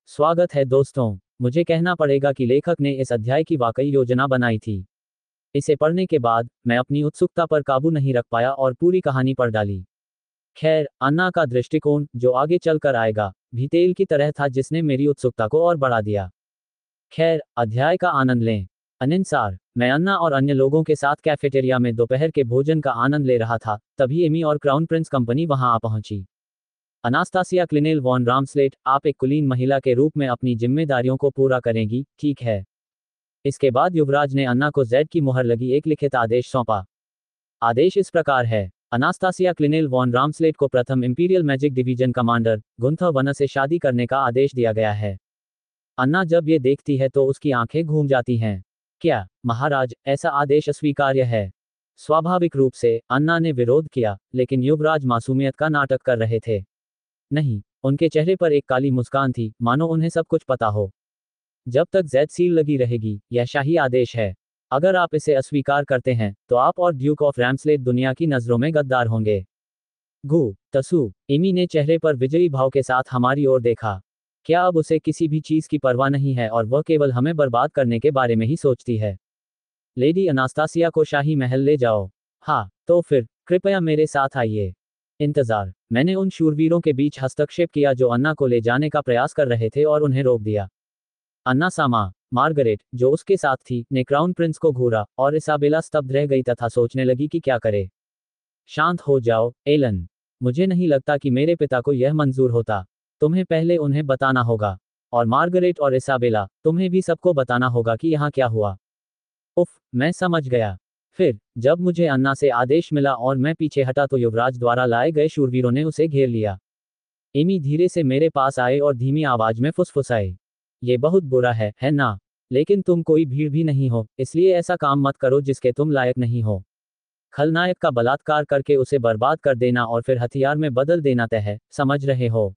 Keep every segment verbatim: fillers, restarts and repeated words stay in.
स्वागत है दोस्तों। मुझे कहना पड़ेगा कि लेखक ने इस अध्याय की वाकई योजना बनाई थी। इसे पढ़ने के बाद मैं अपनी उत्सुकता पर काबू नहीं रख पाया और पूरी कहानी पढ़ डाली। खैर, अन्ना का दृष्टिकोण, जो आगे चलकर आएगा, भी तेल की तरह था जिसने मेरी उत्सुकता को और बढ़ा दिया। खैर, अध्याय का आनंद लें। अनिसार, मैं अन्ना और अन्य लोगों के साथ कैफेटेरिया में दोपहर के भोजन का आनंद ले रहा था, तभी एमी और क्राउन प्रिंस कंपनी वहां आ पहुंची। अनास्तासिया क्लिनेल वॉन रामस्लेट, आप एक कुलीन महिला के रूप में अपनी जिम्मेदारियों को पूरा करेंगी, ठीक है? इसके बाद युवराज ने अन्ना को जेड की मुहर लगी एक लिखित आदेश सौंपा। आदेश इस प्रकार है। अनास्तासिया क्लिनेल वॉन रामस्लेट को प्रथम imperial magic division commander Gunther von से शादी करने का आदेश दिया गया है। अन्ना जब ये देखती है तो उसकी आंखें घूम जाती हैं। क्या, महाराज, ऐसा आदेश अस्वीकार्य है? स्वाभाविक रूप से अन्ना ने विरोध किया, लेकिन युवराज मासूमियत का नाटक कर रहे थे। नहीं, उनके चेहरे पर एक काली मुस्कान थी, मानो उन्हें सब कुछ पता हो। जब तक जेड सील लगी रहेगी, यह शाही आदेश है। अगर आप इसे अस्वीकार करते हैं, तो आप और ड्यूक ऑफ रैम्सलेट दुनिया की नजरों में गद्दार होंगे। गु तसु, एमी ने चेहरे पर विजयी भाव के साथ हमारी ओर देखा। क्या अब उसे किसी भी चीज की परवाह नहीं है और वह केवल हमें बर्बाद करने के बारे में ही सोचती है? लेडी अनास्तासिया को शाही महल ले जाओ। हाँ, तो फिर कृपया मेरे साथ आइए। इंतजार। मैंने उन शूरवीरों के बीच हस्तक्षेप किया जो अन्ना को ले जाने का प्रयास कर रहे थे और उन्हें रोक दिया। अन्ना सामा, मार्गरेट, जो उसके साथ थी, ने क्राउन प्रिंस को घूरा, और इसाबेला स्तब्ध रह गई तथा सोचने लगी कि क्या करे। शांत हो जाओ, एलन। मुझे नहीं लगता कि मेरे पिता को यह मंजूर होता। तुम्हें पहले उन्हें बताना होगा। और मार्गरेट और इसाबेला, तुम्हें भी सबको बताना होगा कि यहाँ क्या हुआ। उफ, मैं समझ गया। फिर, जब मुझे अन्ना से आदेश मिला और मैं पीछे हटा तो युवराज द्वारा लाए गए शूरवीरों ने उसे घेर लिया। एमी धीरे से मेरे पास आए और धीमी आवाज में फुसफुसाए। ये बहुत बुरा है, है ना? लेकिन तुम कोई भीड़ भी नहीं हो, इसलिए ऐसा काम मत करो जिसके तुम लायक नहीं हो। खलनायक का बलात्कार करके उसे बर्बाद कर देना और फिर हथियार में बदल देना तय है, समझ रहे हो?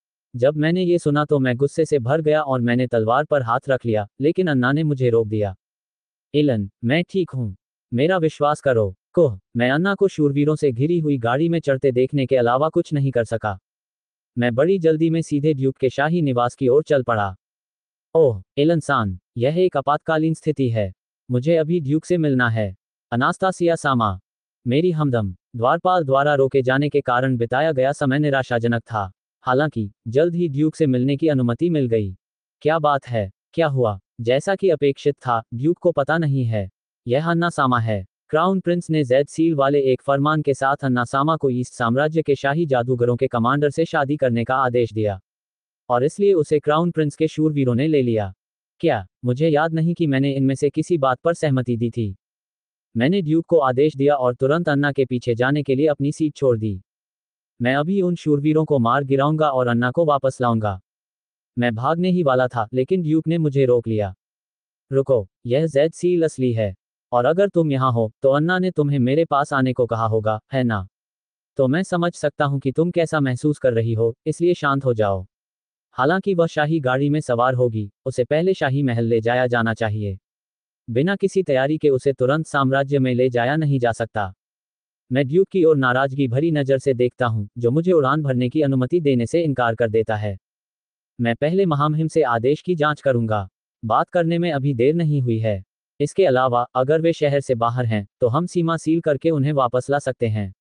जब मैंने ये सुना तो मैं गुस्से से भर गया और मैंने तलवार पर हाथ रख लिया, लेकिन अन्ना ने मुझे रोक दिया। एलन, मैं ठीक हूँ। मेरा विश्वास करो। कोह, मैं अन्ना को शूरवीरों से घिरी हुई गाड़ी में चढ़ते देखने के अलावा कुछ नहीं कर सका। मैं बड़ी जल्दी में सीधे ड्यूक के शाही निवास की ओर चल पड़ा। ओह, एलन सान, यह एक आपातकालीन स्थिति है। मुझे अभी ड्यूक से मिलना है। अनास्तासिया सामा। मेरी हमदम। द्वारपाल द्वारा रोके जाने के कारण बिताया गया समय निराशाजनक था। हालांकि, जल्द ही ड्यूक से मिलने की अनुमति मिल गई। क्या बात है? क्या हुआ? जैसा कि अपेक्षित था, ड्यूक को पता नहीं है। यह अन्ना सामा है। क्राउन प्रिंस ने जेड सील वाले एक फरमान के साथ अन्ना सामा को ईस्ट साम्राज्य के शाही जादूगरों के कमांडर से शादी करने का आदेश दिया। और इसलिए उसे क्राउन प्रिंस के शूरवीरों ने ले लिया। क्या, मुझे याद नहीं कि मैंने इनमें से किसी बात पर सहमति दी थी। मैंने ड्यूक को आदेश दिया और तुरंत अन्ना के पीछे जाने के लिए अपनी सीट छोड़ दी। मैं अभी उन शूरवीरों को मार गिराऊंगा और अन्ना को वापस लाऊंगा। मैं भागने ही वाला था, लेकिन ड्यूक ने मुझे रोक लिया। रुको, यह जेड सील असली है। और अगर तुम यहाँ हो, तो अन्ना ने तुम्हें मेरे पास आने को कहा होगा, है ना? तो मैं समझ सकता हूँ कि तुम कैसा महसूस कर रही हो, इसलिए शांत हो जाओ। हालांकि वह शाही गाड़ी में सवार होगी, उसे पहले शाही महल ले जाया जाना चाहिए। बिना किसी तैयारी के उसे तुरंत साम्राज्य में ले जाया नहीं जा सकता। मैं ड्यूक की ओर नाराजगी भरी नज़र से देखता हूँ, जो मुझे उड़ान भरने की अनुमति देने से इनकार कर देता है। मैं पहले महामहिम से आदेश की जांच करूंगा। बात करने में अभी देर नहीं हुई है। इसके अलावा, अगर वे शहर से बाहर हैं, तो हम सीमा सील करके उन्हें वापस ला सकते हैं।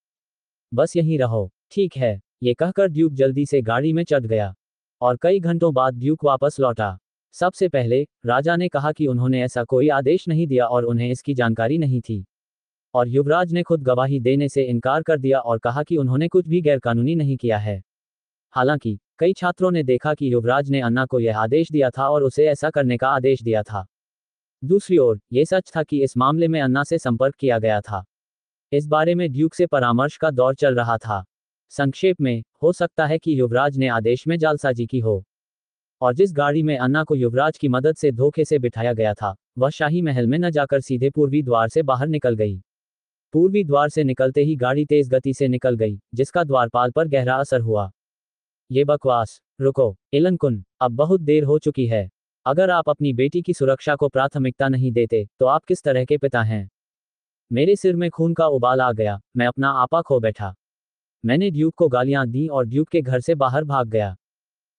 बस यहीं रहो। ठीक है, ये कहकर ड्यूक जल्दी से गाड़ी में चढ़ गया। और कई घंटों बाद ड्यूक वापस लौटा। सबसे पहले, राजा ने कहा कि उन्होंने ऐसा कोई आदेश नहीं दिया और उन्हें इसकी जानकारी नहीं थी। और युवराज ने खुद गवाही देने से इनकार कर दिया और कहा कि उन्होंने कुछ भी गैरकानूनी नहीं किया है। हालांकि, कई छात्रों ने देखा कि युवराज ने अन्ना को यह आदेश दिया था और उसे ऐसा करने का आदेश दिया था। दूसरी ओर, यह सच था कि इस मामले में अन्ना से संपर्क किया गया था। इस बारे में ड्यूक से परामर्श का दौर चल रहा था। संक्षेप में, हो सकता है कि युवराज ने आदेश में जालसाजी की हो। और जिस गाड़ी में अन्ना को युवराज की मदद से धोखे से बिठाया गया था, वह शाही महल में न जाकर सीधे पूर्वी द्वार से बाहर निकल गई। पूर्वी द्वार से निकलते ही गाड़ी तेज गति से निकल गई, जिसका द्वारपाल पर गहरा असर हुआ। ये बकवास। रुको, एलन कुन, अब बहुत देर हो चुकी है। अगर आप अपनी बेटी की सुरक्षा को प्राथमिकता नहीं देते, तो आप किस तरह के पिता हैं? मेरे सिर में खून का उबाल आ गया, मैं अपना आपा खो बैठा। मैंने ड्यूक को गालियां दी और ड्यूक के घर से बाहर भाग गया।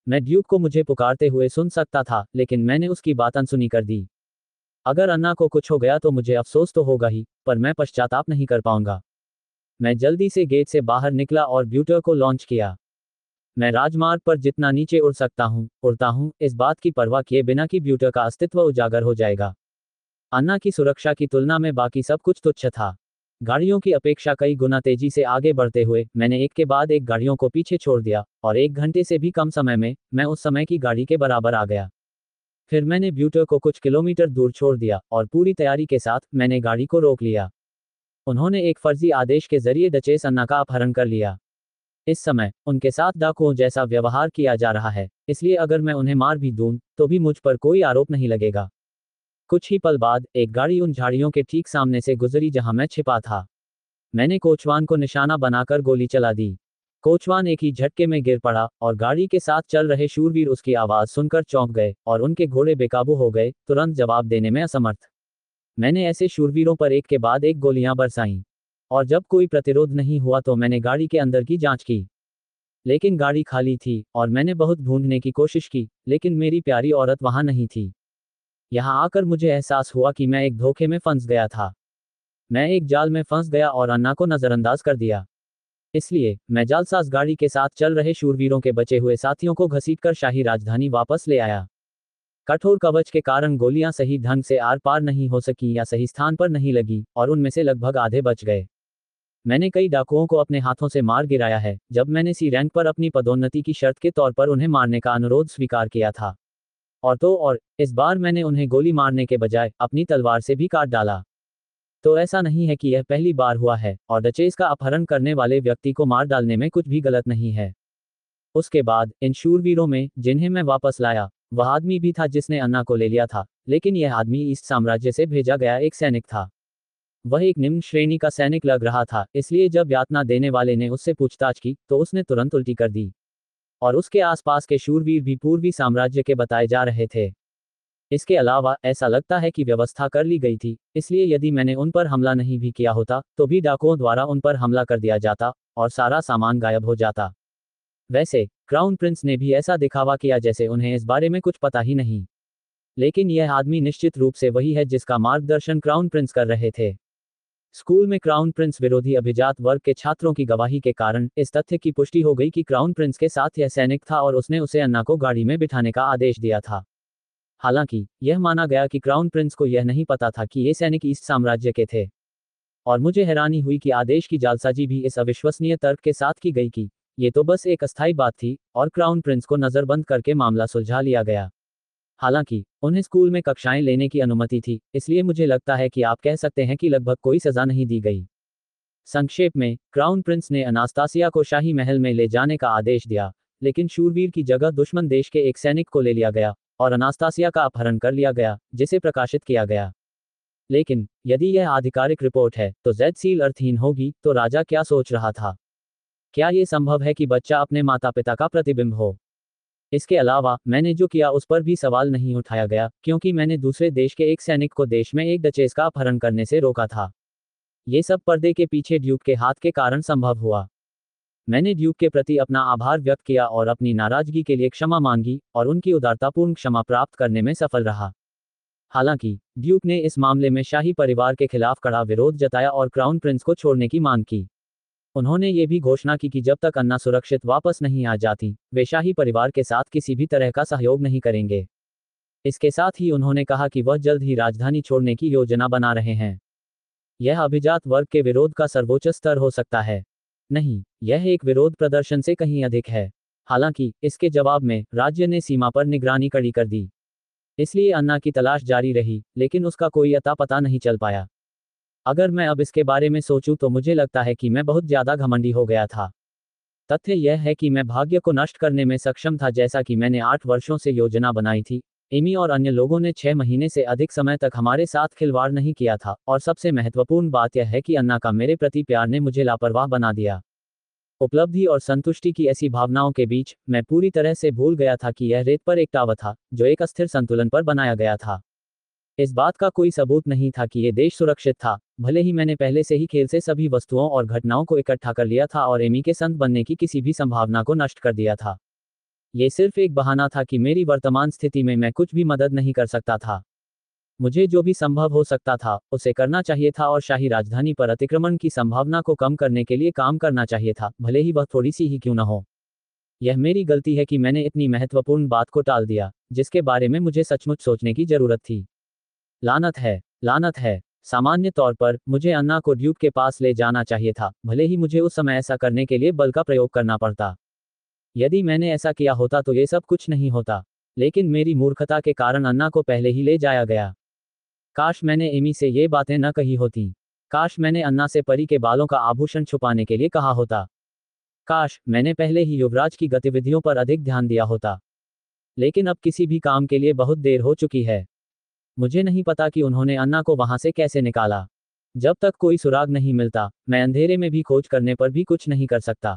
मैं ड्यूक को मुझे पुकारते हुए सुन सकता था, लेकिन मैंने उसकी बात अनसुनी कर दी। अगर अन्ना को कुछ हो गया तो मुझे अफसोस तो होगा ही, पर मैं पश्चाताप नहीं कर पाऊंगा। मैं जल्दी से गेट से बाहर निकला और ब्यूटर को लॉन्च किया। मैं राजमार्ग पर जितना नीचे उड़ सकता हूँ, उड़ता हूँ, इस बात की परवाह किए बिना कि ब्यूटर का अस्तित्व उजागर हो जाएगा। अन्ना की सुरक्षा की तुलना में बाकी सब कुछ तुच्छ था। गाड़ियों की अपेक्षा कई गुना तेजी से आगे बढ़ते हुए मैंने एक के बाद एक गाड़ियों को पीछे छोड़ दिया, और एक घंटे से भी कम समय में मैं उस समय की गाड़ी के बराबर आ गया। फिर मैंने ब्यूटर को कुछ किलोमीटर दूर छोड़ दिया, और पूरी तैयारी के साथ मैंने गाड़ी को रोक लिया। उन्होंने एक फर्जी आदेश के जरिए डचेस अन्ना का अपहरण कर लिया। इस समय उनके साथ डाकुओं जैसा व्यवहार किया जा रहा है, इसलिए अगर मैं उन्हें मार भी दूं, तो भी मुझ पर कोई आरोप नहीं लगेगा। कुछ ही पल बाद एक गाड़ी उन झाड़ियों के ठीक सामने से गुजरी जहां मैं छिपा था। मैंने कोचवान को निशाना बनाकर गोली चला दी। कोचवान एक ही झटके में गिर पड़ा, और गाड़ी के साथ चल रहे शूरवीर उसकी आवाज सुनकर चौंक गए, और उनके घोड़े बेकाबू हो गए, तुरंत जवाब देने में असमर्थ। मैंने ऐसे शूरवीरों पर एक के बाद एक गोलियां बरसाईं, और जब कोई प्रतिरोध नहीं हुआ तो मैंने गाड़ी के अंदर की जांच की। लेकिन गाड़ी खाली थी, और मैंने बहुत ढूंढने की कोशिश की, लेकिन मेरी प्यारी औरत वहां नहीं थी। यहां आकर मुझे एहसास हुआ कि मैं एक धोखे में फंस गया था। मैं एक जाल में फंस गया और अन्ना को नजरअंदाज कर दिया। इसलिए मैं जालसाज गाड़ी के साथ चल रहे शूरवीरों के बचे हुए साथियों को घसीटकर शाही राजधानी वापस ले आया। कठोर कवच के कारण गोलियां सही ढंग से आर पार नहीं हो सकी या सही स्थान पर नहीं लगी, और उनमें से लगभग आधे बच गए। मैंने कई डाकुओं को अपने हाथों से मार गिराया है जब मैंने सी रैंक पर अपनी पदोन्नति की शर्त के तौर पर उन्हें मारने का अनुरोध स्वीकार किया था। और तो और इस बार मैंने उन्हें गोली मारने के बजाय अपनी तलवार से भी काट डाला। तो ऐसा नहीं है कि यह पहली बार हुआ है, और डचेस का अपहरण करने वाले व्यक्ति को मार डालने में कुछ भी गलत नहीं है। उसके बाद इन शूरवीरों में जिन्हें मैं वापस लाया, वह आदमी भी था जिसने अन्ना को ले लिया था, लेकिन यह आदमी ईस्ट साम्राज्य से भेजा गया एक सैनिक था। वह एक निम्न श्रेणी का सैनिक लग रहा था, इसलिए जब यातना देने वाले ने उससे पूछताछ की तो उसने तुरंत उल्टी कर दी। और उसके आसपास के शूरवीर भी पूर्वी साम्राज्य के बताए जा रहे थे। इसके अलावा ऐसा लगता है कि व्यवस्था कर ली गई थी, इसलिए यदि मैंने उन पर हमला नहीं भी किया होता तो भी डाकुओं द्वारा उन पर हमला कर दिया जाता, और सारा सामान गायब हो जाता। वैसे क्राउन प्रिंस ने भी ऐसा दिखावा किया जैसे उन्हें इस बारे में कुछ पता ही नहीं। लेकिन यह आदमी निश्चित रूप से वही है जिसका मार्गदर्शन क्राउन प्रिंस कर रहे थे। स्कूल में क्राउन प्रिंस विरोधी अभिजात वर्ग के छात्रों की गवाही के कारण इस तथ्य की पुष्टि हो गई कि क्राउन प्रिंस के साथ यह सैनिक था और उसने उसे अन्ना को गाड़ी में बिठाने का आदेश दिया था। हालांकि यह माना गया कि क्राउन प्रिंस को यह नहीं पता था कि ये सैनिक ईस्ट साम्राज्य के थे। और मुझे हैरानी हुई कि आदेश की जालसाजी भी इस अविश्वसनीय तर्क के साथ की गई कि ये तो बस एक अस्थायी बात थी, और क्राउन प्रिंस को नजरबंद करके मामला सुलझा लिया गया। हालांकि उन्हें स्कूल में कक्षाएं लेने की अनुमति थी, इसलिए मुझे लगता है कि आप कह सकते हैं कि लगभग कोई सजा नहीं दी गई। संक्षेप में, क्राउन प्रिंस ने अनास्तासिया को शाही महल में ले जाने का आदेश दिया, लेकिन शूरवीर की जगह दुश्मन देश के एक सैनिक को ले लिया गया, और अनास्तासिया का अपहरण कर लिया गया, जिसे प्रकाशित किया गया। लेकिन यदि यह आधिकारिक रिपोर्ट है तो जेड सील अर्थहीन होगी। तो राजा क्या सोच रहा था? क्या यह संभव है कि बच्चा अपने माता पिता का प्रतिबिंब हो? इसके अलावा मैंने जो किया उस पर भी सवाल नहीं उठाया गया, क्योंकि मैंने दूसरे देश के एक सैनिक को देश में एक डचेस का अपहरण करने से रोका था। ये सब पर्दे के पीछे ड्यूक के हाथ के कारण संभव हुआ। मैंने ड्यूक के प्रति अपना आभार व्यक्त किया और अपनी नाराजगी के लिए क्षमा मांगी, और उनकी उदारतापूर्ण क्षमा प्राप्त करने में सफल रहा। हालांकि ड्यूक ने इस मामले में शाही परिवार के खिलाफ कड़ा विरोध जताया और क्राउन प्रिंस को छोड़ने की मांग की। उन्होंने ये भी घोषणा की कि जब तक अन्ना सुरक्षित वापस नहीं आ जाती, वे शाही परिवार के साथ किसी भी तरह का सहयोग नहीं करेंगे। इसके साथ ही उन्होंने कहा कि वह जल्द ही राजधानी छोड़ने की योजना बना रहे हैं। यह अभिजात वर्ग के विरोध का सर्वोच्च स्तर हो सकता है। नहीं, यह एक विरोध प्रदर्शन से कहीं अधिक है। हालांकि इसके जवाब में राज्य ने सीमा पर निगरानी कड़ी कर दी, इसलिए अन्ना की तलाश जारी रही, लेकिन उसका कोई अता पता नहीं चल पाया। अगर मैं अब इसके बारे में सोचूं तो मुझे लगता है कि मैं बहुत ज्यादा घमंडी हो गया था। तथ्य यह है कि मैं भाग्य को नष्ट करने में सक्षम था, जैसा कि मैंने आठ वर्षों से योजना बनाई थी। एमी और अन्य लोगों ने छह महीने से अधिक समय तक हमारे साथ खिलवाड़ नहीं किया था, और सबसे महत्वपूर्ण बात यह है कि अन्ना का मेरे प्रति प्यार ने मुझे लापरवाह बना दिया। उपलब्धि और संतुष्टि की ऐसी भावनाओं के बीच मैं पूरी तरह से भूल गया था कि यह रेत पर एक टावर था, जो एक अस्थिर संतुलन पर बनाया गया था। इस बात का कोई सबूत नहीं था कि ये देश सुरक्षित था, भले ही मैंने पहले से ही खेल से सभी वस्तुओं और घटनाओं को इकट्ठा कर लिया था और एमी के संत बनने की किसी भी संभावना को नष्ट कर दिया था। ये सिर्फ एक बहाना था कि मेरी वर्तमान स्थिति में मैं कुछ भी मदद नहीं कर सकता था। मुझे जो भी संभव हो सकता था, उसे करना चाहिए था और शाही राजधानी पर अतिक्रमण की संभावना को कम करने के लिए काम करना चाहिए था, भले ही वह थोड़ी सी ही क्यों न हो। यह मेरी गलती है कि मैंने इतनी महत्वपूर्ण बात को टाल दिया, जिसके बारे में मुझे सचमुच सोचने की जरूरत थी। लानत है, लानत है। सामान्य तौर पर, मुझे अन्ना को ड्यूक के पास ले जाना चाहिए था, भले ही मुझे उस समय ऐसा करने के लिए बल का प्रयोग करना पड़ता। यदि मैंने ऐसा किया होता तो ये सब कुछ नहीं होता। लेकिन मेरी मूर्खता के कारण अन्ना को पहले ही ले जाया गया। काश मैंने एमी से ये बातें न कही होती। काश मैंने अन्ना से परी के बालों का आभूषण छुपाने के लिए कहा होता। काश मैंने पहले ही युवराज की गतिविधियों पर अधिक ध्यान दिया होता। लेकिन अब किसी भी काम के लिए बहुत देर हो चुकी है। मुझे नहीं पता कि उन्होंने अन्ना को वहां से कैसे निकाला। जब तक कोई सुराग नहीं मिलता, मैं अंधेरे में भी खोज करने पर भी कुछ नहीं कर सकता।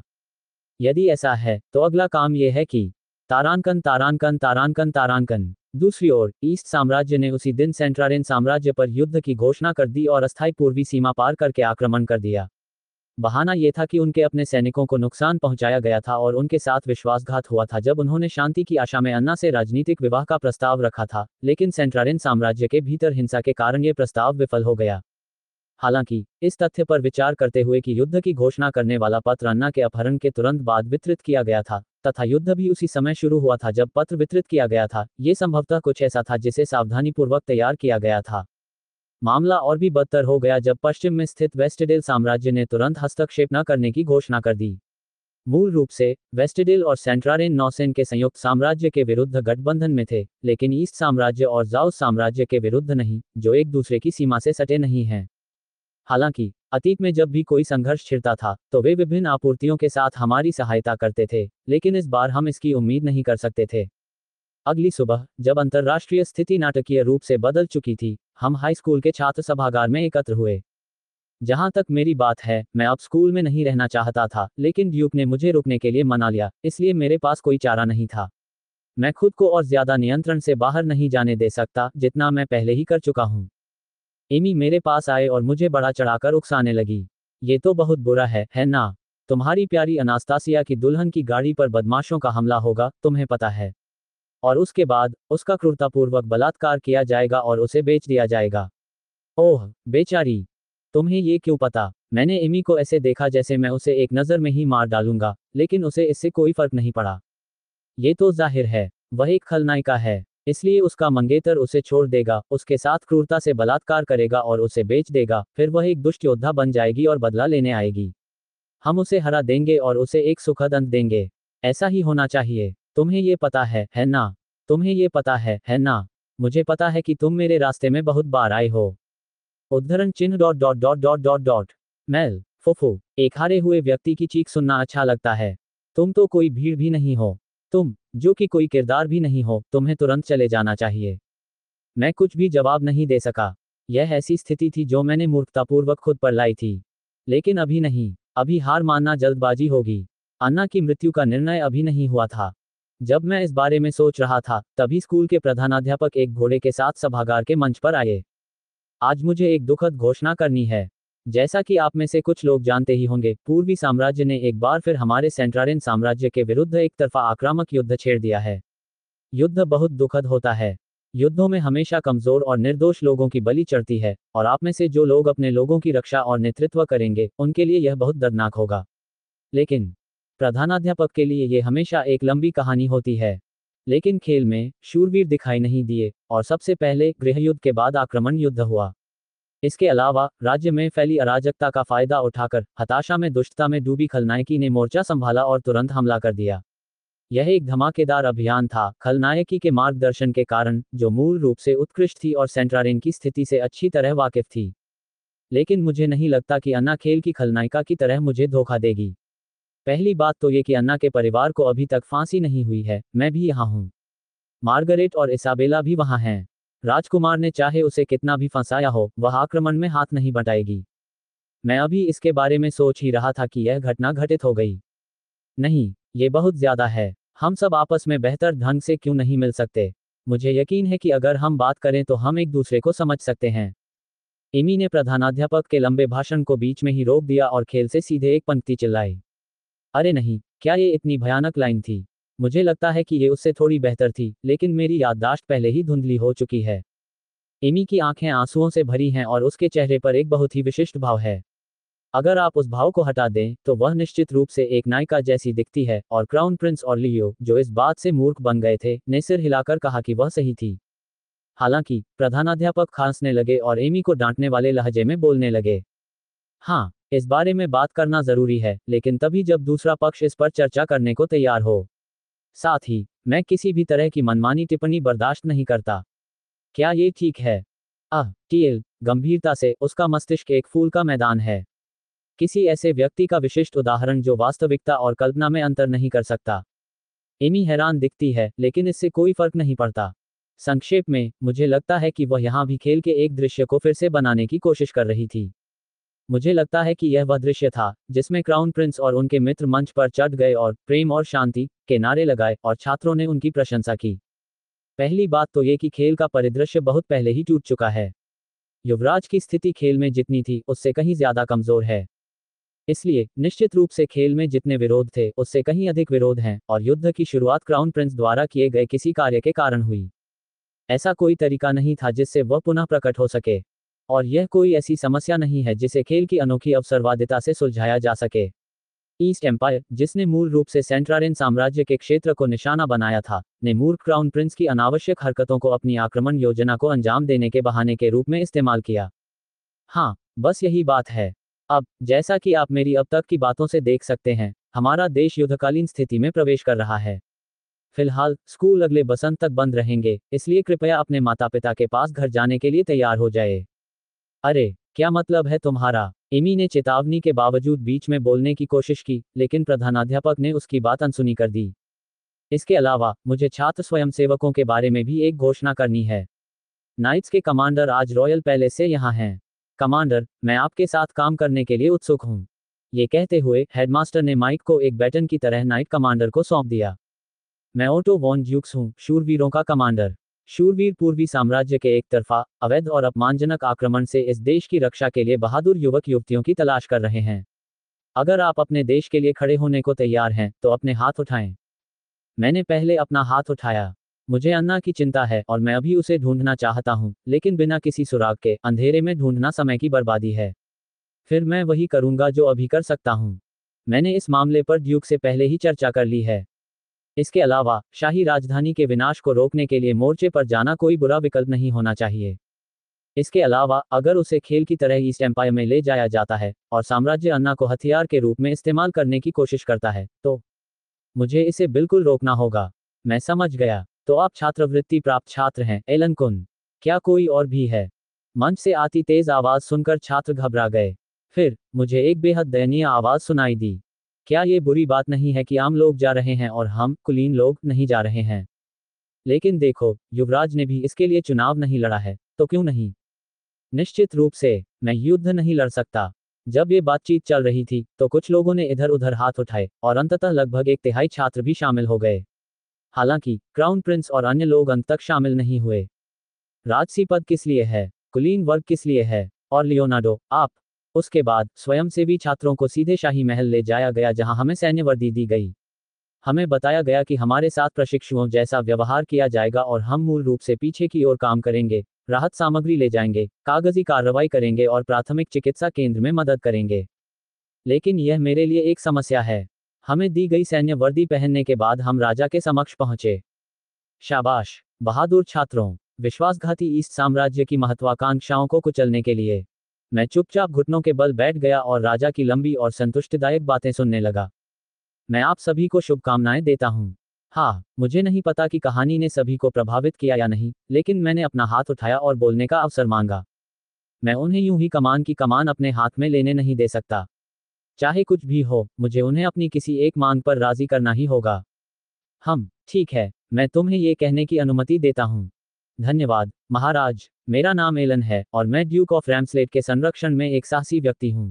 यदि ऐसा है, तो अगला काम यह है कि तारांकन तारांकन तारांकन तारांकन। दूसरी ओर, ईस्ट साम्राज्य ने उसी दिन सेंट्रारेन साम्राज्य पर युद्ध की घोषणा कर दी और अस्थायी पूर्वी सीमा पार करके आक्रमण कर दिया। बहाना यह था कि उनके अपने सैनिकों को नुकसान पहुंचाया गया था और उनके साथ विश्वासघात हुआ था जब उन्होंने शांति की आशा में अन्ना से राजनीतिक विवाह का प्रस्ताव रखा था, लेकिन सेंट्रारेन साम्राज्य के भीतर हिंसा के कारण यह प्रस्ताव विफल हो गया। हालांकि, इस तथ्य पर विचार करते हुए कि युद्ध की घोषणा करने वाला पत्र अन्ना के अपहरण के तुरंत बाद वितरित किया गया था, तथा युद्ध भी उसी समय शुरू हुआ था जब पत्र वितरित किया गया था, ये संभवतः कुछ ऐसा था जिसे सावधानीपूर्वक तैयार किया गया था। मामला और भी बदतर हो गया जब पश्चिम में स्थित वेस्टडेल साम्राज्य ने तुरंत हस्तक्षेप न करने की घोषणा कर दी। मूल रूप से, वेस्टडेल और सेंट्रारेन नौसेन के संयुक्त साम्राज्य के विरुद्ध गठबंधन में थे, लेकिन ईस्ट साम्राज्य और जाउस साम्राज्य के विरुद्ध नहीं, जो एक दूसरे की सीमा से सटे नहीं हैं। हालांकि, अतीत में जब भी कोई संघर्ष छिड़ता था, तो वे विभिन्न आपूर्तियों के साथ हमारी सहायता करते थे, लेकिन इस बार हम इसकी उम्मीद नहीं कर सकते थे। अगली सुबह, जब अंतर्राष्ट्रीय स्थिति नाटकीय रूप से बदल चुकी थी, हम हाई स्कूल के छात्र सभागार में एकत्र हुए। जहां तक मेरी बात है, मैं अब स्कूल में नहीं रहना चाहता था, लेकिन ड्यूक ने मुझे रुकने के लिए मना लिया, इसलिए मेरे पास कोई चारा नहीं था। मैं खुद को और ज्यादा नियंत्रण से बाहर नहीं जाने दे सकता, जितना मैं पहले ही कर चुका हूं। एमी मेरे पास आए और मुझे बढ़ा चढ़ाकर उकसाने लगी। ये तो बहुत बुरा है, है ना? तुम्हारी प्यारी अनास्तासिया की दुल्हन की गाड़ी पर बदमाशों का हमला होगा, तुम्हें पता है। और उसके बाद, उसका क्रूरतापूर्वक बलात्कार किया जाएगा और उसे बेच दिया जाएगा। ओह, बेचारी! तुम्हें ये क्यों पता? मैंने एमी को ऐसे देखा जैसे मैं उसे एक नज़र में ही मार डालूंगा, लेकिन उसे इससे कोई फर्क नहीं पड़ा। ये तो जाहिर है, वह एक खलनायिका है, इसलिए उसका मंगेतर उसे छोड़ देगा, उसके साथ क्रूरता से बलात्कार करेगा और उसे बेच देगा, फिर वह एक दुष्ट योद्धा बन जाएगी और बदला लेने आएगी। हम उसे हरा देंगे और उसे एक सुखद अंत देंगे। ऐसा ही होना चाहिए। तुम्हें ये पता है, है ना? तुम्हें ये पता है, है ना? मुझे पता है कि तुम मेरे रास्ते में बहुत बार आए हो। उद्धरण चिन्ह dot dot dot dot dot dot मेल फुफू। एक हारे हुए व्यक्ति की चीख सुनना अच्छा लगता है। तुम तो कोई भीड़ भी नहीं हो। तुम, जो कि कोई किरदार भी नहीं हो, तुम्हें तुरंत चले जाना चाहिए। मैं कुछ भी जवाब नहीं दे सका। यह ऐसी स्थिति थी जो मैंने मूर्खतापूर्वक खुद पर लाई थी। लेकिन अभी नहीं, अभी हार मानना जल्दबाजी होगी। अन्ना की मृत्यु का निर्णय अभी नहीं हुआ था। जब मैं इस बारे में सोच रहा था, तभी स्कूल के प्रधानाध्यापक एक घोड़े के साथ सभागार के मंच पर आए। आज मुझे एक दुखद घोषणा करनी है। जैसा कि आप में से कुछ लोग जानते ही होंगे, पूर्वी साम्राज्य ने एक बार फिर हमारे सेंट्रारेन साम्राज्य के विरुद्ध एक तरफा आक्रामक युद्ध छेड़ दिया है। युद्ध बहुत दुखद होता है। युद्धों में हमेशा कमजोर और निर्दोष लोगों की बलि चढ़ती है, और आप में से जो लोग अपने लोगों की रक्षा और नेतृत्व करेंगे, उनके लिए यह बहुत दर्दनाक होगा। लेकिन प्रधानाध्यापक के लिए यह हमेशा एक लंबी कहानी होती है। लेकिन खेल में शूरवीर दिखाई नहीं दिए, और सबसे पहले गृहयुद्ध के बाद आक्रमण युद्ध हुआ। इसके अलावा, राज्य में फैली अराजकता का फायदा उठाकर, हताशा में दुष्टता में डूबी खलनायकी ने मोर्चा संभाला और तुरंत हमला कर दिया। यह एक धमाकेदार अभियान था, खलनायकी के मार्गदर्शन के कारण, जो मूल रूप से उत्कृष्ट थी और सेंट्रारेन की स्थिति से अच्छी तरह वाकिफ थी। लेकिन मुझे नहीं लगता कि अन्ना खेल की खलनायिका की तरह मुझे धोखा देगी। पहली बात तो ये कि अन्ना के परिवार को अभी तक फांसी नहीं हुई है, मैं भी यहाँ हूँ। मार्गरेट और इसाबेला भी वहाँ हैं। राजकुमार ने चाहे उसे कितना भी फंसाया हो, वह आक्रमण में हाथ नहीं बटाएगी। मैं अभी इसके बारे में सोच ही रहा था कि यह घटना घटित हो गई। नहीं, ये बहुत ज्यादा है। हम सब आपस में बेहतर ढंग से क्यों नहीं मिल सकते? मुझे यकीन है कि अगर हम बात करें तो हम एक दूसरे को समझ सकते हैं। एमी ने प्रधानाध्यापक के लंबे भाषण को बीच में ही रोक दिया और खेल से सीधे एक पंक्ति चिल्लाई। अरे नहीं, क्या ये इतनी भयानक लाइन थी? मुझे लगता है कि ये उससे थोड़ी बेहतर थी, लेकिन मेरी याददाश्त पहले ही धुंधली हो चुकी है। एमी की आंखें आंसुओं से भरी हैं और उसके चेहरे पर एक बहुत ही विशिष्ट भाव है। अगर आप उस भाव को हटा दें, तो वह निश्चित रूप से एक नायिका जैसी दिखती है, और क्राउन प्रिंस और लियो, जो इस बात से मूर्ख बन गए थे, ने सिर हिलाकर कहा कि वह सही थी। हालांकि, प्रधानाध्यापक खांसने लगे और एमी को डांटने वाले लहजे में बोलने लगे। हाँ, इस बारे में बात करना जरूरी है, लेकिन तभी जब दूसरा पक्ष इस पर चर्चा करने को तैयार हो। साथ ही, मैं किसी भी तरह की मनमानी टिप्पणी बर्दाश्त नहीं करता। क्या ये ठीक है? आह, टीएल, गंभीरता से, उसका मस्तिष्क एक फूल का मैदान है। किसी ऐसे व्यक्ति का विशिष्ट उदाहरण जो वास्तविकता और कल्पना में अंतर नहीं कर सकता। एमी हैरान दिखती है, लेकिन इससे कोई फर्क नहीं पड़ता। संक्षेप में, मुझे लगता है कि वह यहाँ भी खेल के एक दृश्य को फिर से बनाने की कोशिश कर रही थी। मुझे लगता है कि यह वह दृश्य था, जिसमें क्राउन प्रिंस और उनके मित्र मंच पर चढ़ गए और प्रेम और शांति के नारे लगाए, और छात्रों ने उनकी प्रशंसा की। पहली बात तो ये कि खेल का परिदृश्य बहुत पहले ही टूट चुका है। युवराज की स्थिति खेल में जितनी थी, उससे कहीं ज्यादा कमजोर है। इसलिए, निश्चित रूप से खेल में जितने विरोध थे, उससे कहीं अधिक विरोध हैं, और युद्ध की शुरुआत क्राउन प्रिंस द्वारा किए गए किसी कार्य के कारण हुई। ऐसा कोई तरीका नहीं था जिससे वह पुनः प्रकट हो सके। और यह कोई ऐसी समस्या नहीं है जिसे खेल की अनोखी अवसरवादिता से सुलझाया जा सके। ईस्ट एम्पायर, जिसने मूल रूप से सेंट्रारेन साम्राज्य के क्षेत्र को निशाना बनाया था, ने मूर्ख क्राउन प्रिंस की अनावश्यक हरकतों को अपनी आक्रमण योजना को अंजाम देने के बहाने के रूप में इस्तेमाल किया। हाँ, बस यही बात है। अब, जैसा कि आप मेरी अब तक की बातों से देख सकते हैं, हमारा देश युद्धकालीन स्थिति में प्रवेश कर रहा है। फिलहाल, स्कूल अगले बसंत तक बंद रहेंगे, इसलिए कृपया अपने माता पिता के पास घर जाने के लिए तैयार हो जाए। अरे, क्या मतलब है तुम्हारा? एमी ने चेतावनी के बावजूद बीच में बोलने की कोशिश की, लेकिन प्रधानाध्यापक ने उसकी बात अनसुनी कर दी। इसके अलावा, मुझे छात्र स्वयंसेवकों के बारे में भी एक घोषणा करनी है। नाइट्स के कमांडर आज रॉयल पैलेस से यहाँ हैं। कमांडर, मैं आपके साथ काम करने के लिए उत्सुक हूँ। ये कहते हुए, हेडमास्टर ने माइक को एक बैटन की तरह नाइट कमांडर को सौंप दिया। मैं ओटो वॉन ड्यूक्स हूँ, शूरवीरों का कमांडर। शूरवीर पूर्वी साम्राज्य के एक तरफा, अवैध और अपमानजनक आक्रमण से इस देश की रक्षा के लिए बहादुर युवक युवतियों की तलाश कर रहे हैं। अगर आप अपने देश के लिए खड़े होने को तैयार हैं, तो अपने हाथ उठाएं। मैंने पहले अपना हाथ उठाया। मुझे अन्ना की चिंता है और मैं अभी उसे ढूंढना चाहता हूं, लेकिन बिना किसी सुराग के, अंधेरे में ढूंढना समय की बर्बादी है। फिर मैं वही करूंगा जो अभी कर सकता हूं। मैंने इस मामले पर ड्यूक से पहले ही चर्चा कर ली है। इसके अलावा, शाही राजधानी के विनाश को रोकने के लिए मोर्चे पर जाना कोई बुरा विकल्प नहीं होना चाहिए। इसके अलावा, अगर उसे खेल की तरह ईस्ट एम्पायर में ले जाया जाता है, और साम्राज्य अन्ना को हथियार के रूप में इस्तेमाल करने की कोशिश करता है, तो मुझे इसे बिल्कुल रोकना होगा। मैं समझ गया। तो आप छात्रवृत्ति प्राप्त छात्र हैं, एलन कुन? क्या कोई और भी है? मंच से आती तेज आवाज सुनकर छात्र घबरा गए। फिर, मुझे एक बेहद दयनीय आवाज सुनाई दी। क्या ये बुरी बात नहीं है कि आम लोग जा रहे हैं और हम, कुलीन लोग, नहीं जा रहे हैं? लेकिन देखो, युवराज ने भी इसके लिए चुनाव नहीं लड़ा है, तो क्यों नहीं? निश्चित रूप से, मैं युद्ध नहीं लड़ सकता। जब ये बातचीत चल रही थी, तो कुछ लोगों ने इधर उधर हाथ उठाए, और अंततः लगभग एक तिहाई छात्र भी शामिल हो गए। हालांकि, क्राउन प्रिंस और अन्य लोग अंत तक शामिल नहीं हुए। राजसी पद किस लिए है? कुलीन वर्ग किस लिए है? और लियोनार्डो, आप? उसके बाद, स्वयंसेवी छात्रों को सीधे शाही महल ले जाया गया जहां हमें सैन्य वर्दी दी गई। हमें बताया गया कि हमारे साथ प्रशिक्षुओं जैसा व्यवहार किया जाएगा और हम मूल रूप से पीछे की ओर काम करेंगे, राहत सामग्री ले जाएंगे, कागजी कार्रवाई करेंगे और प्राथमिक चिकित्सा केंद्र में मदद करेंगे। लेकिन यह मेरे लिए एक समस्या है। हमें दी गई सैन्य वर्दी पहनने के बाद हम राजा के समक्ष पहुंचे। शाबाश, बहादुर छात्रों, विश्वासघाती ईस्ट साम्राज्य की महत्वाकांक्षाओं को कुचलने के लिए। मैं चुपचाप घुटनों के बल बैठ गया और राजा की लंबी और संतुष्टिदायक बातें सुनने लगा। मैं आप सभी को शुभकामनाएं देता हूं। हाँ, मुझे नहीं पता कि कहानी ने सभी को प्रभावित किया या नहीं, लेकिन मैंने अपना हाथ उठाया और बोलने का अवसर मांगा। मैं उन्हें यूं ही कमान की कमान अपने हाथ में लेने नहीं दे सकता। चाहे कुछ भी हो, मुझे उन्हें अपनी किसी एक मांग पर राजी करना ही होगा। हम, ठीक है, मैं तुम्हें ये कहने की अनुमति देता हूँ। धन्यवाद, महाराज। मेरा नाम एलन है, और मैं ड्यूक ऑफ रैम्सलेट के संरक्षण में एक साहसी व्यक्ति हूँ।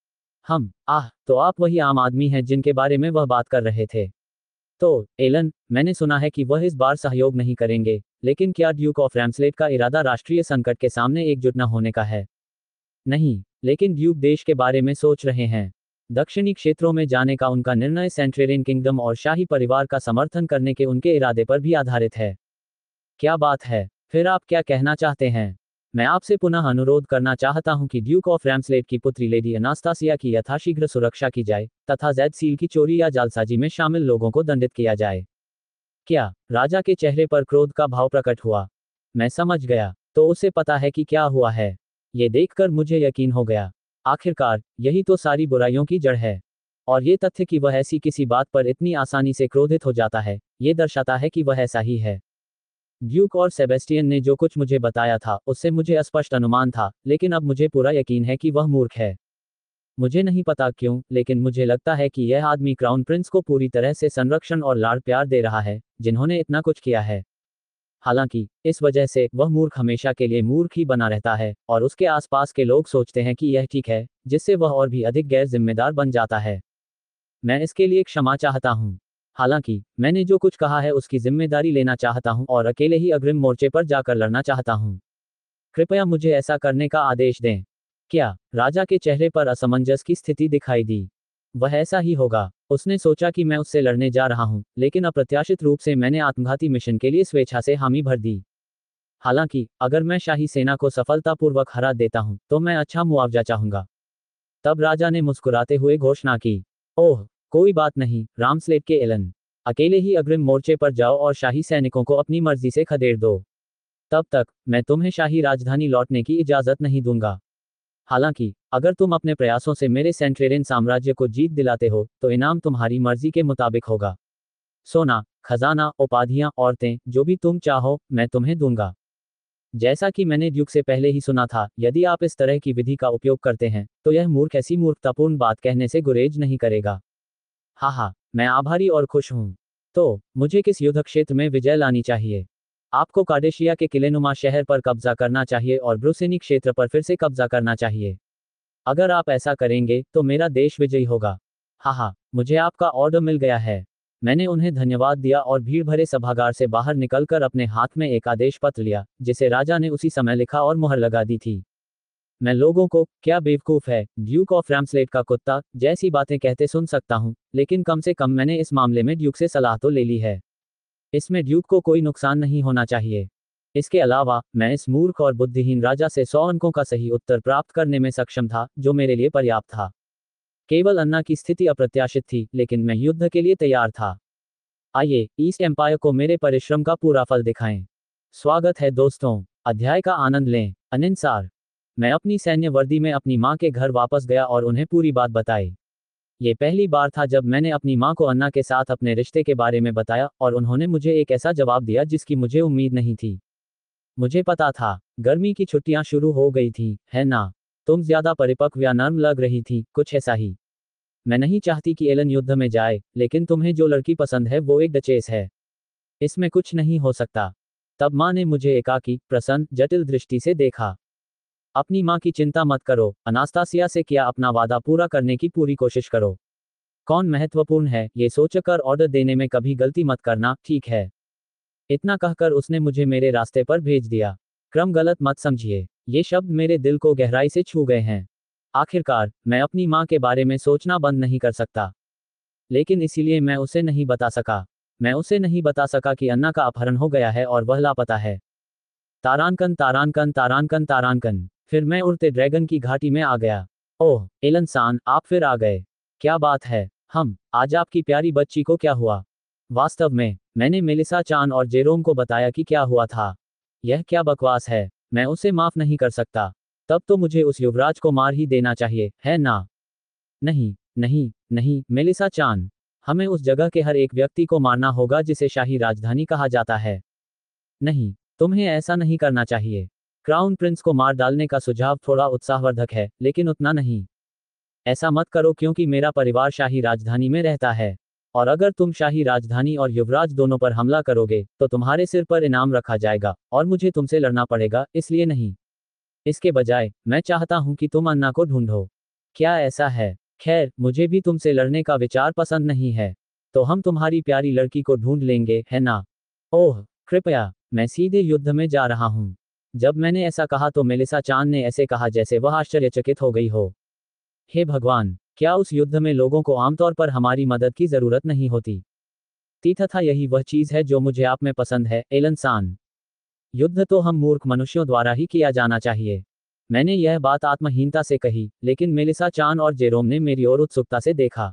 हम, आह, तो आप वही आम आदमी हैं जिनके बारे में वह बात कर रहे थे। तो, एलन, मैंने सुना है कि वह इस बार सहयोग नहीं करेंगे, लेकिन क्या ड्यूक ऑफ रैम्सलेट का इरादा राष्ट्रीय संकट के सामने एकजुट न होने का है? नहीं, लेकिन ड्यूक देश के बारे में सोच रहे हैं। दक्षिणी क्षेत्रों में जाने का उनका निर्णय सेंट्रेरियन किंगडम और शाही परिवार का समर्थन करने के उनके इरादे पर भी आधारित है। क्या बात है, फिर आप क्या कहना चाहते हैं? मैं आपसे पुनः अनुरोध करना चाहता हूं कि ड्यूक ऑफ रैम्सलेट की पुत्री लेडी अनास्तासिया की यथाशीघ्र सुरक्षा की जाए तथा जेड सील की चोरी या जालसाजी में शामिल लोगों को दंडित किया जाए। क्या राजा के चेहरे पर क्रोध का भाव प्रकट हुआ? मैं समझ गया, तो उसे पता है कि क्या हुआ है। ये देखकर मुझे यकीन हो गया। आखिरकार यही तो सारी बुराइयों की जड़ है। और ये तथ्य कि वह ऐसी किसी बात पर इतनी आसानी से क्रोधित हो जाता है, ये दर्शाता है कि वह ऐसा ही है। ड्यूक और सेबेस्टियन ने जो कुछ मुझे बताया था उससे मुझे स्पष्ट अनुमान था, लेकिन अब मुझे पूरा यकीन है कि वह मूर्ख है। मुझे नहीं पता क्यों, लेकिन मुझे लगता है कि यह आदमी क्राउन प्रिंस को पूरी तरह से संरक्षण और लाड़ प्यार दे रहा है, जिन्होंने इतना कुछ किया है। हालांकि इस वजह से वह मूर्ख हमेशा के लिए मूर्ख ही बना रहता है, और उसके आसपास के लोग सोचते हैं कि यह ठीक है, जिससे वह और भी अधिक गैर जिम्मेदार बन जाता है। मैं इसके लिए क्षमा चाहता हूँ। हालांकि मैंने जो कुछ कहा है उसकी जिम्मेदारी लेना चाहता हूं और अकेले ही अग्रिम मोर्चे पर जाकर लड़ना चाहता हूं। कृपया मुझे ऐसा करने का आदेश दें। क्या राजा के चेहरे पर असमंजस की स्थिति दिखाई दी? वह ऐसा ही होगा। उसने सोचा कि मैं उससे लड़ने जा रहा हूं, लेकिन अप्रत्याशित रूप से मैंने आत्मघाती मिशन के लिए स्वेच्छा से हामी भर दी। हालांकि अगर मैं शाही सेना को सफलतापूर्वक हरा देता हूं, तो मैं अच्छा मुआवजा चाहूंगा। तब राजा ने मुस्कुराते हुए घोषणा की, ओह, कोई बात नहीं, रामस्लेट के एलन। अकेले ही अग्रिम मोर्चे पर जाओ और शाही सैनिकों को अपनी मर्जी से खदेड़ दो। तब तक मैं तुम्हें शाही राजधानी लौटने की इजाजत नहीं दूंगा। हालांकि अगर तुम अपने प्रयासों से मेरे सेंट्रेरियन साम्राज्य को जीत दिलाते हो, तो इनाम तुम्हारी मर्जी के मुताबिक होगा। सोना, खजाना, उपाधियां, औरतें, जो भी तुम चाहो, मैं तुम्हें दूंगा। जैसा कि मैंने ड्यूक से पहले ही सुना था, यदि आप इस तरह की विधि का उपयोग करते हैं, तो यह मूर्ख ऐसी मूर्खतापूर्ण बात कहने से गुरेज नहीं करेगा। हाँ हाँ, मैं आभारी और खुश हूँ। तो मुझे किस युद्ध क्षेत्र में विजय लानी चाहिए? आपको काडेशिया के किलेनुमा शहर पर कब्जा करना चाहिए और ब्रुसेनी क्षेत्र पर फिर से कब्जा करना चाहिए। अगर आप ऐसा करेंगे, तो मेरा देश विजयी होगा। हाँ हाँ, मुझे आपका ऑर्डर मिल गया है। मैंने उन्हें धन्यवाद दिया और भीड़ भरे सभागार से बाहर निकलकर अपने हाथ में एक आदेश पत्र लिया, जिसे राजा ने उसी समय लिखा और मुहर लगा दी थी। मैं लोगों को, क्या बेवकूफ है, ड्यूक ऑफ रैम्सलेट का कुत्ता, जैसी बातें कहते सुन सकता हूं, लेकिन कम से कम मैंने इस मामले में ड्यूक से सलाह तो ले ली है। इसमें ड्यूक को कोई नुकसान नहीं होना चाहिए। इसके अलावा मैं इस मूर्ख और बुद्धिहीन राजा से सौ अंकों का सही उत्तर प्राप्त करने में सक्षम था, जो मेरे लिए पर्याप्त था। केवल अन्ना की स्थिति अप्रत्याशित थी, लेकिन मैं युद्ध के लिए तैयार था। आइए ईस्ट एम्पायर को मेरे परिश्रम का पूरा फल दिखाएं। स्वागत है दोस्तों, अध्याय का आनंद लें। अनिसार, मैं अपनी सैन्य वर्दी में अपनी माँ के घर वापस गया और उन्हें पूरी बात बताई। ये पहली बार था जब मैंने अपनी माँ को अन्ना के साथ अपने रिश्ते के बारे में बताया, और उन्होंने मुझे एक ऐसा जवाब दिया जिसकी मुझे उम्मीद नहीं थी। मुझे पता था, गर्मी की छुट्टियां शुरू हो गई थी, है ना? तुम ज्यादा परिपक्व या नर्म लग रही थी, कुछ ऐसा ही। मैं नहीं चाहती कि एलन युद्ध में जाए, लेकिन तुम्हें जो लड़की पसंद है वो एक डचेस है। इसमें कुछ नहीं हो सकता। तब माँ ने मुझे एकाकी, प्रसन्न, जटिल दृष्टि से देखा। अपनी माँ की चिंता मत करो, अनास्तासिया से किया अपना वादा पूरा करने की पूरी कोशिश करो। कौन महत्वपूर्ण है, ये सोचकर ऑर्डर देने में कभी गलती मत करना, ठीक है? इतना कहकर उसने मुझे मेरे रास्ते पर भेज दिया। क्रम गलत मत समझिए, ये शब्द मेरे दिल को गहराई से छू गए हैं। आखिरकार मैं अपनी माँ के बारे में सोचना बंद नहीं कर सकता। लेकिन इसीलिए मैं उसे नहीं बता सका। मैं उसे नहीं बता सका कि अन्ना का अपहरण हो गया है और वह लापता है। तारानकन तारानकन तारानकन तारानकन। फिर मैं उड़ते ड्रैगन की घाटी में आ गया। ओह एलन सान, आप फिर आ गए। क्या बात है? हम आज आपकी प्यारी बच्ची को क्या हुआ? वास्तव में मैंने मेलिसा चान और जेरोम को बताया कि क्या हुआ था। यह क्या बकवास है? मैं उसे माफ नहीं कर सकता। तब तो मुझे उस युवराज को मार ही देना चाहिए, है ना? नहीं नहीं नहीं मेलिसा चान, हमें उस जगह के हर एक व्यक्ति को मारना होगा जिसे शाही राजधानी कहा जाता है। नहीं, तुम्हें ऐसा नहीं करना चाहिए। क्राउन प्रिंस को मार डालने का सुझाव थोड़ा उत्साहवर्धक है, लेकिन उतना नहीं। ऐसा मत करो क्योंकि मेरा परिवार शाही राजधानी में रहता है। और अगर तुम शाही राजधानी और युवराज दोनों पर हमला करोगे, तो तुम्हारे सिर पर इनाम रखा जाएगा, और मुझे तुमसे लड़ना पड़ेगा, इसलिए नहीं। इसके बजाय मैं चाहता हूं कि तुम अन्ना को ढूंढो। क्या ऐसा है? खैर, मुझे भी तुमसे लड़ने का विचार पसंद नहीं है। तो हम तुम्हारी प्यारी लड़की को ढूंढ लेंगे, है ना? ओह कृपया, मैं सीधे युद्ध में जा रहा हूं। जब मैंने ऐसा कहा तो मेलिसा चान ने ऐसे कहा जैसे वह आश्चर्यचकित हो गई हो। हे भगवान, क्या उस युद्ध में लोगों को आमतौर पर हमारी मदद की जरूरत नहीं होती? तथा यही वह चीज है जो मुझे आप में पसंद है, एलन सान। युद्ध तो हम मूर्ख मनुष्यों द्वारा ही किया जाना चाहिए। मैंने यह बात आत्महीनता से कही, लेकिन मेलिसा चान और जेरोम ने मेरी ओर उत्सुकता से देखा।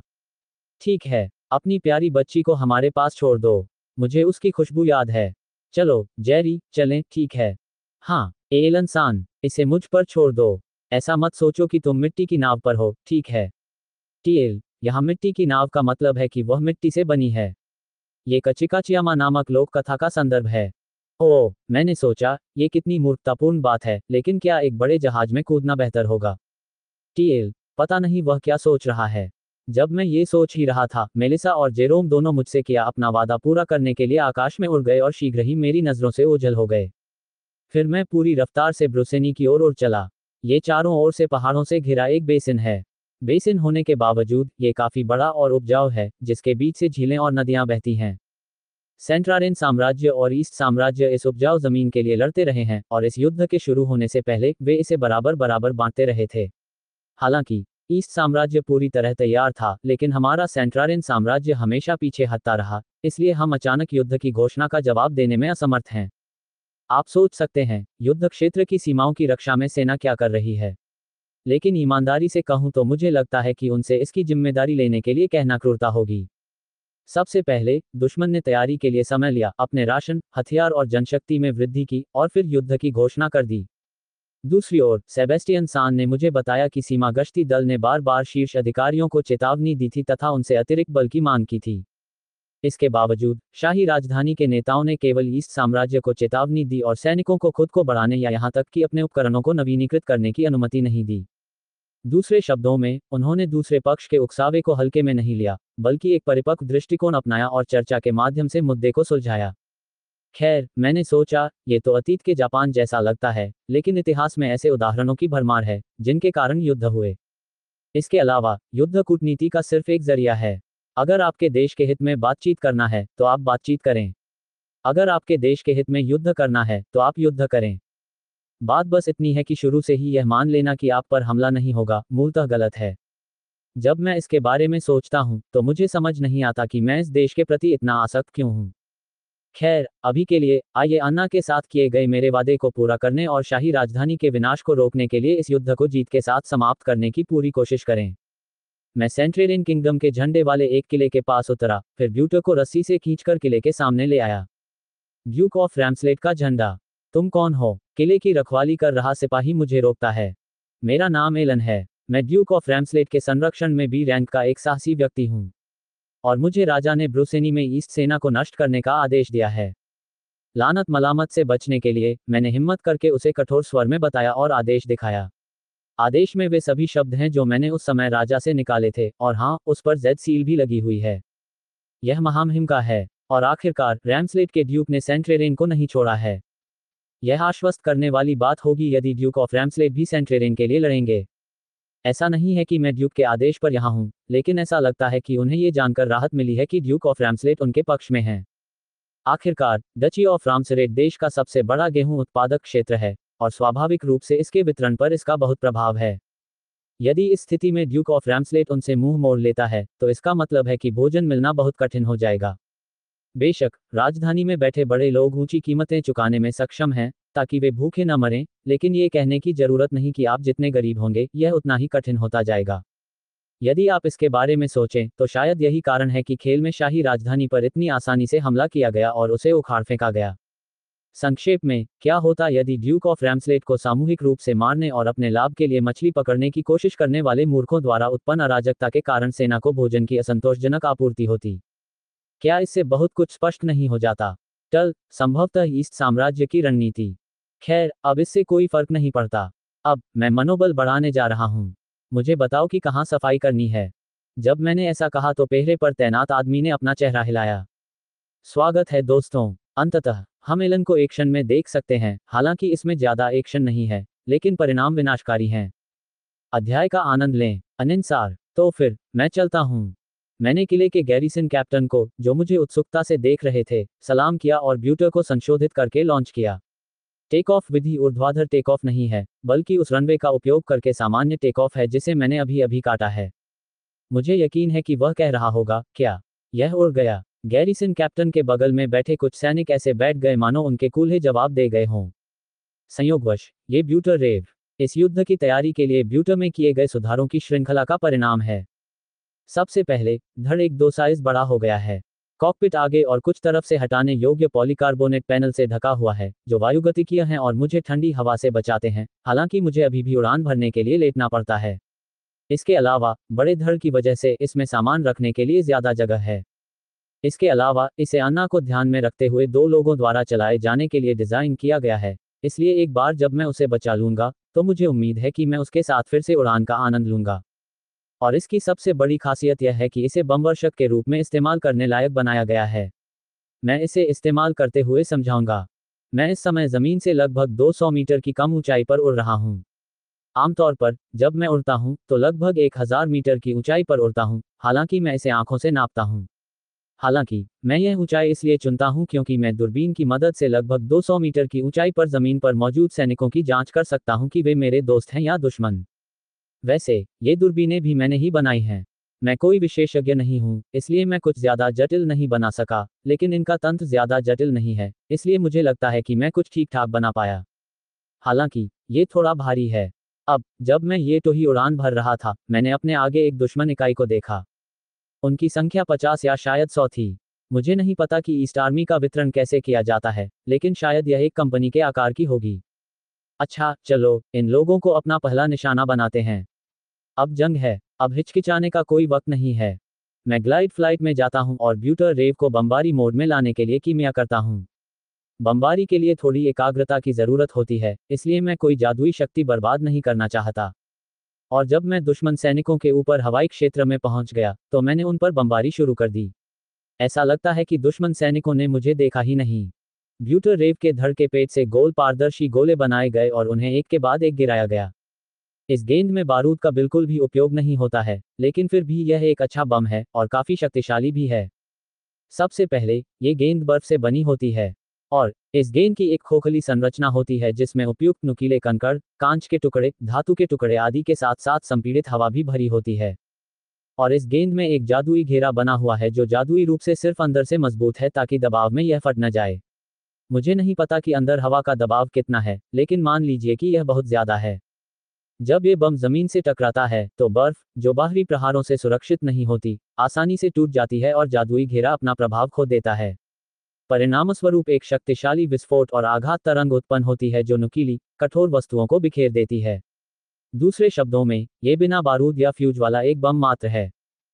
ठीक है, अपनी प्यारी बच्ची को हमारे पास छोड़ दो। मुझे उसकी खुशबू याद है। चलो, जेरी, चलें, ठीक है। हाँ, एलन सान, इसे मुझ पर छोड़ दो। ऐसा मत सोचो कि तुम मिट्टी की नाव पर हो, ठीक है? टीएल, यहाँ मिट्टी की नाव का मतलब है कि वह मिट्टी से बनी है। ये कचिकाचियामा नामक लोक कथा का संदर्भ है। ओह, मैंने सोचा, ये कितनी मूर्खतापूर्ण बात है, लेकिन क्या एक बड़े जहाज में कूदना बेहतर होगा? टीएल, पता नहीं वह क्या सोच रहा है। जब मैं ये सोच ही रहा था, मेलिसा और जेरोम दोनों मुझसे किया अपना वादा पूरा करने के लिए आकाश में उड़ गए और शीघ्र ही मेरी नजरों से ओझल हो गए। फिर मैं पूरी रफ्तार से ब्रुसेनी की ओर उड़ चला। ये चारों ओर से पहाड़ों से घिरा एक बेसिन है। बेसिन होने के बावजूद, ये काफी बड़ा और उपजाऊ है, जिसके बीच से झीलें और नदियां बहती हैं। सेंट्रारेन साम्राज्य और ईस्ट साम्राज्य इस उपजाऊ जमीन के लिए लड़ते रहे हैं, और इस युद्ध के शुरू होने से पहले, वे इसे बराबर बराबर बांटते रहे थे। हालांकि ईस्ट साम्राज्य पूरी तरह तैयार था, लेकिन हमारा सेंट्रारेन साम्राज्य हमेशा पीछे हटता रहा, इसलिए हम अचानक युद्ध की घोषणा का जवाब देने में असमर्थ हैं। आप सोच सकते हैं, युद्ध क्षेत्र की सीमाओं की रक्षा में सेना क्या कर रही है? लेकिन ईमानदारी से कहूं तो मुझे लगता है कि उनसे इसकी जिम्मेदारी लेने के लिए कहना क्रूरता होगी। सबसे पहले, दुश्मन ने तैयारी के लिए समय लिया, अपने राशन, हथियार और जनशक्ति में वृद्धि की, और फिर युद्ध की घोषणा कर दी। दूसरी ओर, सेबेस्टियन सान ने मुझे बताया कि सीमा गश्ती दल ने बार बार शीर्ष अधिकारियों को चेतावनी दी थी तथा उनसे अतिरिक्त बल की मांग की थी। इसके बावजूद, शाही राजधानी के नेताओं ने केवल ईस्ट साम्राज्य को चेतावनी दी और सैनिकों को खुद को बढ़ाने या यहां तक कि अपने उपकरणों को नवीनीकृत करने की अनुमति नहीं दी। दूसरे शब्दों में, उन्होंने दूसरे पक्ष के उकसावे को हल्के में नहीं लिया, बल्कि एक परिपक्व दृष्टिकोण अपनाया और चर्चा के माध्यम से मुद्दे को सुलझाया। खैर, मैंने सोचा, ये तो अतीत के जापान जैसा लगता है, लेकिन इतिहास में ऐसे उदाहरणों की भरमार है, जिनके कारण युद्ध हुए। इसके अलावा, युद्ध कूटनीति का सिर्फ एक जरिया है। अगर आपके देश के हित में बातचीत करना है, तो आप बातचीत करें। अगर आपके देश के हित में युद्ध करना है, तो आप युद्ध करें। बात बस इतनी है कि शुरू से ही यह मान लेना कि आप पर हमला नहीं होगा, मूलतः गलत है। जब मैं इसके बारे में सोचता हूं, तो मुझे समझ नहीं आता कि मैं इस देश के प्रति इतना आसक्त क्यों हूं। खैर, अभी के लिए, आइए अन्ना के साथ किए गए मेरे वादे को पूरा करने और शाही राजधानी के विनाश को रोकने के लिए इस युद्ध को जीत के साथ समाप्त करने की पूरी कोशिश करें। मैं सेंट्रेरियन किंगडम के झंडे वाले एक किले के पास उतरा, फिर ब्यूटर को रस्सी से खींचकर किले के सामने ले आया। ड्यूक ऑफ रैम्सलेट का झंडा। तुम कौन हो? किले की रखवाली कर रहा सिपाही मुझे रोकता है। मेरा नाम एलन है। मैं ड्यूक ऑफ रैम्सलेट के संरक्षण में बी रैंक का एक साहसी व्यक्ति हूं, और मुझे राजा ने ब्रुसेनी में ईस्ट सेना को नष्ट करने का आदेश दिया है। लानत मलामत से बचने के लिए, मैंने हिम्मत करके उसे कठोर स्वर में बताया और आदेश दिखाया। आदेश में वे सभी शब्द हैं जो मैंने उस समय राजा से निकाले थे, और हाँ, उस पर जेड सील भी लगी हुई है। यह महामहिम का है। और आखिरकार, रैम्सलेट के ड्यूक ने सेंट्रेरेन को नहीं छोड़ा है। यह आश्वस्त करने वाली बात होगी यदि ड्यूक ऑफ रैम्सलेट भी सेंट्रेरेन के लिए लड़ेंगे। ऐसा नहीं है कि मैं ड्यूक के आदेश पर यहां हूं, लेकिन ऐसा लगता है कि उन्हें ये जानकर राहत मिली है कि ड्यूक ऑफ रैम्सलेट उनके पक्ष में है। आखिरकार, डची ऑफ राम्सरेट देश का सबसे बड़ा गेहूं उत्पादक क्षेत्र है, और स्वाभाविक रूप से इसके वितरण पर इसका बहुत प्रभाव है। यदि इस स्थिति में ड्यूक ऑफ रैम्सलेट उनसे मुंह मोड़ लेता है, तो इसका मतलब है कि भोजन मिलना बहुत कठिन हो जाएगा। बेशक, राजधानी में बैठे बड़े लोग ऊंची कीमतें चुकाने में सक्षम हैं, ताकि वे भूखे न मरें, लेकिन ये कहने की जरूरत नहीं कि आप जितने गरीब होंगे, यह उतना ही कठिन होता जाएगा। यदि आप इसके बारे में सोचें, तो शायद यही कारण है कि खेल में शाही राजधानी पर इतनी आसानी से हमला किया गया और उसे उखाड़ फेंका गया। संक्षेप में, क्या होता यदि ड्यूक ऑफ रैम्सलेट को सामूहिक रूप से मारने और अपने लाभ के लिए मछली पकड़ने की कोशिश करने वाले मूर्खों द्वारा उत्पन्न अराजकता के कारण सेना को भोजन की असंतोषजनक आपूर्ति होती? क्या इससे बहुत कुछ स्पष्ट नहीं हो जाता? टल, संभवतः ईस्ट साम्राज्य की रणनीति। खैर, अब इससे कोई फर्क नहीं पड़ता। अब, मैं मनोबल बढ़ाने जा रहा हूं। मुझे बताओ कि कहां सफाई करनी है। जब मैंने ऐसा कहा तो पहरे पर तैनात आदमी ने अपना चेहरा हिलाया। स्वागत है दोस्तों। अंततः, हम एलन को एक्शन में देख सकते हैं, हालांकि इसमें ज्यादा एक्शन नहीं है, लेकिन परिणाम विनाशकारी हैं। अध्याय का आनंद लें। अनिसार, तो फिर, मैं चलता हूं। मैंने किले के गैरिसन कैप्टन को, जो मुझे उत्सुकता से देख रहे थे, सलाम किया और ब्यूटर को संशोधित करके लॉन्च किया। टेक ऑफ विधि ऊर्ध्वाधर टेक ऑफ नहीं है, बल्कि उस रनवे का उपयोग करके सामान्य टेक ऑफ है जिसे मैंने अभी अभी काटा है। मुझे यकीन है कि वह कह रहा होगा, क्या यह उड़ गया? गैरिसन कैप्टन के बगल में बैठे कुछ सैनिक ऐसे बैठ गए मानो उनके कूल्हे जवाब दे गए हों। संयोगवश ये ब्यूटर रेव इस युद्ध की तैयारी के लिए ब्यूटर में किए गए सुधारों की श्रृंखला का परिणाम है। सबसे पहले, धड़ एक दो साइज बड़ा हो गया है। कॉकपिट आगे और कुछ तरफ से हटाने योग्य पॉलीकार्बोनेट पैनल से ढका हुआ है, जो वायुगतिकीय हैं और मुझे ठंडी हवा से बचाते हैं, हालांकि मुझे अभी भी उड़ान भरने के लिए लेटना पड़ता है। इसके अलावा, बड़े धड़ की वजह से इसमें सामान रखने के लिए ज्यादा जगह है। इसके अलावा, इसे अन्ना को ध्यान में रखते हुए दो लोगों द्वारा चलाए जाने के लिए डिजाइन किया गया है, इसलिए एक बार जब मैं उसे बचा लूंगा, तो मुझे उम्मीद है कि मैं उसके साथ फिर से उड़ान का आनंद लूंगा। और इसकी सबसे बड़ी खासियत यह है कि इसे बमवर्षक के रूप में इस्तेमाल करने लायक बनाया गया है। मैं इसे इस्तेमाल करते हुए समझाऊंगा। मैं इस समय जमीन से लगभग दो सौ मीटर की कम ऊंचाई पर उड़ रहा हूं। आमतौर पर, जब मैं उड़ता हूं, तो लगभग एक हज़ार मीटर की ऊंचाई पर उड़ता हूं, हालांकि मैं इसे आंखों से नापता हूं। हालांकि, मैं यह ऊंचाई इसलिए चुनता हूं क्योंकि मैं दूरबीन की मदद से लगभग दो सौ मीटर की ऊंचाई पर जमीन पर मौजूद सैनिकों की जांच कर सकता हूं कि वे मेरे दोस्त हैं या दुश्मन। वैसे, ये दूरबीनें भी मैंने ही बनाई हैं। मैं कोई विशेषज्ञ नहीं हूं, इसलिए मैं कुछ ज्यादा जटिल नहीं बना सका, लेकिन इनका तंत्र ज्यादा जटिल नहीं है, इसलिए मुझे लगता है कि मैं कुछ ठीक ठाक बना पाया। हालांकि, ये थोड़ा भारी है। अब, जब मैं ये तो ही उड़ान भर रहा था, मैंने अपने आगे एक दुश्मन इकाई को देखा। उनकी संख्या पचास या शायद सौ थी। मुझे नहीं पता कि ईस्ट आर्मी का वितरण कैसे किया जाता है, लेकिन शायद यह एक कंपनी के आकार की होगी। अच्छा, चलो, इन लोगों को अपना पहला निशाना बनाते हैं। अब जंग है। अब हिचकिचाने का कोई वक्त नहीं है। मैं ग्लाइड फ्लाइट में जाता हूं और ब्यूटर रेव को बमबारी मोड में लाने के लिए कीमिया करता हूं। बमबारी के लिए थोड़ी एकाग्रता की जरूरत होती है, इसलिए मैं कोई जादुई शक्ति बर्बाद नहीं करना चाहता। और जब मैं दुश्मन सैनिकों के ऊपर हवाई क्षेत्र में पहुंच गया, तो मैंने उन पर बमबारी शुरू कर दी। ऐसा लगता है कि दुश्मन सैनिकों ने मुझे देखा ही नहीं। ब्यूटर रेव के धड़ के पेट से गोल पारदर्शी गोले बनाए गए और उन्हें एक के बाद एक गिराया गया। इस गेंद में बारूद का बिल्कुल भी उपयोग नहीं होता है, लेकिन फिर भी यह एक अच्छा बम है और काफी शक्तिशाली भी है। सबसे पहले, ये गेंद बर्फ से बनी होती है। और इस गेंद की एक खोखली संरचना होती है जिसमें उपयुक्त नुकीले कंकड़, कांच के टुकड़े, धातु के टुकड़े आदि के साथ साथ संपीड़ित हवा भी भरी होती है। और इस गेंद में एक जादुई घेरा बना हुआ है जो जादुई रूप से सिर्फ अंदर से मजबूत है ताकि दबाव में यह फट न जाए। मुझे नहीं पता कि अंदर हवा का दबाव कितना है, लेकिन मान लीजिए कि यह बहुत ज्यादा है। जब ये बम जमीन से टकराता है, तो बर्फ, जो बाहरी प्रहारों से सुरक्षित नहीं होती, आसानी से टूट जाती है और जादुई घेरा अपना प्रभाव खो देता है। परिणामस्वरूप एक शक्तिशाली विस्फोट और आघात तरंग उत्पन्न होती है जो नुकीली, कठोर वस्तुओं को बिखेर देती है। दूसरे शब्दों में, ये बिना बारूद या फ्यूज वाला एक बम मात्र है।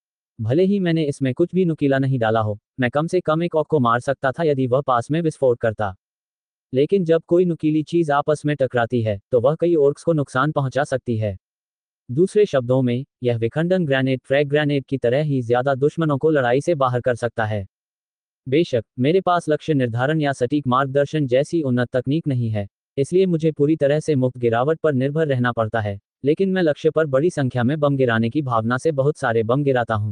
भले ही मैंने इसमें कुछ भी नुकीला नहीं डाला हो, मैं कम से कम एक ऑक को मार सकता था यदि वह पास में विस्फोट करता। लेकिन जब कोई नुकीली चीज आपस में टकराती है, तो वह कई ऑर्क्स को नुकसान पहुंचा सकती है। दूसरे शब्दों में, यह विखंडन ग्रेनेड फ्रैग ग्रेनेड की तरह ही ज्यादा दुश्मनों को लड़ाई से बाहर कर सकता है। बेशक, मेरे पास लक्ष्य निर्धारण या सटीक मार्गदर्शन जैसी उन्नत तकनीक नहीं है, इसलिए मुझे पूरी तरह से मुक्त गिरावट पर निर्भर रहना पड़ता है, लेकिन मैं लक्ष्य पर बड़ी संख्या में बम गिराने की भावना से बहुत सारे बम गिराता हूं।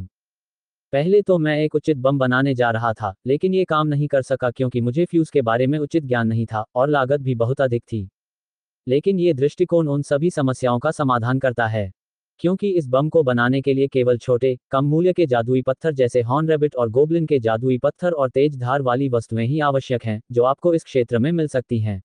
पहले तो मैं एक उचित बम बनाने जा रहा था, लेकिन ये काम नहीं कर सका क्योंकि मुझे फ्यूज के बारे में उचित ज्ञान नहीं था और लागत भी बहुत अधिक थी। लेकिन ये दृष्टिकोण उन सभी समस्याओं का समाधान करता है, क्योंकि इस बम को बनाने के लिए केवल छोटे, कम मूल्य के जादुई पत्थर जैसे हॉर्न रैबिट और गोब्लिन के जादुई पत्थर और तेज धार वाली वस्तुएं ही आवश्यक हैं, जो आपको इस क्षेत्र में मिल सकती हैं।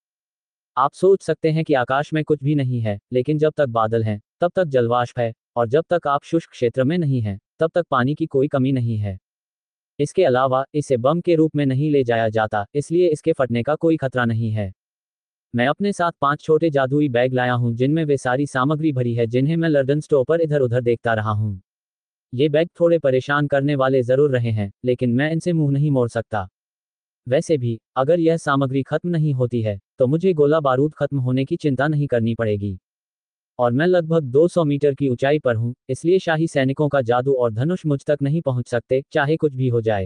आप सोच सकते हैं कि आकाश में कुछ भी नहीं है, लेकिन जब तक बादल हैं, तब तक जलवाष्प है, और जब तक आप शुष्क क्षेत्र में नहीं हैं, तब तक पानी की कोई कमी नहीं है। इसके अलावा, इसे बम के रूप में नहीं ले जाया जाता, इसलिए इसके फटने का कोई खतरा नहीं है। मैं अपने साथ पांच छोटे जादुई बैग लाया हूं जिनमें वे सारी सामग्री भरी है जिन्हें मैं लर्डन स्टोव पर इधर उधर देखता रहा हूं। ये बैग थोड़े परेशान करने वाले जरूर रहे हैं, लेकिन मैं इनसे मुंह नहीं मोड़ सकता। वैसे भी, अगर यह सामग्री खत्म नहीं होती है, तो मुझे गोला बारूद खत्म होने की चिंता नहीं करनी पड़ेगी। और मैं लगभग दो सौ मीटर की ऊंचाई पर हूं, इसलिए शाही सैनिकों का जादू और धनुष मुझ तक नहीं पहुंच सकते, चाहे कुछ भी हो जाए।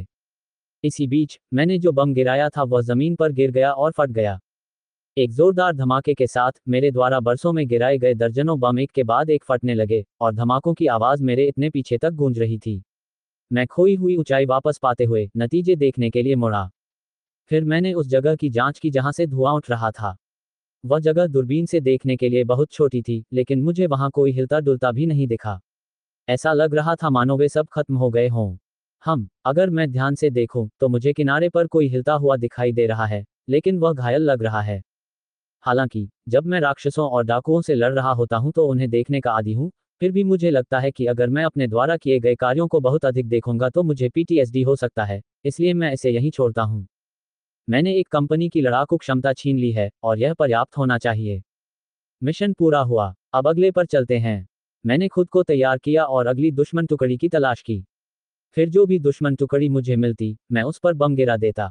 इसी बीच, मैंने जो बम गिराया था वह जमीन पर गिर गया और फट गया। एक जोरदार धमाके के साथ, मेरे द्वारा बरसों में गिराए गए दर्जनों बम एक के बाद एक फटने लगे, और धमाकों की आवाज मेरे इतने पीछे तक गूंज रही थी। मैं खोई हुई ऊंचाई वापस पाते हुए, नतीजे देखने के लिए मुड़ा। फिर मैंने उस जगह की जांच की जहां से धुआं उठ रहा था। वह जगह दूरबीन से देखने के लिए बहुत छोटी थी, लेकिन मुझे वहां कोई हिलता डुलता भी नहीं दिखा। ऐसा लग रहा था मानो वे सब खत्म हो गए हों। हम अगर मैं ध्यान से देखूं, तो मुझे किनारे पर कोई हिलता हुआ दिखाई दे रहा है, लेकिन वह घायल लग रहा है। हालांकि जब मैं राक्षसों और डाकुओं से लड़ रहा होता हूं तो उन्हें देखने का आदी हूं, फिर भी मुझे लगता है कि अगर मैं अपने द्वारा किए गए कार्यों को बहुत अधिक देखूंगा तो मुझे पीटीएसडी हो सकता है, इसलिए मैं इसे यहीं छोड़ता हूं। मैंने एक कंपनी की लड़ाकू क्षमता छीन ली है, और यह पर्याप्त होना चाहिए। मिशन पूरा हुआ, अब अगले पर चलते हैं। मैंने खुद को तैयार किया और अगली दुश्मन टुकड़ी की तलाश की। फिर जो भी दुश्मन टुकड़ी मुझे मिलती, मैं उस पर बम गिरा देता।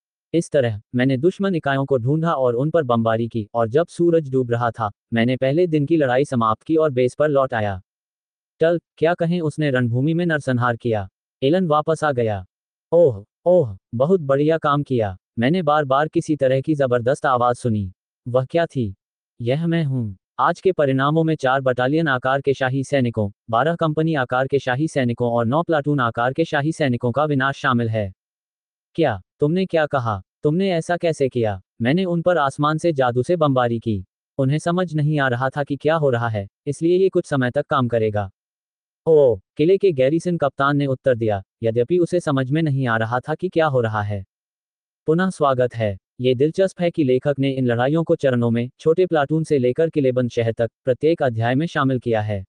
इस तरह मैंने दुश्मन इकाइयों को ढूंढा और उन पर बमबारी की, और जब सूरज डूब रहा था, मैंने पहले दिन की लड़ाई समाप्त की और बेस पर लौट आया। टल, क्या कहें, उसने रणभूमि में नरसंहार किया। एलन वापस आ गया। ओह ओह, बहुत बढ़िया काम किया। मैंने बार बार किसी तरह की जबरदस्त आवाज सुनी। वह क्या थी? यह मैं हूं। आज के परिणामों में चार बटालियन आकार के शाही सैनिकों, बारह कंपनी आकार के शाही सैनिकों और नौ प्लाटून आकार के शाही सैनिकों का विनाश शामिल है। क्या तुमने क्या कहा? तुमने ऐसा कैसे किया? मैंने उन पर आसमान से जादू से बमबारी की। उन्हें समझ नहीं आ रहा था कि क्या हो रहा है, इसलिए ये कुछ समय तक काम करेगा। ओह, किले के गैरीसन कप्तान ने उत्तर दिया, यद्यपि उसे समझ में नहीं आ रहा था कि क्या हो रहा है। पुनः स्वागत है। ये दिलचस्प है कि लेखक ने इन लड़ाइयों को चरणों में, छोटे प्लाटून से लेकर किलेबंद शहर तक, प्रत्येक अध्याय में शामिल किया है।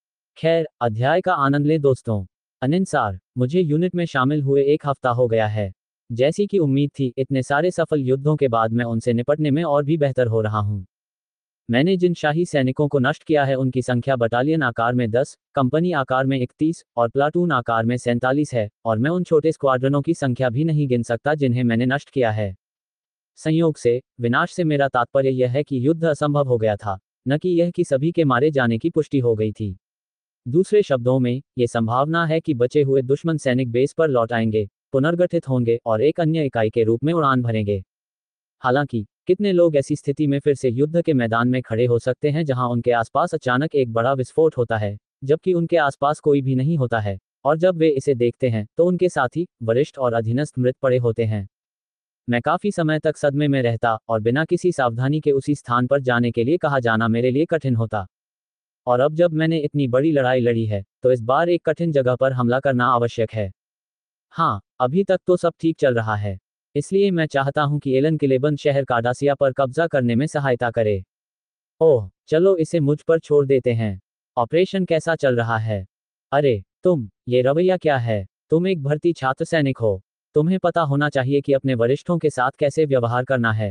खैर, अध्याय का आनंद लें दोस्तों। अनिसार, मुझे यूनिट में शामिल हुए एक हफ्ता हो गया है। जैसी कि उम्मीद थी, इतने सारे सफल युद्धों के बाद मैं उनसे निपटने में और भी बेहतर हो रहा हूं। मैंने जिन शाही सैनिकों को नष्ट किया है उनकी संख्या बटालियन आकार में दस, कंपनी आकार में इकतीस और प्लाटून आकार में सैंतालीस है, और मैं उन छोटे स्क्वाड्रनों की संख्या भी नहीं गिन सकता जिन्हें मैंने नष्ट किया है। संयोग से, विनाश से मेरा तात्पर्य यह है कि युद्ध असंभव हो गया था, न कि यह कि सभी के मारे जाने की पुष्टि हो गई थी। दूसरे शब्दों में, ये संभावना है कि बचे हुए दुश्मन सैनिक बेस पर लौट आएंगे, पुनर्गठित होंगे और एक अन्य इकाई के रूप में उड़ान भरेंगे। हालांकि कितने लोग ऐसी स्थिति में फिर से युद्ध के मैदान में खड़े हो सकते हैं जहां उनके आसपास अचानक एक बड़ा विस्फोट होता है, जबकि उनके आसपास कोई भी नहीं होता है, और जब वे इसे देखते हैं तो उनके साथी, वरिष्ठ और अधीनस्थ मृत पड़े होते हैं। मैं काफी समय तक सदमे में रहता, और बिना किसी सावधानी के उसी स्थान पर जाने के लिए कहा जाना मेरे लिए कठिन होता। और अब जब मैंने इतनी बड़ी लड़ाई लड़ी है, तो इस बार एक कठिन जगह पर हमला करना आवश्यक है। हाँ, अभी तक तो सब ठीक चल रहा है, इसलिए मैं चाहता हूं कि एलन किलेबंद शहर कार्डासिया पर कब्जा करने में सहायता करे। ओह, चलो इसे मुझ पर छोड़ देते हैं। ऑपरेशन कैसा चल रहा है? अरे, तुम, ये रवैया क्या है? तुम एक भर्ती छात्र सैनिक हो। तुम्हें पता होना चाहिए कि अपने वरिष्ठों के साथ कैसे व्यवहार करना है।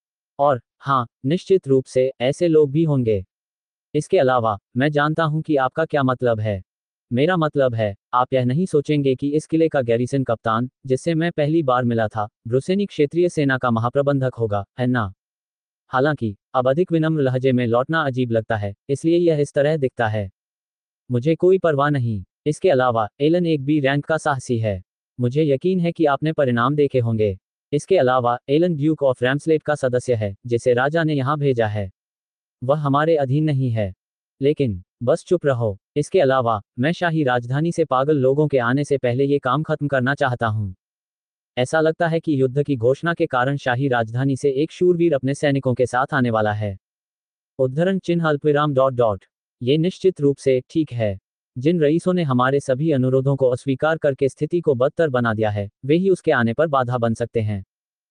और हाँ, निश्चित रूप से, ऐसे लोग भी होंगे। इसके अलावा, मैं जानता हूं कि आपका क्या मतलब है। मेरा मतलब है, आप यह नहीं सोचेंगे कि इस किले का गैरीसन कप्तान, जिससे मैं पहली बार मिला था, ब्रुसेनी क्षेत्रीय सेना का महाप्रबंधक होगा, है ना? हालांकि अब अधिक विनम्र लहजे में लौटना अजीब लगता है, इसलिए यह इस तरह दिखता है। मुझे कोई परवाह नहीं। इसके अलावा, एलन एक बी रैंक का साहसी है। मुझे यकीन है कि आपने परिणाम देखे होंगे। इसके अलावा, एलन ड्यूक ऑफ रैम्सलेट का सदस्य है, जिसे राजा ने यहाँ भेजा है। वह हमारे अधीन नहीं है। लेकिन बस चुप रहो। इसके अलावा, मैं शाही राजधानी से पागल लोगों के आने से पहले ये काम खत्म करना चाहता हूँ। ऐसा लगता है कि युद्ध की घोषणा के कारण शाही राजधानी से एक शूरवीर अपने सैनिकों के साथ आने वाला है। उद्धरण चिन्ह अल्पविराम डॉट डॉट। ये निश्चित रूप से ठीक है। जिन रईसों ने हमारे सभी अनुरोधों को अस्वीकार करके स्थिति को बदतर बना दिया है, वे ही उसके आने पर बाधा बन सकते हैं।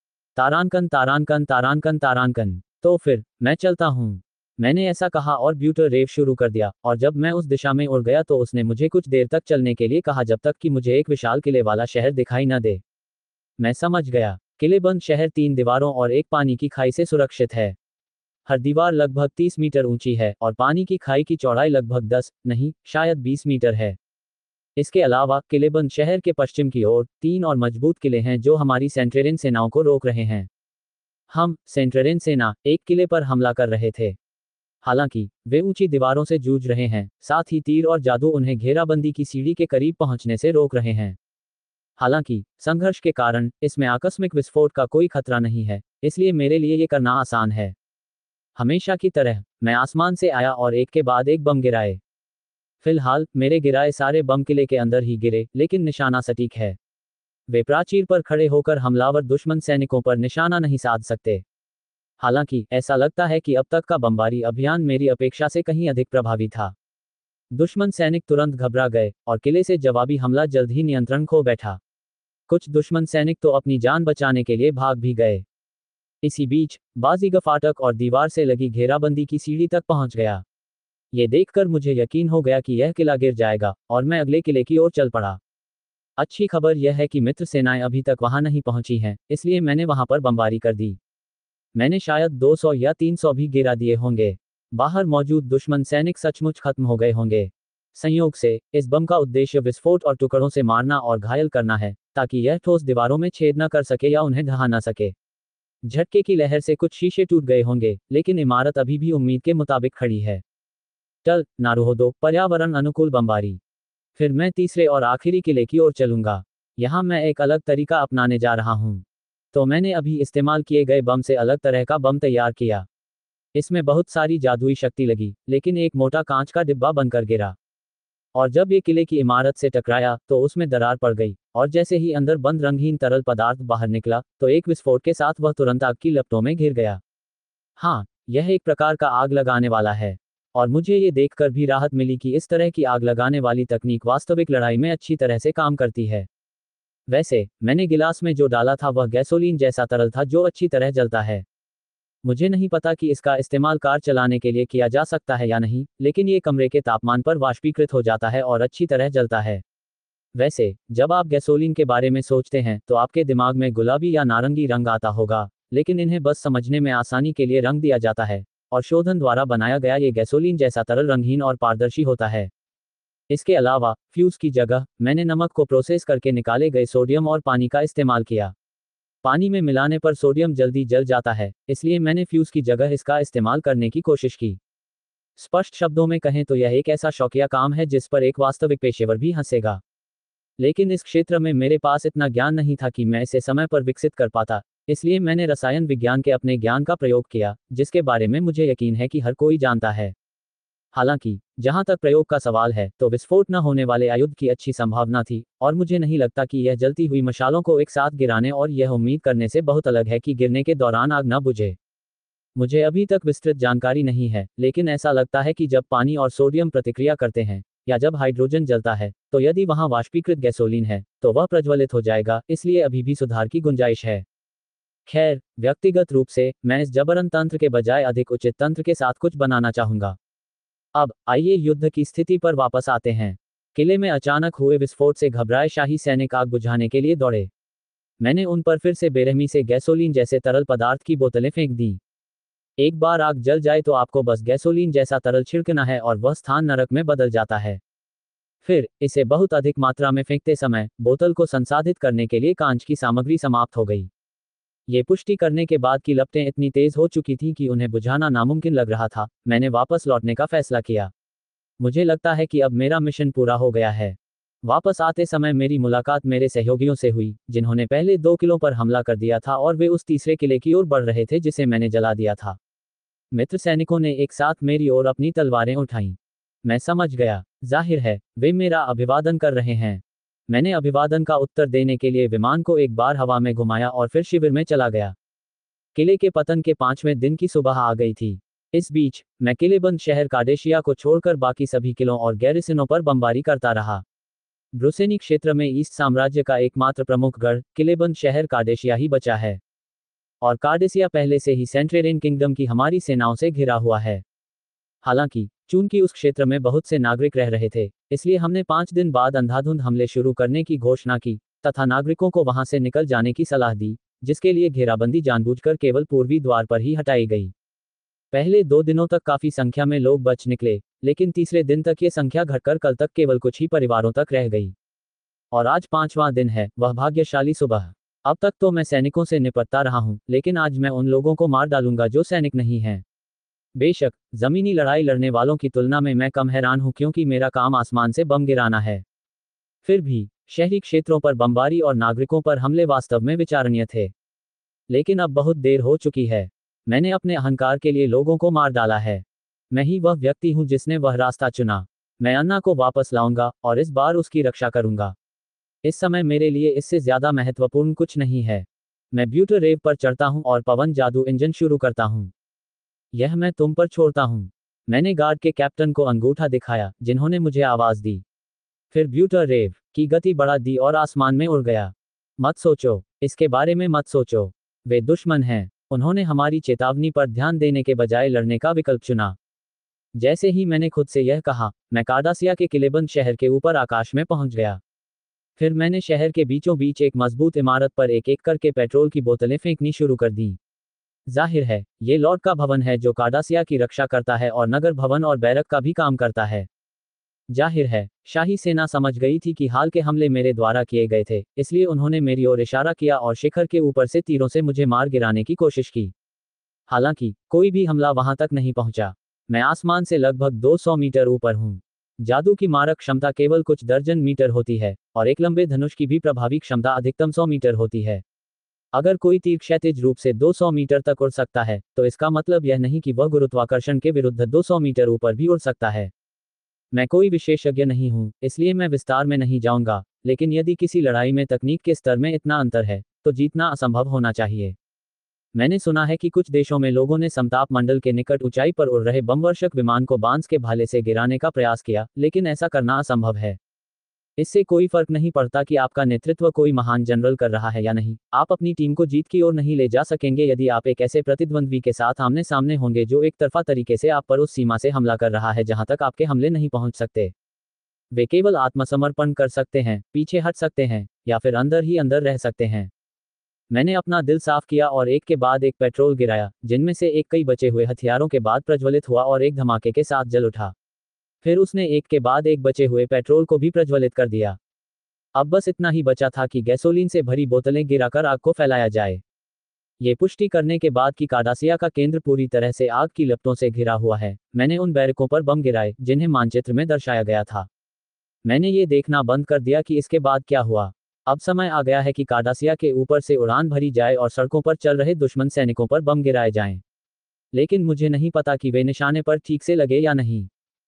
तारांकन तारांकन तारांकन तारांकन। तो फिर, मैं चलता हूँ। मैंने ऐसा कहा और ब्यूटर रेव शुरू कर दिया, और जब मैं उस दिशा में उड़ गया तो उसने मुझे कुछ देर तक चलने के लिए कहा जब तक कि मुझे एक विशाल किले वाला शहर दिखाई न दे। मैं समझ गया। किलेबंद शहर तीन दीवारों और एक पानी की खाई से सुरक्षित है। हर दीवार लगभग तीस मीटर ऊंची है और पानी की खाई की चौड़ाई लगभग दस, नहीं, शायद बीस मीटर है। इसके अलावा, किलेबंद शहर के पश्चिम की ओर तीन और मजबूत किले हैं जो हमारी सेंट्रेरिन सेनाओं को रोक रहे हैं। हम, सेंट्रेरिन सेना, एक किले पर हमला कर रहे थे। हालांकि वे ऊंची दीवारों से जूझ रहे हैं, साथ ही तीर और जादू उन्हें घेराबंदी की सीढ़ी के करीब पहुंचने से रोक रहे हैं। हालांकि संघर्ष के कारण इसमें आकस्मिक विस्फोट का कोई खतरा नहीं है, इसलिए मेरे लिए ये करना आसान है। हमेशा की तरह, मैं आसमान से आया और एक के बाद एक बम गिराए। फिलहाल, मेरे गिराए सारे बम किले के अंदर ही गिरे, लेकिन निशाना सटीक है। वे प्राचीर पर खड़े होकर हमलावर दुश्मन सैनिकों पर निशाना नहीं साध सकते। हालांकि ऐसा लगता है कि अब तक का बमबारी अभियान मेरी अपेक्षा से कहीं अधिक प्रभावी था। दुश्मन सैनिक तुरंत घबरा गए और किले से जवाबी हमला जल्द ही नियंत्रण खो बैठा। कुछ दुश्मन सैनिक तो अपनी जान बचाने के लिए भाग भी गए। इसी बीच बाजीगर फाटक और दीवार से लगी घेराबंदी की सीढ़ी तक पहुंच गया। ये देखकर मुझे यकीन हो गया कि यह किला गिर जाएगा और मैं अगले किले की ओर चल पड़ा। अच्छी खबर यह है कि मित्र सेनाएं अभी तक वहां नहीं पहुंची हैं, इसलिए मैंने वहां पर बमबारी कर दी। मैंने शायद दो सौ या तीन सौ भी गिरा दिए होंगे। बाहर मौजूद दुश्मन सैनिक सचमुच खत्म हो गए होंगे। संयोग से इस बम का उद्देश्य विस्फोट और टुकड़ों से मारना और घायल करना है, ताकि यह ठोस दीवारों में छेद न कर सके या उन्हें ढहा न सके। झटके की लहर से कुछ शीशे टूट गए होंगे, लेकिन इमारत अभी भी उम्मीद के मुताबिक खड़ी है। चल नारुहोदो, पर्यावरण अनुकूल बमबारी। फिर मैं तीसरे और आखिरी किले की ओर चलूंगा। यहाँ मैं एक अलग तरीका अपनाने जा रहा हूँ। तो मैंने अभी इस्तेमाल किए गए बम से अलग तरह का बम तैयार किया। इसमें बहुत सारी जादुई शक्ति लगी, लेकिन एक मोटा कांच का डिब्बा बनकर गिरा। और जब ये किले की इमारत से टकराया तो उसमें दरार पड़ गई, और जैसे ही अंदर बंद रंगहीन तरल पदार्थ बाहर निकला तो एक विस्फोट के साथ वह तुरंत आग की लपटों में घिर गया। हाँ, यह एक प्रकार का आग लगाने वाला है। और मुझे ये देखकर भी राहत मिली कि इस तरह की आग लगाने वाली तकनीक वास्तविक लड़ाई में अच्छी तरह से काम करती है। वैसे मैंने गिलास में जो डाला था वह गैसोलीन जैसा तरल था जो अच्छी तरह जलता है। मुझे नहीं पता कि इसका इस्तेमाल कार चलाने के लिए किया जा सकता है या नहीं, लेकिन ये कमरे के तापमान पर वाष्पीकृत हो जाता है और अच्छी तरह जलता है। वैसे जब आप गैसोलीन के बारे में सोचते हैं तो आपके दिमाग में गुलाबी या नारंगी रंग आता होगा, लेकिन इन्हें बस समझने में आसानी के लिए रंग दिया जाता है, और शोधन द्वारा बनाया गया ये गैसोलीन जैसा तरल रंगहीन और पारदर्शी होता है। इसके अलावा फ्यूज की जगह मैंने नमक को प्रोसेस करके निकाले गए सोडियम और पानी का इस्तेमाल किया। पानी में मिलाने पर सोडियम जल्दी जल जाता है, इसलिए मैंने फ्यूज की जगह इसका इस्तेमाल करने की कोशिश की। स्पष्ट शब्दों में कहें तो यह एक ऐसा शौकिया काम है जिस पर एक वास्तविक पेशेवर भी हंसेगा। लेकिन इस क्षेत्र में मेरे पास इतना ज्ञान नहीं था कि मैं इसे समय पर विकसित कर पाता, इसलिए मैंने रसायन विज्ञान के अपने ज्ञान का प्रयोग किया, जिसके बारे में मुझे यकीन है कि हर कोई जानता है। हालांकि जहां तक प्रयोग का सवाल है तो विस्फोट न होने वाले आयुध की अच्छी संभावना थी, और मुझे नहीं लगता कि यह जलती हुई मशालों को एक साथ गिराने और यह उम्मीद करने से बहुत अलग है कि गिरने के दौरान आग न बुझे। मुझे अभी तक विस्तृत जानकारी नहीं है, लेकिन ऐसा लगता है कि जब पानी और सोडियम प्रतिक्रिया करते हैं, या जब हाइड्रोजन जलता है, तो यदि वहां वाष्पीकृत गैसोलीन है तो वह प्रज्वलित हो जाएगा, इसलिए अभी भी सुधार की गुंजाइश है। खैर, व्यक्तिगत रूप से मैं इस जबरन तंत्र के बजाय अधिक उचित तंत्र के साथ कुछ बनाना चाहूंगा। अब आइए युद्ध की स्थिति पर वापस आते हैं। किले में अचानक हुए विस्फोट से घबराए शाही सैनिक आग बुझाने के लिए दौड़े। मैंने उन पर फिर से बेरहमी से गैसोलीन जैसे तरल पदार्थ की बोतलें फेंक दी। एक बार आग जल जाए तो आपको बस गैसोलीन जैसा तरल छिड़कना है और वह स्थान नरक में बदल जाता है। फिर इसे बहुत अधिक मात्रा में फेंकते समय बोतल को संसाधित करने के लिए कांच की सामग्री समाप्त हो गई। ये पुष्टि करने के बाद कि लपटें इतनी तेज हो चुकी थीं कि उन्हें बुझाना नामुमकिन लग रहा था, मैंने वापस लौटने का फैसला किया। मुझे लगता है कि अब मेरा मिशन पूरा हो गया है। वापस आते समय मेरी मुलाकात मेरे सहयोगियों से हुई, जिन्होंने पहले दो किलों पर हमला कर दिया था और वे उस तीसरे किले की ओर बढ़ रहे थे जिसे मैंने जला दिया था। मित्र सैनिकों ने एक साथ मेरी ओर अपनी तलवारें उठाईं। मैं समझ गया, जाहिर है वे मेरा अभिवादन कर रहे हैं। मैंने अभिवादन का उत्तर देने के लिए विमान को एक बार हवा में घुमाया और फिर शिविर में चला गया। किले के पतन के पांचवें दिन की सुबह आ गई थी। इस बीच मैं किलेबंद शहर काडेशिया को छोड़कर बाकी सभी किलों और गैरिसनों पर बमबारी करता रहा। ब्रुसेनी क्षेत्र में ईस्ट साम्राज्य का एकमात्र प्रमुख गढ़ किलेबंद शहर काडेशिया ही बचा है, और काडेसिया पहले से ही सेंट्रेरियन किंगडम की हमारी सेनाओं से घिरा हुआ है। हालांकि चूंकि उस क्षेत्र में बहुत से नागरिक रह रहे थे, इसलिए हमने पांच दिन बाद अंधाधुंध हमले शुरू करने की घोषणा की तथा नागरिकों को वहां से निकल जाने की सलाह दी, जिसके लिए घेराबंदी जानबूझकर केवल पूर्वी द्वार पर ही हटाई गई। पहले दो दिनों तक काफी संख्या में लोग बच निकले, लेकिन तीसरे दिन तक ये संख्या घटकर कल तक केवल कुछ ही परिवारों तक रह गई। और आज पांचवां दिन है, वह भाग्यशाली सुबह। अब तक तो मैं सैनिकों से निपटता रहा हूं, लेकिन आज मैं उन लोगों को मार डालूंगा जो सैनिक नहीं हैं। बेशक जमीनी लड़ाई लड़ने वालों की तुलना में मैं कम हैरान हूं, क्योंकि मेरा काम आसमान से बम गिराना है। फिर भी शहरी क्षेत्रों पर बमबारी और नागरिकों पर हमले वास्तव में विचारणीय थे। लेकिन अब बहुत देर हो चुकी है। मैंने अपने अहंकार के लिए लोगों को मार डाला है। मैं ही वह व्यक्ति हूं जिसने वह रास्ता चुना। मैं अन्ना को वापस लाऊंगा और इस बार उसकी रक्षा करूंगा। इस समय मेरे लिए इससे ज्यादा महत्वपूर्ण कुछ नहीं है। मैं ब्यूटर रेव पर चढ़ता हूं और पवन जादू इंजन शुरू करता हूं। यह मैं तुम पर छोड़ता हूं। मैंने गार्ड के कैप्टन को अंगूठा दिखाया, जिन्होंने मुझे आवाज दी। फिर ब्यूटर रेव की गति बढ़ा दी और आसमान में उड़ गया। मत सोचो, इसके बारे में मत सोचो। वे दुश्मन हैं। उन्होंने हमारी चेतावनी पर ध्यान देने के बजाय लड़ने का विकल्प चुना। जैसे ही मैंने खुद से यह कहा, मैं कार्डासिया के किलेबंद शहर के ऊपर आकाश में पहुंच गया। फिर मैंने शहर के बीचों बीच एक मजबूत इमारत पर एक एक करके पेट्रोल की बोतलें फेंकनी शुरू कर दी। जाहिर है, ये लॉर्ड का भवन है जो कार्डासिया की रक्षा करता है और नगर भवन और बैरक का भी काम करता है। जाहिर है, शाही सेना समझ गई थी कि हाल के हमले मेरे द्वारा किए गए थे, इसलिए उन्होंने मेरी ओर इशारा किया और शिखर के ऊपर से तीरों से मुझे मार गिराने की कोशिश की। हालांकि कोई भी हमला वहां तक नहीं पहुंचा। मैं आसमान से लगभग दो सौ मीटर ऊपर हूं। जादू की मारक क्षमता केवल कुछ दर्जन मीटर होती है, और एक लंबे धनुष की भी प्रभावी क्षमता अधिकतम सौ मीटर होती है। अगर कोई तीर क्षैतिज रूप से दो सौ मीटर तक उड़ सकता है, तो इसका मतलब यह नहीं कि वह गुरुत्वाकर्षण के विरुद्ध दो सौ मीटर ऊपर भी उड़ सकता है। मैं कोई विशेषज्ञ नहीं हूं, इसलिए मैं विस्तार में नहीं जाऊंगा, लेकिन यदि किसी लड़ाई में तकनीक के स्तर में इतना अंतर है, तो जीतना असंभव होना चाहिए। मैंने सुना है कि कुछ देशों में लोगों ने समताप मंडल के निकट ऊंचाई पर उड़ रहे बमवर्षक विमान को बांस के भाले से गिराने का प्रयास किया, लेकिन ऐसा करना असंभव है। इससे कोई फर्क नहीं पड़ता कि आपका नेतृत्व कोई महान जनरल कर रहा है या नहीं, आप अपनी टीम को जीत की ओर नहीं ले जा सकेंगे यदि आप एक ऐसे प्रतिद्वंद्वी के साथ आमने सामने होंगे जो एक तरफा तरीके से आप पर उस सीमा से हमला कर रहा है जहां तक आपके हमले नहीं पहुंच सकते। वे केवल आत्मसमर्पण कर सकते हैं, पीछे हट सकते हैं, या फिर अंदर ही अंदर रह सकते हैं। मैंने अपना दिल साफ किया और एक के बाद एक पेट्रोल गिराया, जिनमें से एक कई बचे हुए हथियारों के बाद प्रज्वलित हुआ और एक धमाके के साथ जल उठा। फिर उसने एक के बाद एक बचे हुए पेट्रोल को भी प्रज्वलित कर दिया। अब बस इतना ही बचा था कि गैसोलीन से भरी बोतलें गिराकर आग को फैलाया जाए। ये पुष्टि करने के बाद कि कार्डासिया का केंद्र पूरी तरह से आग की लपटों से घिरा हुआ है, मैंने उन बैरकों पर बम गिराए जिन्हें मानचित्र में दर्शाया गया था। मैंने ये देखना बंद कर दिया कि इसके बाद क्या हुआ। अब समय आ गया है कि कार्डासिया के ऊपर से उड़ान भरी जाए और सड़कों पर चल रहे दुश्मन सैनिकों पर बम गिराए जाएं। लेकिन मुझे नहीं पता कि वे निशाने पर ठीक से लगे या नहीं।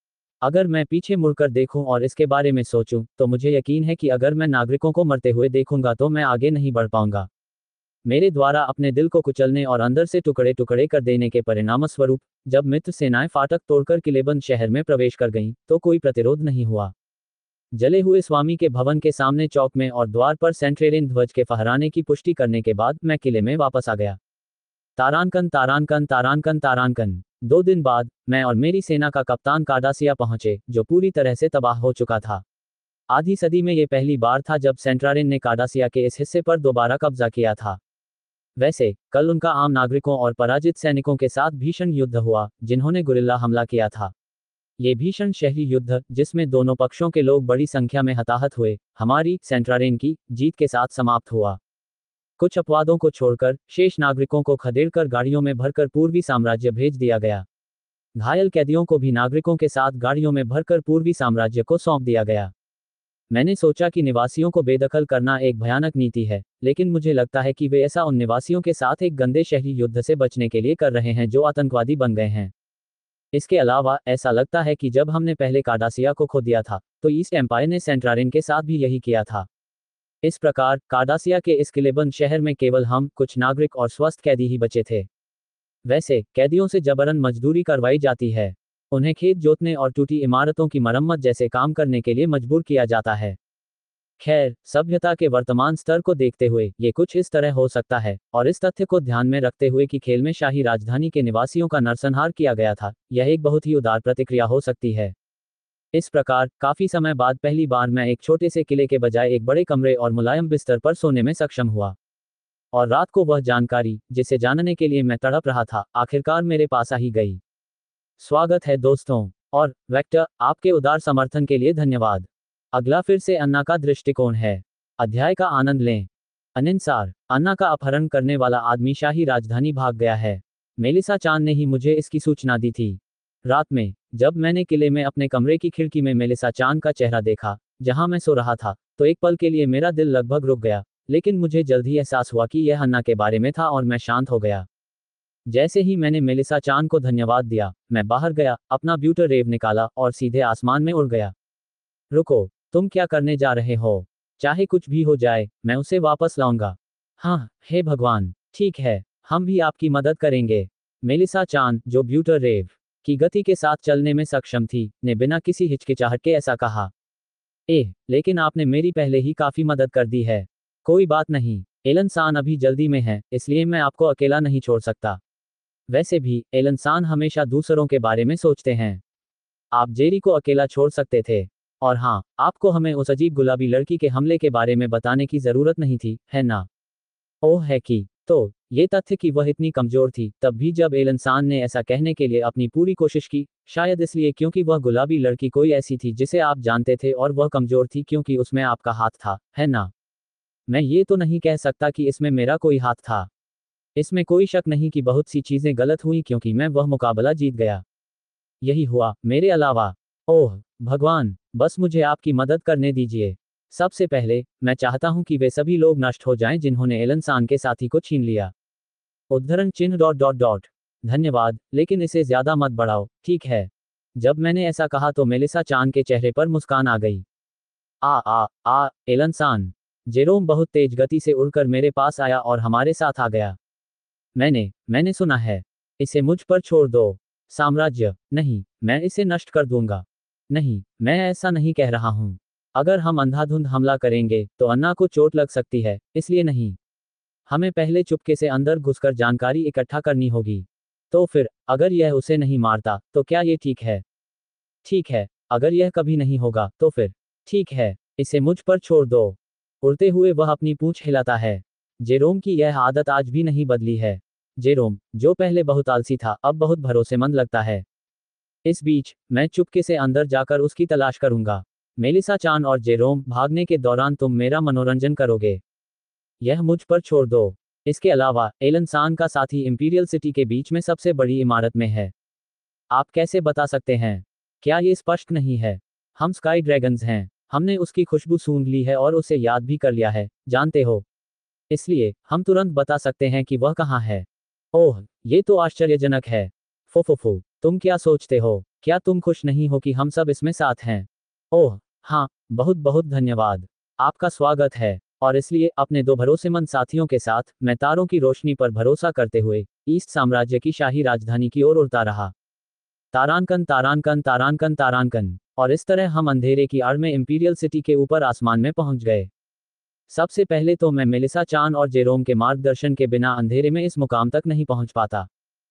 अगर मैं पीछे मुड़कर देखूं और इसके बारे में सोचूं, तो मुझे यकीन है कि अगर मैं नागरिकों को मरते हुए देखूंगा तो मैं आगे नहीं बढ़ पाऊंगा। मेरे द्वारा अपने दिल को कुचलने और अंदर से टुकड़े टुकड़े कर देने के परिणामस्वरूप, जब मित्र सेनाएं फाटक तोड़कर किलेबंद शहर में प्रवेश कर गईं, तो कोई प्रतिरोध नहीं हुआ। जले हुए स्वामी के भवन के सामने चौक में और द्वार पर सेंट्रेरियन ध्वज के फहराने की पुष्टि करने के बाद मैं किले में वापस आ गया। तारानकन तारानकन तारानकन तारानकन। दो दिन बाद, मैं और मेरी सेना का कप्तान कार्डासिया पहुंचे, जो पूरी तरह से तबाह हो चुका था। आधी सदी में यह पहली बार था जब सेंट्रारिन ने कार्डासिया के इस हिस्से पर दोबारा कब्जा किया था। वैसे, कल उनका आम नागरिकों और पराजित सैनिकों के साथ भीषण युद्ध हुआ, जिन्होंने गुरिल्ला हमला किया था। ये भीषण शहरी युद्ध, जिसमें दोनों पक्षों के लोग बड़ी संख्या में हताहत हुए, हमारी सेंट्रारिन की जीत के साथ समाप्त हुआ। कुछ अपवादों को छोड़कर, शेष नागरिकों को खदेड़कर गाड़ियों में भरकर पूर्वी साम्राज्य भेज दिया गया। घायल कैदियों को भी नागरिकों के साथ गाड़ियों में भरकर पूर्वी साम्राज्य को सौंप दिया गया। मैंने सोचा कि निवासियों को बेदखल करना एक भयानक नीति है, लेकिन मुझे लगता है कि वे ऐसा उन निवासियों के साथ एक गंदे शहरी युद्ध से बचने के लिए कर रहे हैं जो आतंकवादी बन गए हैं। इसके अलावा, ऐसा लगता है कि जब हमने पहले कार्डासिया को खो दिया था, तो ईस्ट एम्पायर ने सेंट्रारिन के साथ भी यही किया था। इस प्रकार, कार्डासिया के इस किलेबंद शहर में केवल हम, कुछ नागरिक और स्वस्थ कैदी ही बचे थे। वैसे, कैदियों से जबरन मजदूरी करवाई जाती है। उन्हें खेत जोतने और टूटी इमारतों की मरम्मत जैसे काम करने के लिए मजबूर किया जाता है। खैर, सभ्यता के वर्तमान स्तर को देखते हुए, ये कुछ इस तरह हो सकता है, और इस तथ्य को ध्यान में रखते हुए कि खेल में शाही राजधानी के निवासियों का नरसंहार किया गया था, यह एक बहुत ही उदार प्रतिक्रिया हो सकती है। इस प्रकार, काफी समय बाद पहली बार मैं एक छोटे से किले के बजाय एक बड़े कमरे और मुलायम बिस्तर पर सोने में सक्षम हुआ। और रात को वह जानकारी, जिसे जानने के लिए मैं तड़प रहा था, आखिरकार मेरे पास आ ही गई। स्वागत है दोस्तों, और वेक्टर, आपके उदार समर्थन के लिए धन्यवाद। अगला फिर से अन्ना का दृष्टिकोण है। अध्याय का आनंद लें। अनिसार, अन्ना का अपहरण करने वाला आदमी शाही राजधानी भाग गया है। मेलिसा चान ने ही मुझे इसकी सूचना दी थी। रात में, जब मैंने किले में अपने कमरे की खिड़की में मेलिसा चान का चेहरा देखा, जहां मैं सो रहा था, तो एक पल के लिए मेरा दिल लगभग रुक गया, लेकिन मुझे जल्द ही एहसास हुआ कि यह अन्ना के बारे में था और मैं शांत हो गया। जैसे ही मैंने मेलिसा चान को धन्यवाद दिया, मैं बाहर गया, अपना ब्यूटर रेव निकाला और सीधे आसमान में उड़ गया। रुको, तुम क्या करने जा रहे हो? चाहे कुछ भी हो जाए, मैं उसे वापस लाऊंगा। हाँ, हे भगवान, ठीक है, हम भी आपकी मदद करेंगे। मेलिसा चान, जो ब्यूटर रेव की गति के साथ चलने में सक्षम थी, ने बिना किसी हिचकिचाहट के ऐसा कहा। एह, लेकिन आपने मेरी पहले ही काफी मदद कर दी है। कोई बात नहीं, एलन सान अभी जल्दी में है, इसलिए मैं आपको अकेला नहीं छोड़ सकता। वैसे भी, एलन सान हमेशा दूसरों के बारे में सोचते हैं। आप जेरी को अकेला छोड़ सकते थे। और हाँ, आपको हमें उस अजीब गुलाबी लड़की के हमले के बारे में बताने की जरूरत नहीं थी, है ना? ओह है कि, तो, ये तथ्य कि वह इतनी कमजोर थी, तब भी जब एलन सान ने ऐसा कहने के लिए अपनी पूरी कोशिश की, शायद इसलिए क्योंकि वह गुलाबी लड़की कोई ऐसी थी जिसे आप जानते थे और वह कमजोर थी क्योंकि उसमें आपका हाथ था, है ना? मैं ये तो नहीं कह सकता कि इसमें मेरा कोई हाथ था। इसमें कोई शक नहीं कि बहुत सी चीजें गलत हुई क्योंकि मैं वह मुकाबला जीत गया। यही हुआ, मेरे अलावा। ओह भगवान, बस मुझे आपकी मदद करने दीजिए। सबसे पहले, मैं चाहता हूं कि वे सभी लोग नष्ट हो जाएं जिन्होंने एलन सान के साथी को छीन लिया। उद्धरण चिन्ह डॉट डॉट डॉट। धन्यवाद, लेकिन इसे ज्यादा मत बढ़ाओ, ठीक है? जब मैंने ऐसा कहा तो मेलिसा चान के चेहरे पर मुस्कान आ गई। आ आ आ एलन सान। जेरोम बहुत तेज गति से उड़कर मेरे पास आया और हमारे साथ आ गया। मैंने मैंने सुना है। इसे मुझ पर छोड़ दो। साम्राज्य, नहीं, मैं इसे नष्ट कर दूंगा। नहीं, मैं ऐसा नहीं कह रहा हूं। अगर हम अंधाधुंध हमला करेंगे तो अन्ना को चोट लग सकती है, इसलिए नहीं। हमें पहले चुपके से अंदर घुसकर जानकारी इकट्ठा करनी होगी। तो फिर, अगर यह उसे नहीं मारता, तो क्या ये ठीक है? ठीक है, अगर यह कभी नहीं होगा, तो फिर ठीक है, इसे मुझ पर छोड़ दो। उड़ते हुए वह अपनी पूंछ हिलाता है। जेरोम की यह आदत आज भी नहीं बदली है। जेरोम, जो पहले बहुत आलसी था, अब बहुत भरोसेमंद लगता है। इस बीच, मैं चुपके से अंदर जाकर उसकी तलाश करूंगा। मेलिसा चान और जेरोम, भागने के दौरान तुम मेरा मनोरंजन करोगे। यह मुझ पर छोड़ दो। इसके अलावा, एलन सान का साथी इंपीरियल सिटी के बीच में सबसे बड़ी इमारत में है। आप कैसे बता सकते हैं? क्या ये स्पष्ट नहीं है? हम स्काई ड्रैगन्स हैं। हमने उसकी खुशबू सूंघ ली है और उसे याद भी कर लिया है, जानते हो। इसलिए, हम तुरंत बता सकते हैं कि वह कहाँ है। ओह, ये तो आश्चर्यजनक है। फो फो फो, तुम क्या सोचते हो? क्या तुम खुश नहीं हो कि हम सब इसमें साथ हैं? ओह, हाँ, बहुत बहुत धन्यवाद। आपका स्वागत है। और इसलिए, अपने दो भरोसेमंद साथियों के साथ, मैं तारों की रोशनी पर भरोसा करते हुए, ईस्ट साम्राज्य की शाही राजधानी की ओर उड़ता रहा। तारांकन तारांकन तारांकन तारांकन। और इस तरह हम अंधेरे की आड़ में इंपीरियल सिटी के ऊपर आसमान में पहुंच गए। सबसे पहले तो मैं मेलिसा चान और जेरोम के मार्गदर्शन के बिना अंधेरे में इस मुकाम तक नहीं पहुंच पाता।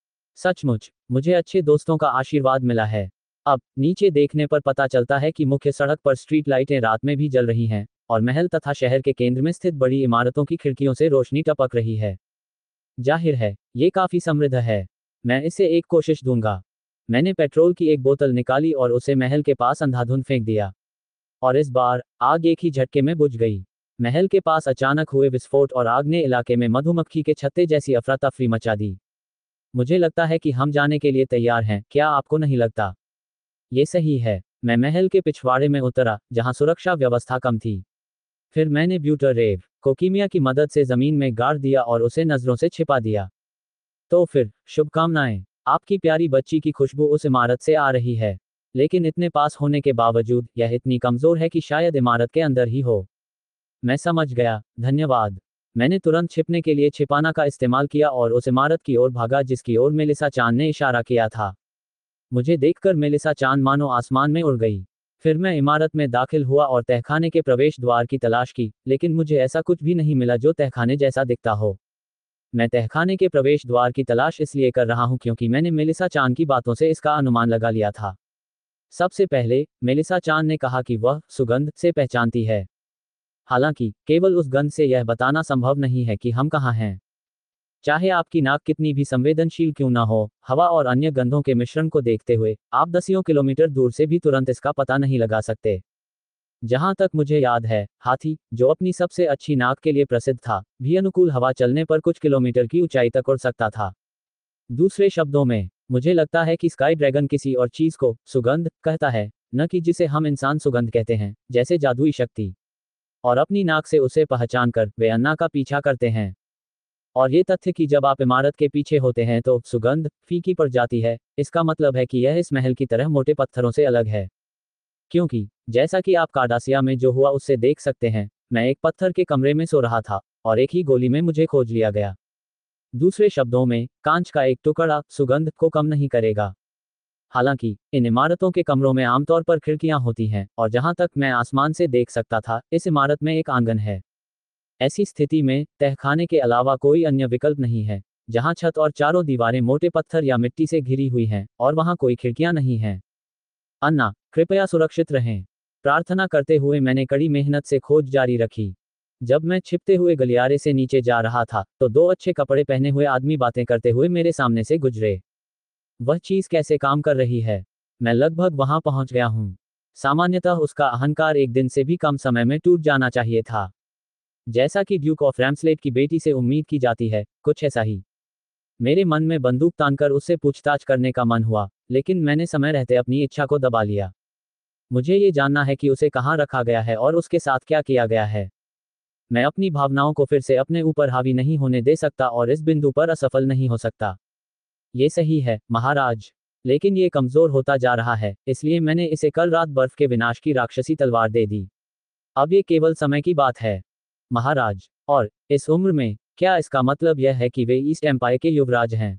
सचमुच, मुझे अच्छे दोस्तों का आशीर्वाद मिला है। अब, नीचे देखने पर पता चलता है कि मुख्य सड़क पर स्ट्रीट लाइटें रात में भी जल रही हैं, और महल तथा शहर के केंद्र में स्थित बड़ी इमारतों की खिड़कियों से रोशनी टपक रही है। जाहिर है, ये काफी समृद्ध है। मैं इसे एक कोशिश दूंगा। मैंने पेट्रोल की एक बोतल निकाली और उसे महल के पास अंधाधुंध फेंक दिया। और इस बार, आग एक ही झटके में बुझ गई। महल के पास अचानक हुए विस्फोट और आग ने इलाके में मधुमक्खी के छत्ते जैसी अफरा तफरी मचा दी। मुझे लगता है कि हम जाने के लिए तैयार हैं, क्या आपको नहीं लगता? ये सही है। मैं महल के पिछवाड़े में उतरा, जहां सुरक्षा व्यवस्था कम थी। फिर मैंने ब्यूटर रेव को कीमिया की मदद से जमीन में गाड़ दिया और उसे नजरों से छिपा दिया। तो फिर, शुभकामनाएं। आपकी प्यारी बच्ची की खुशबू उस इमारत से आ रही है। लेकिन इतने पास होने के बावजूद, यह इतनी कमजोर है कि शायद इमारत के अंदर ही हो। मैं समझ गया, धन्यवाद। मैंने तुरंत छिपने के लिए छिपाना का इस्तेमाल किया और उस इमारत की ओर भागा जिसकी ओर मेलिसा चान ने इशारा किया था। मुझे देखकर मेलिसा चान मानो आसमान में उड़ गई। फिर मैं इमारत में दाखिल हुआ और तहखाने के प्रवेश द्वार की तलाश की, लेकिन मुझे ऐसा कुछ भी नहीं मिला जो तहखाने जैसा दिखता हो। मैं तहखाने के प्रवेश द्वार की तलाश इसलिए कर रहा हूं क्योंकि मैंने मेलिसा चान की बातों से इसका अनुमान लगा लिया था। सबसे पहले, मेलिसा चान ने कहा कि वह सुगंध से पहचानती है। हालांकि, केवल उस गंध से यह बताना संभव नहीं है कि हम कहाँ हैं। चाहे आपकी नाक कितनी भी संवेदनशील क्यों ना हो, हवा और अन्य गंधों के मिश्रण को देखते हुए, आप दसियों किलोमीटर दूर से भी तुरंत इसका पता नहीं लगा सकते। जहां तक मुझे याद है, हाथी, जो अपनी सबसे अच्छी नाक के लिए प्रसिद्ध था, भी अनुकूल हवा चलने पर कुछ किलोमीटर की ऊंचाई तक उड़ सकता था। दूसरे शब्दों में, मुझे लगता है कि स्काई ड्रैगन किसी और चीज को सुगंध कहता है, न कि जिसे हम इंसान सुगंध कहते हैं, जैसे जादुई शक्ति। और अपनी नाक से उसे पहचान कर, वे अन्ना का पीछा करते हैं। और ये तथ्य कि जब आप इमारत के पीछे होते हैं तो सुगंध फीकी पड़ जाती है, इसका मतलब है कि यह इस महल की तरह मोटे पत्थरों से अलग है। क्योंकि, जैसा कि आप कार्डासिया में जो हुआ उससे देख सकते हैं, मैं एक पत्थर के कमरे में सो रहा था, और एक ही गोली में मुझे खोज लिया गया। दूसरे शब्दों में, कांच का एक टुकड़ा सुगंध को कम नहीं करेगा। हालांकि इन इमारतों के कमरों में आमतौर पर खिड़कियां होती हैं, और जहां तक मैं आसमान से देख सकता था, इस इमारत में एक आंगन है। ऐसी स्थिति में तहखाने के अलावा कोई अन्य विकल्प नहीं है, जहां छत और चारों दीवारें मोटे पत्थर या मिट्टी से घिरी हुई हैं, और वहां कोई खिड़कियां नहीं हैं। अन्ना, कृपया सुरक्षित रहें। प्रार्थना करते हुए मैंने कड़ी मेहनत से खोज जारी रखी। जब मैं छिपते हुए गलियारे से नीचे जा रहा था, तो दो अच्छे कपड़े पहने हुए आदमी बातें करते हुए मेरे सामने से गुजरे। वह चीज कैसे काम कर रही है? मैं लगभग वहां पहुंच गया हूं। सामान्यतः उसका अहंकार एक दिन से भी कम समय में टूट जाना चाहिए था। जैसा कि ड्यूक ऑफ रैम्सलेट की बेटी से उम्मीद की जाती है, कुछ ऐसा ही। मेरे मन में बंदूक तानकर उससे पूछताछ करने का मन हुआ, लेकिन मैंने समय रहते अपनी इच्छा को दबा लिया। मुझे ये जानना है कि उसे कहाँ रखा गया है और उसके साथ क्या किया गया है। मैं अपनी भावनाओं को फिर से अपने ऊपर हावी नहीं होने दे सकता और इस बिंदु पर असफल नहीं हो सकता। ये सही है, महाराज। लेकिन ये कमजोर होता जा रहा है, इसलिए मैंने इसे कल रात बर्फ के विनाश की राक्षसी तलवार दे दी। अब ये केवल समय की बात है, महाराज। और इस उम्र में, क्या इसका मतलब यह है कि वे ईस्ट एम्पायर के युवराज हैं?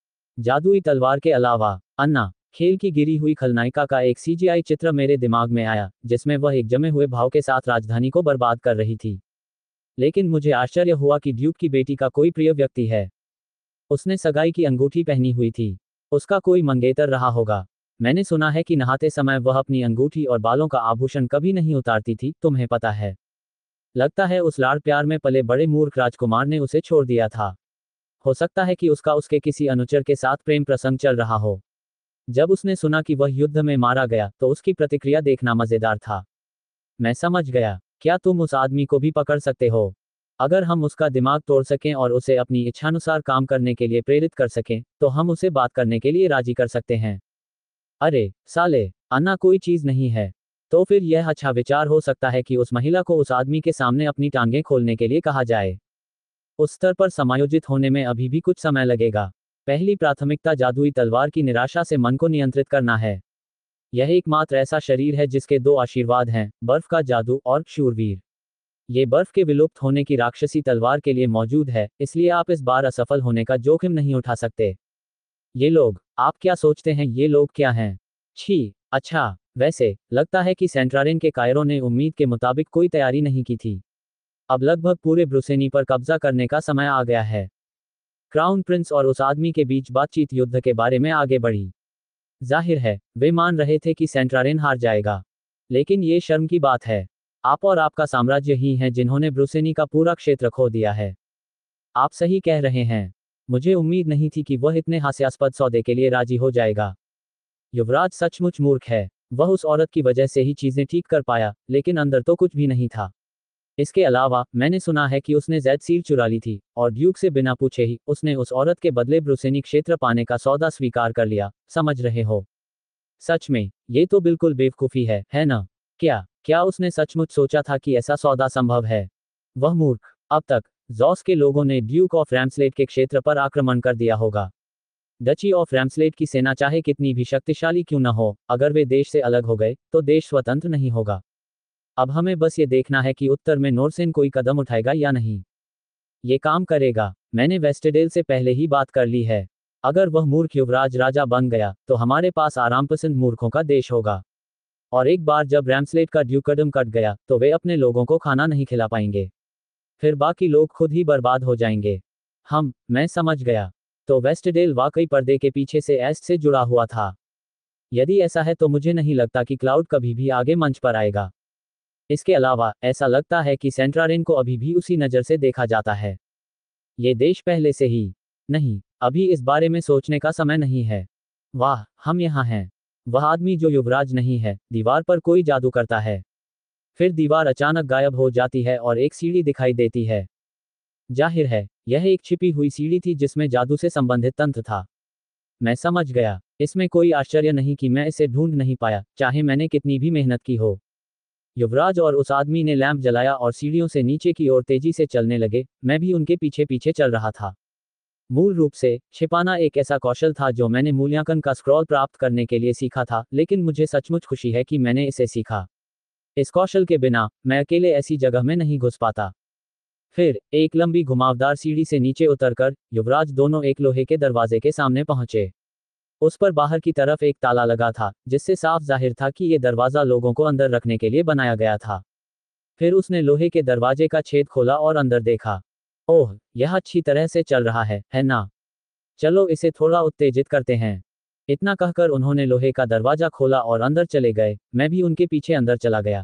जादुई तलवार के अलावा, अन्ना, खेल की गिरी हुई खलनायिका का एक सीजीआई चित्र मेरे दिमाग में आया, जिसमें वह एक जमे हुए भाव के साथ राजधानी को बर्बाद कर रही थी। लेकिन मुझे आश्चर्य हुआ कि ड्यूक की बेटी का कोई प्रिय व्यक्ति है। उसने सगाई की अंगूठी पहनी हुई थी। उसका कोई मंगेतर रहा होगा। मैंने सुना है कि नहाते समय वह अपनी अंगूठी और बालों का आभूषण कभी नहीं उतारती थी, तुम्हें पता है। लगता है उस लाड़ प्यार में पले बड़े मूर्ख राजकुमार ने उसे छोड़ दिया था। हो सकता है कि उसका उसके किसी अनुचर के साथ प्रेम प्रसंग चल रहा हो। जब उसने सुना कि वह युद्ध में मारा गया, तो उसकी प्रतिक्रिया देखना मजेदार था। मैं समझ गया। क्या तुम उस आदमी को भी पकड़ सकते हो? अगर हम उसका दिमाग तोड़ सकें और उसे अपनी इच्छानुसार काम करने के लिए प्रेरित कर सकें, तो हम उसे बात करने के लिए राजी कर सकते हैं। अरे साले, अन्ना कोई चीज नहीं है। तो फिर यह अच्छा विचार हो सकता है कि उस महिला को उस आदमी के सामने अपनी टांगें खोलने के लिए कहा जाए। उस स्तर पर समायोजित होने में अभी भी कुछ समय लगेगा। पहली प्राथमिकता जादुई तलवार की निराशा से मन को नियंत्रित करना है। यह एकमात्र ऐसा शरीर है जिसके दो आशीर्वाद हैं, बर्फ का जादू और शूरवीर। ये बर्फ के विलुप्त होने की राक्षसी तलवार के लिए मौजूद है, इसलिए आप इस बार असफल होने का जोखिम नहीं उठा सकते। ये लोग, आप क्या सोचते हैं ये लोग क्या हैं? छी, अच्छा, वैसे, लगता है कि सेंट्रारिन के कायरों ने उम्मीद के मुताबिक कोई तैयारी नहीं की थी। अब लगभग पूरे ब्रुसेनी पर कब्जा करने का समय आ गया है। क्राउन प्रिंस और उस आदमी के बीच बातचीत युद्ध के बारे में आगे बढ़ी। जाहिर है, वे मान रहे थे कि सेंट्रारिन हार जाएगा। लेकिन ये शर्म की बात है। आप और आपका साम्राज्य ही हैं जिन्होंने ब्रुसेनी का पूरा क्षेत्र खो दिया है। आप सही कह रहे हैं। मुझे उम्मीद नहीं थी कि वह इतने हास्यास्पद सौदे के लिए राजी हो जाएगा। युवराज सचमुच मूर्ख है। वह उस औरत की वजह से ही चीजें ठीक कर पाया, लेकिन अंदर तो कुछ भी नहीं था। इसके अलावा, मैंने सुना है कि उसने जैद सील चुरा ली थी, और ड्यूक से बिना पूछे ही, उसने उस औरत के बदले ब्रुसेनी क्षेत्र पाने का सौदा स्वीकार कर लिया, समझ रहे हो? सच में, ये तो बिल्कुल बेवकूफ़ी है, है ना? क्या, क्या उसने सचमुच सोचा था कि ऐसा सौदा संभव है? वह मूर्ख। अब तक, जॉस के लोगों ने ड्यूक ऑफ रैम्सलेट के क्षेत्र पर आक्रमण कर दिया होगा। डची ऑफ रैम्सलेट की सेना चाहे कितनी भी शक्तिशाली क्यों न हो, अगर वे देश से अलग हो गए, तो देश स्वतंत्र नहीं होगा। अब हमें बस ये देखना है कि उत्तर में नोरसेन कोई कदम उठाएगा या नहीं। ये काम करेगा। मैंने वेस्टेडेल से पहले ही बात कर ली है। अगर वह मूर्ख युवराज राजा बन गया, तो हमारे पास आराम पसंद मूर्खों का देश होगा। और एक बार जब रैम्सलेट का ड्यूकडम कट गया, तो वे अपने लोगों को खाना नहीं खिला पाएंगे। फिर बाकी लोग खुद ही बर्बाद हो जाएंगे। हम, मैं समझ गया। तो वेस्टडेल वाकई पर्दे के पीछे से एस्ट से जुड़ा हुआ था। यदि ऐसा है तो मुझे नहीं लगता कि क्लाउड कभी भी आगे मंच पर आएगा। इसके अलावा, ऐसा लगता है कि सेंट्रारिन को अभी भी उसी नज़र से देखा जाता है। ये देश पहले से ही। नहीं, अभी इस बारे में सोचने का समय नहीं है। वाह, हम यहाँ हैं। वह आदमी जो युवराज नहीं है, दीवार पर कोई जादू करता है। फिर दीवार अचानक गायब हो जाती है और एक सीढ़ी दिखाई देती है। जाहिर है, यह एक छिपी हुई सीढ़ी थी जिसमें जादू से संबंधित तंत्र था। मैं समझ गया। इसमें कोई आश्चर्य नहीं कि मैं इसे ढूंढ नहीं पाया, चाहे मैंने कितनी भी मेहनत की हो। युवराज और उस आदमी ने लैंप जलाया और सीढ़ियों से नीचे की ओर तेजी से चलने लगे, मैं भी उनके पीछे पीछे चल रहा था। मूल रूप से, छिपाना एक ऐसा कौशल था जो मैंने मूल्यांकन का स्क्रॉल प्राप्त करने के लिए सीखा था, लेकिन मुझे सचमुच खुशी है कि मैंने इसे सीखा। इस कौशल के बिना, मैं अकेले ऐसी जगह में नहीं घुस पाता। फिर, एक लंबी घुमावदार सीढ़ी से नीचे उतरकर, युवराज दोनों एक लोहे के दरवाजे के सामने पहुंचे। उस पर बाहर की तरफ एक ताला लगा था, जिससे साफ जाहिर था कि ये दरवाज़ा लोगों को अंदर रखने के लिए बनाया गया था। फिर उसने लोहे के दरवाजे का छेद खोला और अंदर देखा। ओह, यह अच्छी तरह से चल रहा है, है ना? चलो इसे थोड़ा उत्तेजित करते हैं। इतना कहकर उन्होंने लोहे का दरवाजा खोला और अंदर चले गए। मैं भी उनके पीछे अंदर चला गया।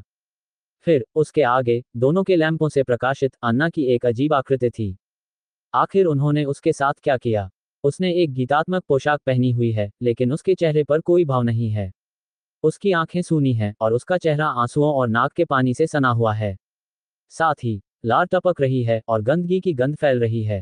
फिर उसके आगे दोनों के लैंपों से प्रकाशित अन्ना की एक अजीब आकृति थी। आखिर उन्होंने उसके साथ क्या किया? उसने एक गीतात्मक पोशाक पहनी हुई है, लेकिन उसके चेहरे पर कोई भाव नहीं है। उसकी आंखें सूनी हैं और उसका चेहरा आंसुओं और नाक के पानी से सना हुआ है। साथ ही लार टपक रही है और गंदगी की गंध फैल रही है।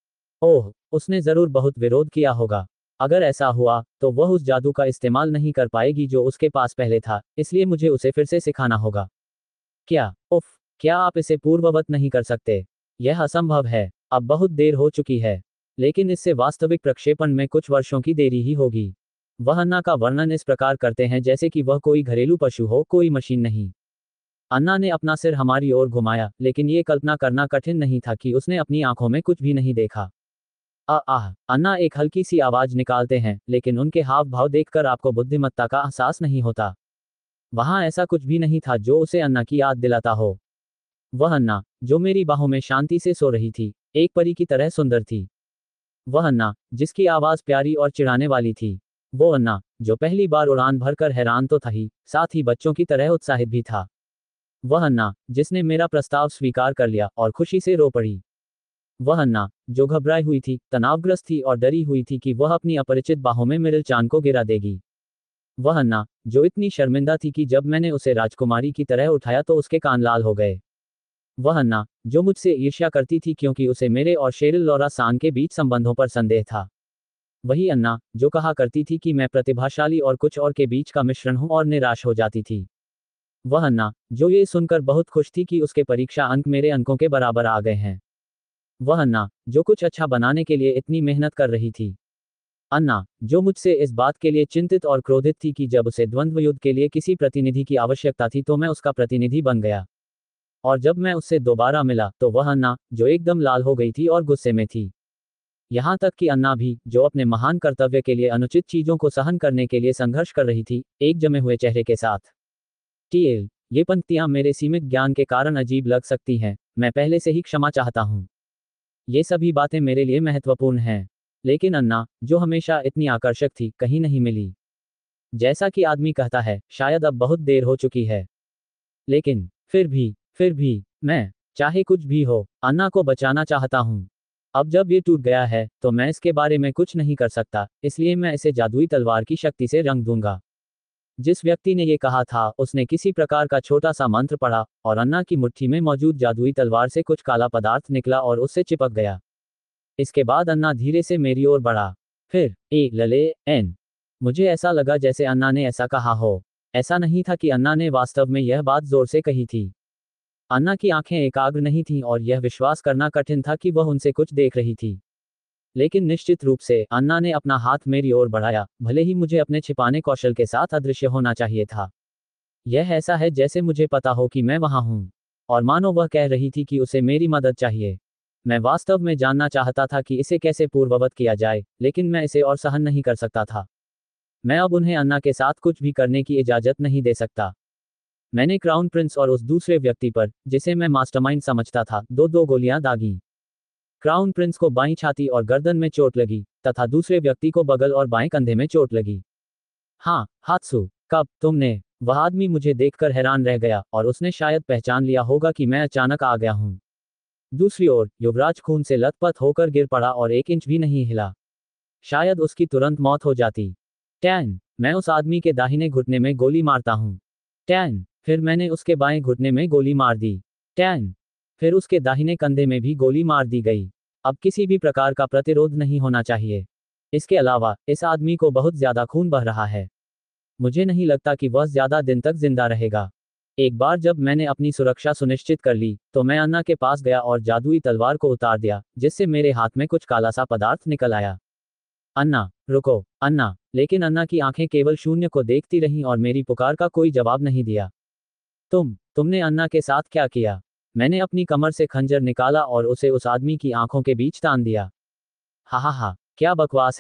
ओह, उसने जरूर बहुत विरोध किया होगा। अगर ऐसा हुआ तो वह उस जादू का इस्तेमाल नहीं कर पाएगी जो उसके पास पहले था, इसलिए मुझे उसे फिर से सिखाना होगा। क्या? उफ, क्या आप इसे पूर्ववत नहीं कर सकते? यह असंभव है। अब बहुत देर हो चुकी है। लेकिन इससे वास्तविक प्रक्षेपण में कुछ वर्षों की देरी ही होगी। वह अन्ना का वर्णन इस प्रकार करते हैं जैसे कि वह कोई घरेलू पशु हो, कोई मशीन नहीं। अन्ना ने अपना सिर हमारी ओर घुमाया, लेकिन ये कल्पना करना कठिन नहीं था कि उसने अपनी आंखों में कुछ भी नहीं देखा। आ आह, अन्ना एक हल्की सी आवाज निकालते हैं, लेकिन उनके हाव भाव देखकर आपको बुद्धिमत्ता का एहसास नहीं होता। वहां ऐसा कुछ भी नहीं था जो उसे अन्ना की याद दिलाता हो। वह अन्ना, जो मेरी बाहों में शांति से सो रही थी, एक परी की तरह सुंदर थी। वह अन्ना, जिसकी आवाज प्यारी और चिढ़ाने वाली थी। वो अन्ना, जो पहली बार उड़ान भरकर हैरान तो था ही, साथ ही बच्चों की तरह उत्साहित भी था। वह अन्ना, जिसने मेरा प्रस्ताव स्वीकार कर लिया और खुशी से रो पड़ी। वह अन्ना, जो घबराई हुई थी, तनावग्रस्त थी और डरी हुई थी कि वह अपनी अपरिचित बाहों में मिडिल चांद को गिरा देगी। वह अन्ना, जो इतनी शर्मिंदा थी कि जब मैंने उसे राजकुमारी की तरह उठाया तो उसके कान लाल हो गए। वह अन्ना, जो मुझसे ईर्ष्या करती थी क्योंकि उसे मेरे और शेरिल लौरा सान के बीच संबंधों पर संदेह था। वही अन्ना, जो कहा करती थी कि मैं प्रतिभाशाली और कुछ और के बीच का मिश्रण हूं और निराश हो जाती थी। वह अन्ना, जो ये सुनकर बहुत खुश थी कि उसके परीक्षा अंक मेरे अंकों के बराबर आ गए हैं। वह अन्ना, जो कुछ अच्छा बनाने के लिए इतनी मेहनत कर रही थी। अन्ना, जो मुझसे इस बात के लिए चिंतित और क्रोधित थी कि जब उसे द्वंद्व युद्ध के लिए किसी प्रतिनिधि की आवश्यकता थी तो मैं उसका प्रतिनिधि बन गया। और जब मैं उससे दोबारा मिला तो वह अन्ना, जो एकदम लाल हो गई थी और गुस्से में थी। यहां तक कि अन्ना भी, जो अपने महान कर्तव्य के लिए अनुचित चीजों को सहन करने के लिए संघर्ष कर रही थी, एक जमे हुए चेहरे के साथ। टीएल, ये पंक्तियां मेरे सीमित ज्ञान के कारण अजीब लग सकती हैं, मैं पहले से ही क्षमा चाहता हूं। ये सभी बातें मेरे लिए महत्वपूर्ण हैं। लेकिन अन्ना, जो हमेशा इतनी आकर्षक थी, कहीं नहीं मिली। जैसा कि आदमी कहता है, शायद अब बहुत देर हो चुकी है। लेकिन फिर भी फिर भी मैं, चाहे कुछ भी हो, अन्ना को बचाना चाहता हूं। अब जब ये टूट गया है तो मैं इसके बारे में कुछ नहीं कर सकता, इसलिए मैं इसे जादुई तलवार की शक्ति से रंग दूंगा। जिस व्यक्ति ने ये कहा था उसने किसी प्रकार का छोटा सा मंत्र पढ़ा, और अन्ना की मुट्ठी में मौजूद जादुई तलवार से कुछ काला पदार्थ निकला और उससे चिपक गया। इसके बाद अन्ना धीरे से मेरी ओर बढ़ा। फिर ए लले एन मुझे ऐसा लगा जैसे अन्ना ने ऐसा कहा हो। ऐसा नहीं था कि अन्ना ने वास्तव में यह बात जोर से कही थी। अन्ना की आंखें एकाग्र नहीं थीं और यह विश्वास करना कठिन था कि वह उनसे कुछ देख रही थी। लेकिन निश्चित रूप से अन्ना ने अपना हाथ मेरी ओर बढ़ाया, भले ही मुझे अपने छिपाने कौशल के साथ अदृश्य होना चाहिए था। यह ऐसा है जैसे मुझे पता हो कि मैं वहां हूं। और मानो वह कह रही थी कि उसे मेरी मदद चाहिए। मैं वास्तव में जानना चाहता था कि इसे कैसे पूर्ववत किया जाए, लेकिन मैं इसे और सहन नहीं कर सकता था। मैं अब उन्हें अन्ना के साथ कुछ भी करने की इजाजत नहीं दे सकता। मैंने क्राउन प्रिंस और उस दूसरे व्यक्ति पर, जिसे मैं मास्टरमाइंड समझता था, दो दो गोलियां दागी। क्राउन प्रिंस को बाईं छाती और गर्दन में चोट लगी, तथा दूसरे व्यक्ति को बगल और बाएं कंधे में चोट लगी। हाँ, हात्सु, कब तुमने? वह आदमी मुझे देखकर हैरान रह गया, और उसने शायद पहचान लिया होगा कि मैं अचानक आ गया हूं। दूसरी ओर, युवराज खून से लथपथ होकर गिर पड़ा और एक इंच भी नहीं हिला। शायद उसकी तुरंत मौत हो जाती। टैन, मैं उस आदमी के दाहिने घुटने में गोली मारता हूं। टैन, फिर मैंने उसके बाएं घुटने में गोली मार दी। टैन, फिर उसके दाहिने कंधे में भी गोली मार दी गई। अब किसी भी प्रकार का प्रतिरोध नहीं होना चाहिए। इसके अलावा, इस आदमी को बहुत ज्यादा खून बह रहा है। मुझे नहीं लगता कि वह ज्यादा दिन तक जिंदा रहेगा। एक बार जब मैंने अपनी सुरक्षा सुनिश्चित कर ली, तो मैं अन्ना के पास गया और जादुई तलवार को उतार दिया, जिससे मेरे हाथ में कुछ काला सा पदार्थ निकल आया। अन्ना, रुको, अन्ना। लेकिन अन्ना की आंखें केवल शून्य को देखती रहीं और मेरी पुकार का कोई जवाब नहीं दिया। तुम, तुमने अन्ना के साथ क्या किया? मैंने अपनी कमर से खंजर निकाला और उसे उस आदमी की आंखों के बीच तान दिया। हा हा हा, क्या बकवास है।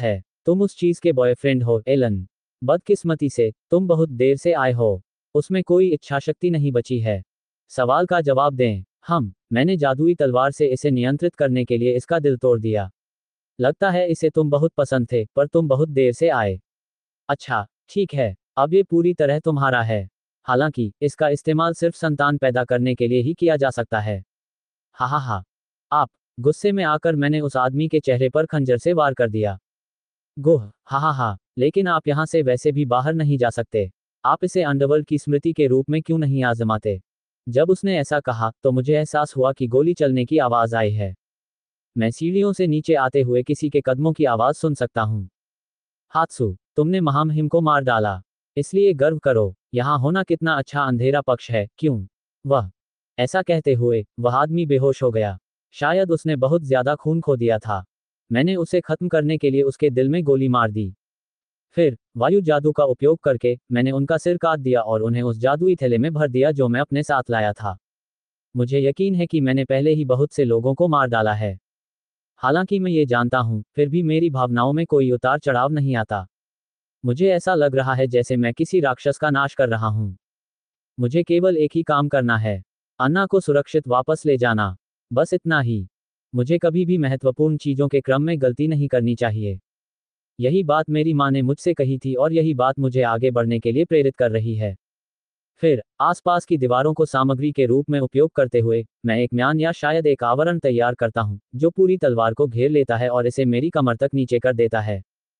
तुम उस चीज के बॉयफ्रेंड हो, एलन। बदकिस्मती से, तुम बहुत देर से आए हो। उसमें कोई इच्छाशक्ति नहीं बची है। सवाल का जवाब दें। हम मैंने जादुई तलवार से इसे नियंत्रित करने के लिए इसका दिल तोड़ दिया। लगता है इसे तुम बहुत पसंद थे, पर तुम बहुत देर से आए। अच्छा, ठीक है, अब ये पूरी तरह तुम्हारा है। हालांकि, इसका इस्तेमाल सिर्फ संतान पैदा करने के लिए ही किया जा सकता है। हा हा हा। आप गुस्से में आकर मैंने उस आदमी के चेहरे पर खंजर से वार कर दिया। गोह, हा हा हा। लेकिन आप यहां से वैसे भी बाहर नहीं जा सकते। आप इसे अंडरवर्ल्ड की स्मृति के रूप में क्यों नहीं आजमाते? जब उसने ऐसा कहा, तो मुझे एहसास हुआ कि गोली चलने की आवाज आई है। मैं सीढ़ियों से नीचे आते हुए किसी के कदमों की आवाज सुन सकता हूँ। हात्सु, तुमने महामहिम को मार डाला। इसलिए गर्व करो। यहाँ होना कितना अच्छा अंधेरा पक्ष है, क्यों? वह ऐसा कहते हुए, वह आदमी बेहोश हो गया। शायद उसने बहुत ज्यादा खून खो दिया था। मैंने उसे खत्म करने के लिए उसके दिल में गोली मार दी। फिर, वायु जादू का उपयोग करके, मैंने उनका सिर काट दिया और उन्हें उस जादुई थैले में भर दिया जो मैं अपने साथ लाया था। मुझे यकीन है कि मैंने पहले ही बहुत से लोगों को मार डाला है। हालांकि मैं ये जानता हूं, फिर भी मेरी भावनाओं में कोई उतार चढ़ाव नहीं आता। मुझे ऐसा लग रहा है जैसे मैं किसी राक्षस का नाश कर रहा हूं। मुझे केवल एक ही काम करना है। अन्ना को सुरक्षित वापस ले जाना। बस इतना ही। मुझे कभी भी महत्वपूर्ण चीजों के क्रम में गलती नहीं करनी चाहिए। यही बात मेरी माँ ने मुझसे कही थी और यही बात मुझे आगे बढ़ने के लिए प्रेरित कर रही है। फिर, आसपास की दीवारों को सामग्री के रूप में उपयोग करते हुए, मैं एक म्यान या शायद एक आवरण तैयार करता हूं, जो पूरी तलवार को घेर लेता है और इसे मेरी कमर तक नीचे कर देता है।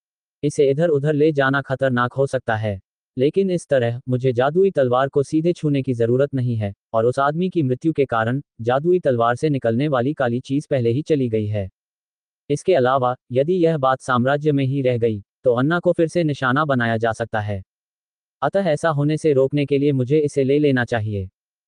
इसे इधर उधर ले जाना खतरनाक हो सकता है। लेकिन इस तरह, मुझे जादुई तलवार को सीधे छूने की जरूरत नहीं है, और उस आदमी की मृत्यु के कारण, जादुई तलवार से निकलने वाली काली चीज पहले ही चली गई है। इसके अलावा, यदि यह बात साम्राज्य में ही रह गई, तो अन्ना को फिर से निशाना बनाया जा सकता है। अतः ऐसा होने से रोकने के लिए मुझे इसे ले लेना चाहिए।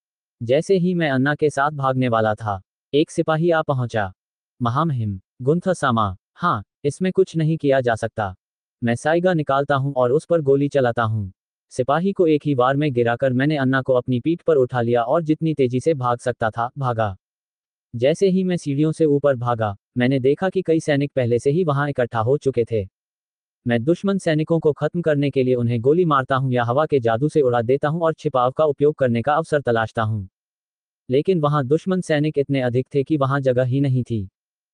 जैसे ही मैं अन्ना के साथ भागने वाला था, एक सिपाही आ पहुंचा। महामहिम, गुंथसामा। हाँ, इसमें कुछ नहीं किया जा सकता। मैं साइगा निकालता हूं और उस पर गोली चलाता हूं। सिपाही को एक ही वार में गिराकर मैंने अन्ना को अपनी पीठ पर उठा लिया और जितनी तेजी से भाग सकता था, भागा। जैसे ही मैं सीढ़ियों से ऊपर भागा, मैंने देखा कि कई सैनिक पहले से ही वहां इकट्ठा हो चुके थे। मैं दुश्मन सैनिकों को खत्म करने के लिए उन्हें गोली मारता हूं या हवा के जादू से उड़ा देता हूं और छिपाव का उपयोग करने का अवसर तलाशता हूं। लेकिन वहां दुश्मन सैनिक इतने अधिक थे कि वहां जगह ही नहीं थी।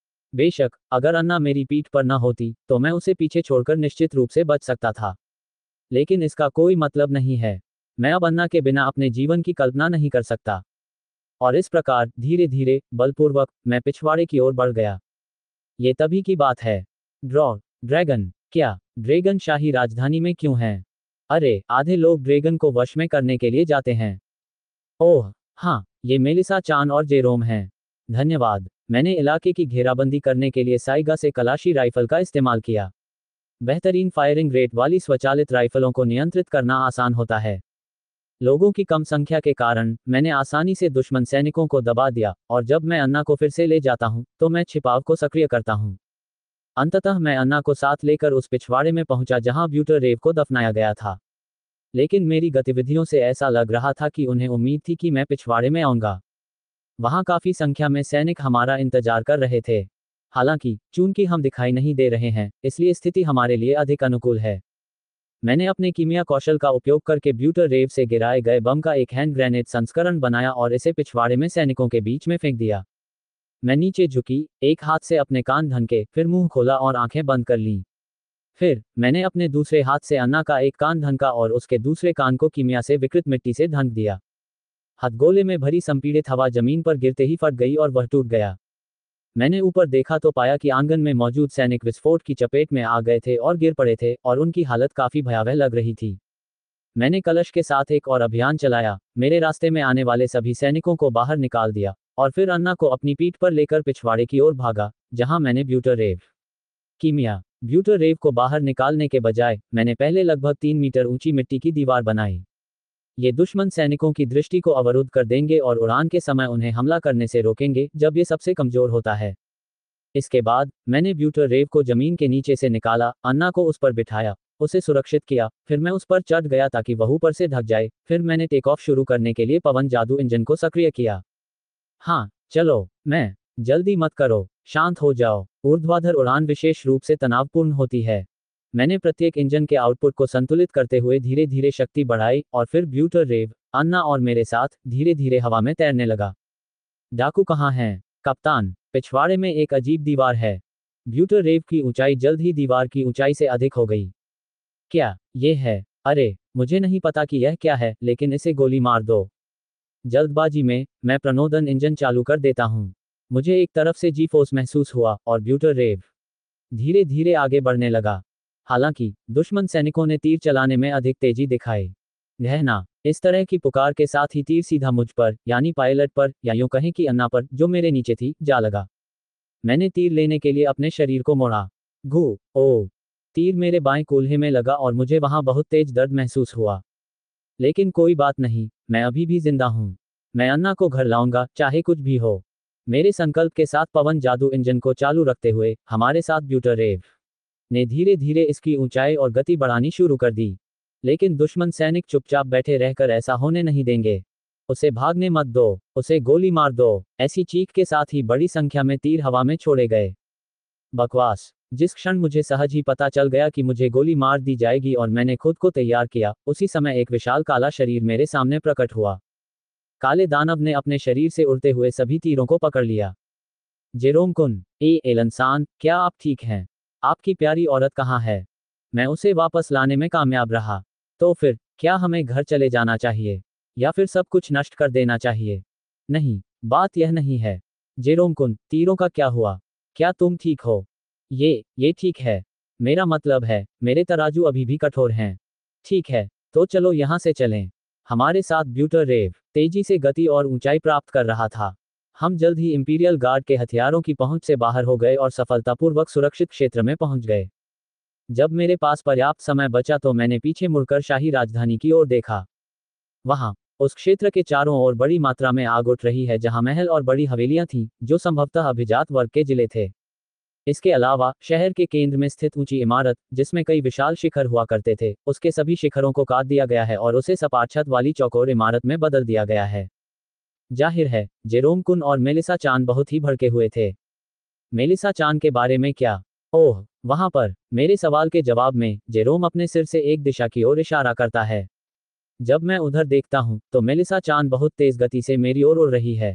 बेशक, अगर अन्ना मेरी पीठ पर न होती, तो मैं उसे पीछे छोड़कर निश्चित रूप से बच सकता था। लेकिन इसका कोई मतलब नहीं है। मैं अब अन्ना के बिना अपने जीवन की कल्पना नहीं कर सकता। और इस प्रकार, धीरे धीरे, बलपूर्वक, मैं पिछवाड़े की ओर बढ़ गया। ये तभी की बात है। Draw dragon. क्या ड्रैगन शाही राजधानी में क्यों हैं? अरे, आधे लोग ड्रैगन को वश में करने के लिए जाते हैं। ओह, हाँ, ये मेलिसा चान और जेरोम हैं। धन्यवाद। मैंने इलाके की घेराबंदी करने के लिए साइगा से कलाशी राइफल का इस्तेमाल किया। बेहतरीन फायरिंग रेट वाली स्वचालित राइफलों को नियंत्रित करना आसान होता है। लोगों की कम संख्या के कारण, मैंने आसानी से दुश्मन सैनिकों को दबा दिया, और जब मैं अन्ना को फिर से ले जाता हूं, तो मैं छिपाव को सक्रिय करता हूं। अंततः मैं अन्ना को साथ लेकर उस पिछवाड़े में पहुंचा जहां ब्यूटर रेव को दफनाया गया था। लेकिन मेरी गतिविधियों से ऐसा लग रहा था कि उन्हें उम्मीद थी कि मैं पिछवाड़े में आऊंगा। वहां काफी संख्या में सैनिक हमारा इंतजार कर रहे थे। हालांकि, चूंकि हम दिखाई नहीं दे रहे हैं, इसलिए स्थिति हमारे लिए अधिक अनुकूल है। मैंने अपने कीमिया कौशल का उपयोग करके ब्यूटर रेव से गिराए गए बम का एक हैंड ग्रेनेड संस्करण बनाया और इसे पिछवाड़े में सैनिकों के बीच में फेंक दिया। मैं नीचे झुकी, एक हाथ से अपने कान ढंके, फिर मुंह खोला और आंखें बंद कर लीं। फिर, मैंने अपने दूसरे हाथ से अन्ना का एक कान ढंका और उसके दूसरे कान को कीमिया से विकृत मिट्टी से ढंक दिया। हथगोले में भरी संपीड़ित हवा जमीन पर गिरते ही फट गई और वह टूट गया। मैंने ऊपर देखा तो पाया कि आंगन में मौजूद सैनिक विस्फोट की चपेट में आ गए थे और गिर पड़े थे, और उनकी हालत काफी भयावह लग रही थी। मैंने कलश के साथ एक और अभियान चलाया, मेरे रास्ते में आने वाले सभी सैनिकों को बाहर निकाल दिया, और फिर अन्ना को अपनी पीठ पर लेकर पिछवाड़े की ओर भागा, जहां मैंने ब्यूटर रेव कीमिया ब्यूटर रेव को बाहर निकालने के बजाय, मैंने पहले लगभग तीन मीटर ऊंची मिट्टी की दीवार बनाई। ये दुश्मन सैनिकों की दृष्टि को अवरुद्ध कर देंगे और उड़ान के समय उन्हें हमला करने से रोकेंगे, जब ये सबसे कमजोर होता है। इसके बाद, मैंने ब्यूटर रेव को जमीन के नीचे से निकाला, अन्ना को उस पर बिठाया, उसे सुरक्षित किया, फिर मैं उस पर चढ़ गया ताकि वह ऊपर से ढक जाए, फिर मैंने टेक ऑफ शुरू करने के लिए पवन जादू इंजन को सक्रिय किया। हाँ, चलो, मैं जल्दी मत करो, शांत हो जाओ। ऊर्ध्वाधर उड़ान विशेष रूप से तनावपूर्ण होती है। मैंने प्रत्येक इंजन के आउटपुट को संतुलित करते हुए धीरे धीरे शक्ति बढ़ाई और फिर ब्यूटर रेव, अन्ना और मेरे साथ धीरे धीरे हवा में तैरने लगा। डाकू कहाँ हैं? कप्तान, पिछवाड़े में एक अजीब दीवार है। ब्यूटर रेव की ऊंचाई जल्द ही दीवार की ऊंचाई से अधिक हो गई। क्या ये है? अरे, मुझे नहीं पता कि यह क्या है, लेकिन इसे गोली मार दो। जल्दबाजी में, मैं प्रणोदन इंजन चालू कर देता हूँ। मुझे एक तरफ से जी फोर्स महसूस हुआ और ब्यूटर रेव धीरे धीरे आगे बढ़ने लगा। हालांकि, दुश्मन सैनिकों ने तीर चलाने में अधिक तेजी दिखाई। गहना, इस तरह की पुकार के साथ ही तीर सीधा मुझ पर, यानी पायलट पर, या यूं कहें कि अन्ना पर, जो मेरे नीचे थी, जा लगा। मैंने तीर लेने के लिए अपने शरीर को मोड़ा। घू, ओ! तीर मेरे बाएं कूल्हे में लगा और मुझे वहां बहुत तेज दर्द महसूस हुआ। लेकिन कोई बात नहीं, मैं अभी भी जिंदा हूं। मैं अन्ना को घर लाऊंगा, चाहे कुछ भी हो। मेरे संकल्प के साथ पवन जादू इंजन को चालू रखते हुए, हमारे साथ ब्यूटर रेव ने धीरे धीरे इसकी ऊंचाई और गति बढ़ानी शुरू कर दी। लेकिन दुश्मन सैनिक चुपचाप बैठे रहकर ऐसा होने नहीं देंगे। उसे भागने मत दो, उसे गोली मार दो। ऐसी चीख के साथ ही बड़ी संख्या में तीर हवा में छोड़े गए। बकवास। जिस क्षण मुझे सहज ही पता चल गया कि मुझे गोली मार दी जाएगी और मैंने खुद को तैयार किया, उसी समय एक विशाल काला शरीर मेरे सामने प्रकट हुआ। काले दानव ने अपने शरीर से उड़ते हुए सभी तीरों को पकड़ लिया। जेरोम कुन, ए एलनसान, क्या आप ठीक हैं? आपकी प्यारी औरत कहाँ है? मैं उसे वापस लाने में कामयाब रहा। तो फिर, क्या हमें घर चले जाना चाहिए? या फिर सब कुछ नष्ट कर देना चाहिए? नहीं, बात यह नहीं है। जेरोम कुन, तीरों का क्या हुआ? क्या तुम ठीक हो? ये, ये ठीक है। मेरा मतलब है, मेरे तराजू अभी भी कठोर हैं। ठीक है, तो चलो यहाँ से चलें। हमारे साथ ब्यूटर रेव तेजी से गति और ऊंचाई प्राप्त कर रहा था। हम जल्द ही इंपीरियल गार्ड के हथियारों की पहुंच से बाहर हो गए और सफलतापूर्वक सुरक्षित क्षेत्र में पहुंच गए। जब मेरे पास पर्याप्त समय बचा तो मैंने पीछे मुड़कर शाही राजधानी की ओर देखा। वहां, उस क्षेत्र के चारों ओर बड़ी मात्रा में आग उठ रही है, जहां महल और बड़ी हवेलियां थीं, जो संभवतः अभिजात वर्ग के जिले थे। इसके अलावा, शहर के केंद्र में स्थित ऊंची इमारत, जिसमें कई विशाल शिखर हुआ करते थे, उसके सभी शिखरों को काट दिया गया है और उसे सपाट छत वाली चौकोर इमारत में बदल दिया गया है। जाहिर है, जेरोम कुन और मेलिसा चान बहुत ही भड़के हुए थे। मेलिसा चान के बारे में क्या? ओह, वहां पर, मेरे सवाल के जवाब में, जेरोम अपने सिर से एक दिशा की ओर इशारा करता है। जब मैं उधर देखता हूं, तो मेलिसा चान बहुत तेज गति से मेरी ओर उड़ रही है।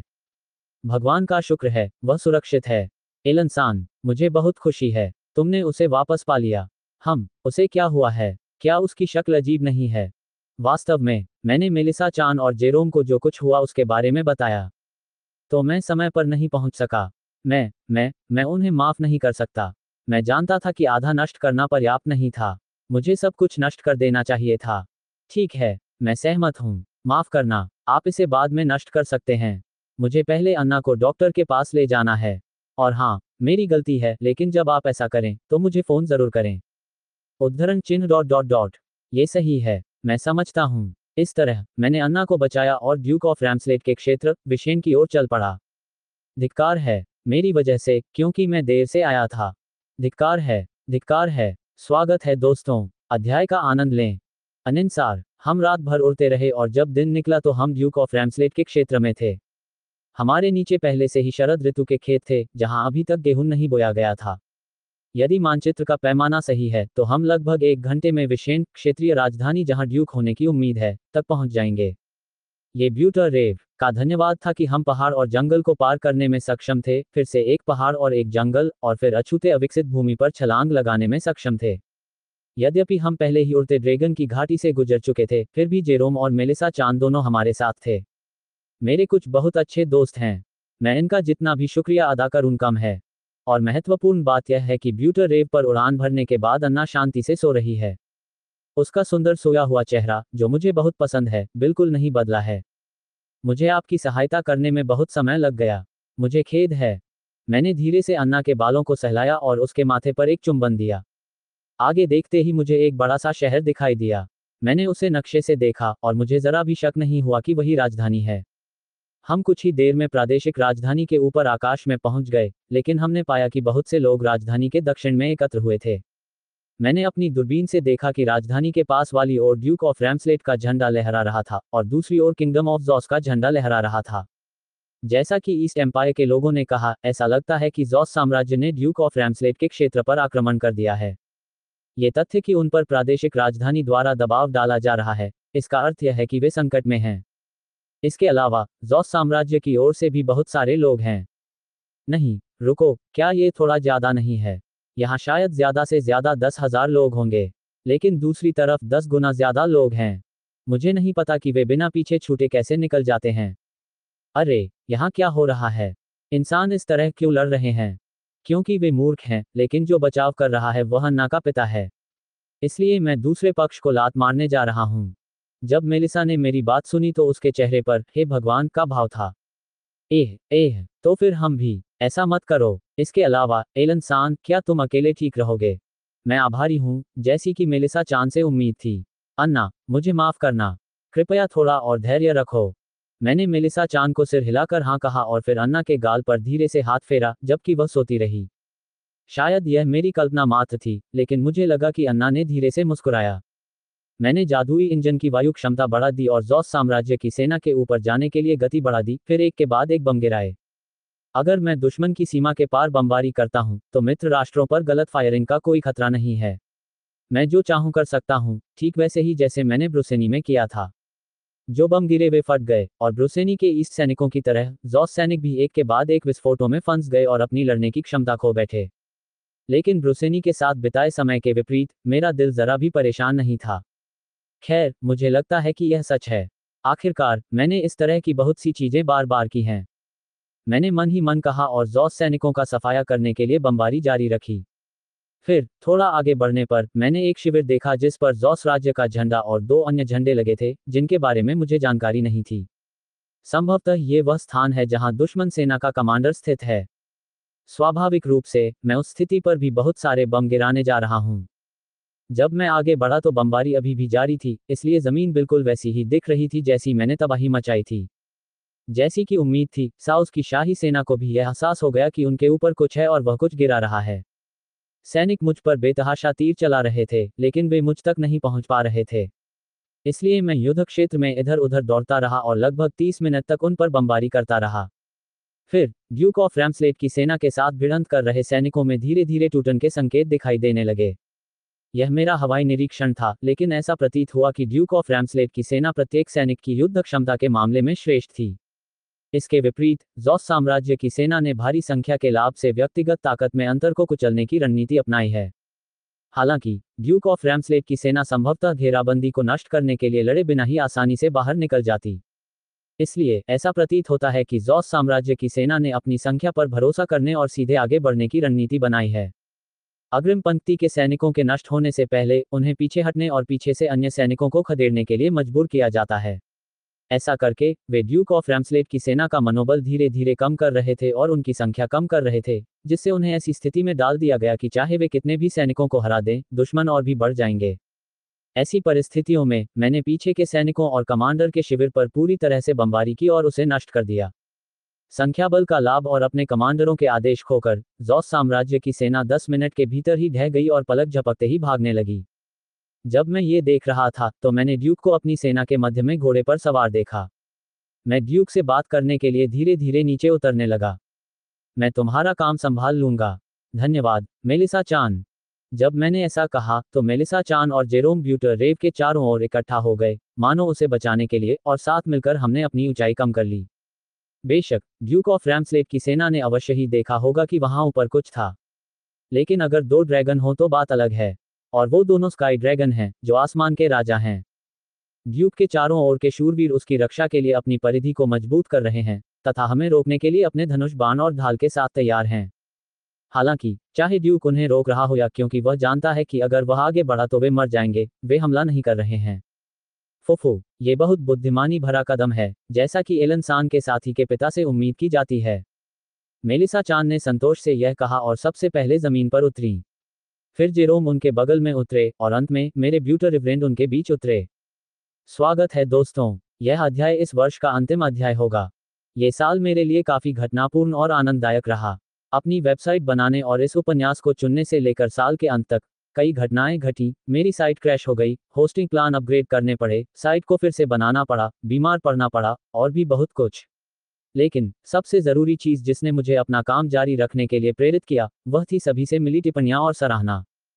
भगवान का शुक्र है, वह सुरक्षित है। एलनसान, मुझे बहुत खुशी है। तुमने उसे वापस पा लिया। हम, उसे क्या हुआ है? क्या उसकी शक्ल अजीब नहीं है? वास्तव में, मैंने मेलिसा चान और जेरोम को जो कुछ हुआ उसके बारे में बताया। तो मैं समय पर नहीं पहुंच सका। मैं, मैं, मैं उन्हें माफ नहीं कर सकता। मैं जानता था कि आधा नष्ट करना पर्याप्त नहीं था। मुझे सब कुछ नष्ट कर देना चाहिए था। ठीक है, मैं सहमत हूँ। माफ करना, आप इसे बाद में नष्ट कर सकते हैं। मुझे पहले अन्ना को डॉक्टर के पास ले जाना है। और हाँ, मेरी गलती है, लेकिन जब आप ऐसा करें, तो मुझे फोन जरूर करें। उद्धरण चिन्ह डॉट डॉट डॉट। ये सही है, मैं समझता हूँ। इस तरह, मैंने अन्ना को बचाया और ड्यूक ऑफ रैम्सलेट के क्षेत्र, विशेन की ओर चल पड़ा। धिक्कार है, मेरी वजह से, क्योंकि मैं देर से आया था। धिक्कार है, धिक्कार है। स्वागत है दोस्तों, अध्याय का आनंद लें। अनिसार, हम रात भर उड़ते रहे और जब दिन निकला तो हम ड्यूक ऑफ रैम्सलेट के क्षेत्र में थे। हमारे नीचे पहले से ही शरद ऋतु के खेत थे, जहां अभी तक गेहूं नहीं बोया गया था। यदि मानचित्र का पैमाना सही है, तो हम लगभग एक घंटे में विशेन, क्षेत्रीय राजधानी जहां ड्यूक होने की उम्मीद है, तक पहुंच जाएंगे। ये ब्यूटर रेव का धन्यवाद था कि हम पहाड़ और जंगल को पार करने में सक्षम थे, फिर से एक पहाड़ और एक जंगल, और फिर अछूते अविकसित भूमि पर छलांग लगाने में सक्षम थे। यद्यपि हम पहले ही उड़ते ड्रैगन की घाटी से गुजर चुके थे, फिर भी जेरोम और मेलिसा चान दोनों हमारे साथ थे। मेरे कुछ बहुत अच्छे दोस्त हैं। मैं इनका जितना भी शुक्रिया अदा करूं कम है। और महत्वपूर्ण बात यह है कि ब्यूटर रेव पर उड़ान भरने के बाद अन्ना शांति से सो रही है। उसका सुंदर सोया हुआ चेहरा, जो मुझे बहुत पसंद है, बिल्कुल नहीं बदला है। मुझे आपकी सहायता करने में बहुत समय लग गया। मुझे खेद है। मैंने धीरे से अन्ना के बालों को सहलाया और उसके माथे पर एक चुंबन दिया। आगे देखते ही मुझे एक बड़ा सा शहर दिखाई दिया। मैंने उसे नक्शे से देखा और मुझे जरा भी शक नहीं हुआ कि वही राजधानी है। हम कुछ ही देर में प्रादेशिक राजधानी के ऊपर आकाश में पहुंच गए, लेकिन हमने पाया कि बहुत से लोग राजधानी के दक्षिण में एकत्र हुए थे। मैंने अपनी दूरबीन से देखा कि राजधानी के पास वाली ओर ड्यूक ऑफ रैम्सलेट का झंडा लहरा रहा था और दूसरी ओर किंगडम ऑफ जॉस का झंडा लहरा रहा था। जैसा कि ईस्ट एम्पायर के लोगों ने कहा, ऐसा लगता है कि जॉस साम्राज्य ने ड्यूक ऑफ रैम्सलेट के क्षेत्र पर आक्रमण कर दिया है। ये तथ्य कि उन पर प्रादेशिक राजधानी द्वारा दबाव डाला जा रहा है, इसका अर्थ यह है कि वे संकट में हैं। इसके अलावा जॉस साम्राज्य की ओर से भी बहुत सारे लोग हैं। नहीं, रुको, क्या ये थोड़ा ज्यादा नहीं है? यहाँ शायद ज्यादा से ज्यादा दस हजार लोग होंगे, लेकिन दूसरी तरफ दस गुना ज्यादा लोग हैं। मुझे नहीं पता कि वे बिना पीछे छूटे कैसे निकल जाते हैं। अरे, यहाँ क्या हो रहा है? इंसान इस तरह क्यों लड़ रहे हैं? क्योंकि वे मूर्ख हैं, लेकिन जो बचाव कर रहा है वह अन्ना का पिता है। इसलिए मैं दूसरे पक्ष को लात मारने जा रहा हूँ। जब मेलिसा ने मेरी बात सुनी तो उसके चेहरे पर हे भगवान का भाव था। एह एह, तो फिर हम भी ऐसा मत करो। इसके अलावा एलन सान, क्या तुम अकेले ठीक रहोगे? मैं आभारी हूँ, जैसी कि मेलिसा चान से उम्मीद थी। अन्ना, मुझे माफ करना। कृपया थोड़ा और धैर्य रखो। मैंने मेलिसा चान को सिर हिलाकर हाँ कहा और फिर अन्ना के गाल पर धीरे से हाथ फेरा, जबकि वह सोती रही। शायद यह मेरी कल्पना मात्र थी, लेकिन मुझे लगा कि अन्ना ने धीरे से मुस्कुराया। मैंने जादुई इंजन की वायु क्षमता बढ़ा दी और जॉस साम्राज्य की सेना के ऊपर जाने के लिए गति बढ़ा दी, फिर एक के बाद एक बम गिराए। अगर मैं दुश्मन की सीमा के पार बमबारी करता हूं, तो मित्र राष्ट्रों पर गलत फायरिंग का कोई खतरा नहीं है। मैं जो चाहूं कर सकता हूं, ठीक वैसे ही जैसे मैंने ब्रुसेनी में किया था। जो बम गिरे वे फट गए, और ब्रुसेनी के ईस्ट सैनिकों की तरह जॉस सैनिक भी एक के बाद एक विस्फोटों में फंस गए और अपनी लड़ने की क्षमता खो बैठे। लेकिन ब्रुसेनी के साथ बिताए समय के विपरीत मेरा दिल जरा भी परेशान नहीं था। खैर, मुझे लगता है कि यह सच है। आखिरकार मैंने इस तरह की बहुत सी चीजें बार बार की हैं। मैंने मन ही मन कहा और जॉस सैनिकों का सफाया करने के लिए बमबारी जारी रखी। फिर थोड़ा आगे बढ़ने पर मैंने एक शिविर देखा जिस पर जॉस राज्य का झंडा और दो अन्य झंडे लगे थे, जिनके बारे में मुझे जानकारी नहीं थी। संभवतः ये वह स्थान है जहां दुश्मन सेना का कमांडर स्थित है। स्वाभाविक रूप से मैं उस स्थिति पर भी बहुत सारे बम गिराने जा रहा हूं। जब मैं आगे बढ़ा तो बमबारी अभी भी जारी थी, इसलिए जमीन बिल्कुल वैसी ही दिख रही थी जैसी मैंने तबाही मचाई थी। जैसी कि उम्मीद थी, साउस की शाही सेना को भी यह एहसास हो गया कि उनके ऊपर कुछ है और वह कुछ गिरा रहा है। सैनिक मुझ पर बेतहाशा तीर चला रहे थे, लेकिन वे मुझ तक नहीं पहुंच पा रहे थे। इसलिए मैं युद्ध क्षेत्र में इधर उधर दौड़ता रहा और लगभग तीस मिनट तक उन पर बमबारी करता रहा। फिर ड्यूक ऑफ रैम्सलेट की सेना के साथ भिड़ंत कर रहे सैनिकों में धीरे धीरे टूटन के संकेत दिखाई देने लगे। यह मेरा हवाई निरीक्षण था, लेकिन ऐसा प्रतीत हुआ कि ड्यूक ऑफ रैम्सलेट की सेना प्रत्येक सैनिक की युद्ध क्षमता के मामले में श्रेष्ठ थी। इसके विपरीत जॉस साम्राज्य की सेना ने भारी संख्या के लाभ से व्यक्तिगत ताकत में अंतर को कुचलने की रणनीति अपनाई है। हालांकि ड्यूक ऑफ रैम्सलेट की सेना संभवतः घेराबंदी को नष्ट करने के लिए लड़े बिना ही आसानी से बाहर निकल जाती। इसलिए ऐसा प्रतीत होता है कि जॉस साम्राज्य की सेना ने अपनी संख्या पर भरोसा करने और सीधे आगे बढ़ने की रणनीति बनाई है। अग्रिम पंक्ति के सैनिकों के नष्ट होने से पहले उन्हें पीछे हटने और पीछे से अन्य सैनिकों को खदेड़ने के लिए मजबूर किया जाता है। ऐसा करके वे ड्यूक ऑफ रैम्सलेट की सेना का मनोबल धीरे धीरे कम कर रहे थे और उनकी संख्या कम कर रहे थे, जिससे उन्हें ऐसी स्थिति में डाल दिया गया कि चाहे वे कितने भी सैनिकों को हरा दें, दुश्मन और भी बढ़ जाएंगे। ऐसी परिस्थितियों में मैंने पीछे के सैनिकों और कमांडर के शिविर पर पूरी तरह से बमबारी की और उसे नष्ट कर दिया। संख्याबल का लाभ और अपने कमांडरों के आदेश खोकर जॉस साम्राज्य की सेना दस मिनट के भीतर ही ढह गई और पलक झपकते ही भागने लगी। जब मैं ये देख रहा था तो मैंने ड्यूक को अपनी सेना के मध्य में घोड़े पर सवार देखा। मैं ड्यूक से बात करने के लिए धीरे धीरे नीचे उतरने लगा। मैं तुम्हारा काम संभाल लूंगा। धन्यवाद, मेलिसा चान। जब मैंने ऐसा कहा तो मेलिसा चान और जेरोम ब्यूटर रेव के चारों ओर इकट्ठा हो गए, मानो उसे बचाने के लिए, और साथ मिलकर हमने अपनी ऊंचाई कम कर ली। बेशक ड्यूक ऑफ रैम्सलेट की सेना ने अवश्य ही देखा होगा कि वहां ऊपर कुछ था, लेकिन अगर दो ड्रैगन हो तो बात अलग है, और वो दोनों स्काई ड्रैगन हैं, जो आसमान के राजा हैं। ड्यूक के चारों ओर के शूरवीर उसकी रक्षा के लिए अपनी परिधि को मजबूत कर रहे हैं, तथा हमें रोकने के लिए अपने धनुष बाण और ढाल के साथ तैयार हैं। हालांकि चाहे ड्यूक उन्हें रोक रहा हो या क्योंकि वह जानता है कि अगर वह आगे बढ़ा तो वे मर जाएंगे, वे हमला नहीं कर रहे हैं। फुफू, ये बहुत बुद्धिमानी भरा कदम है, जैसा कि एलन सान के साथी के पिता से उम्मीद की जाती है। मेलिसा चान ने संतोष से यह कहा और सबसे पहले जमीन पर उतरी। फिर जेरोम उनके बगल में उतरे और अंत में मेरे ब्यूटर रिवरेंड उनके बीच उतरे। स्वागत है दोस्तों, यह अध्याय इस वर्ष का अंतिम अध्याय होगा। ये साल मेरे लिए काफी घटनापूर्ण और आनंददायक रहा। अपनी वेबसाइट बनाने और इस उपन्यास को चुनने से लेकर साल के अंत तक कई घटनाएं घटी। मेरी साइट क्रैश हो गई, होस्टिंग प्लान अपग्रेड करने पड़े, साइट को फिर से बनाना पड़ा, बीमार पड़ना पड़ा, और भी बहुत कुछ। लेकिन सबसे जरूरी चीज जिसने मुझे अपना काम जारी रखने के लिए प्रेरित किया, वह थी सभी से मिली टिप्पणियां और सराहना।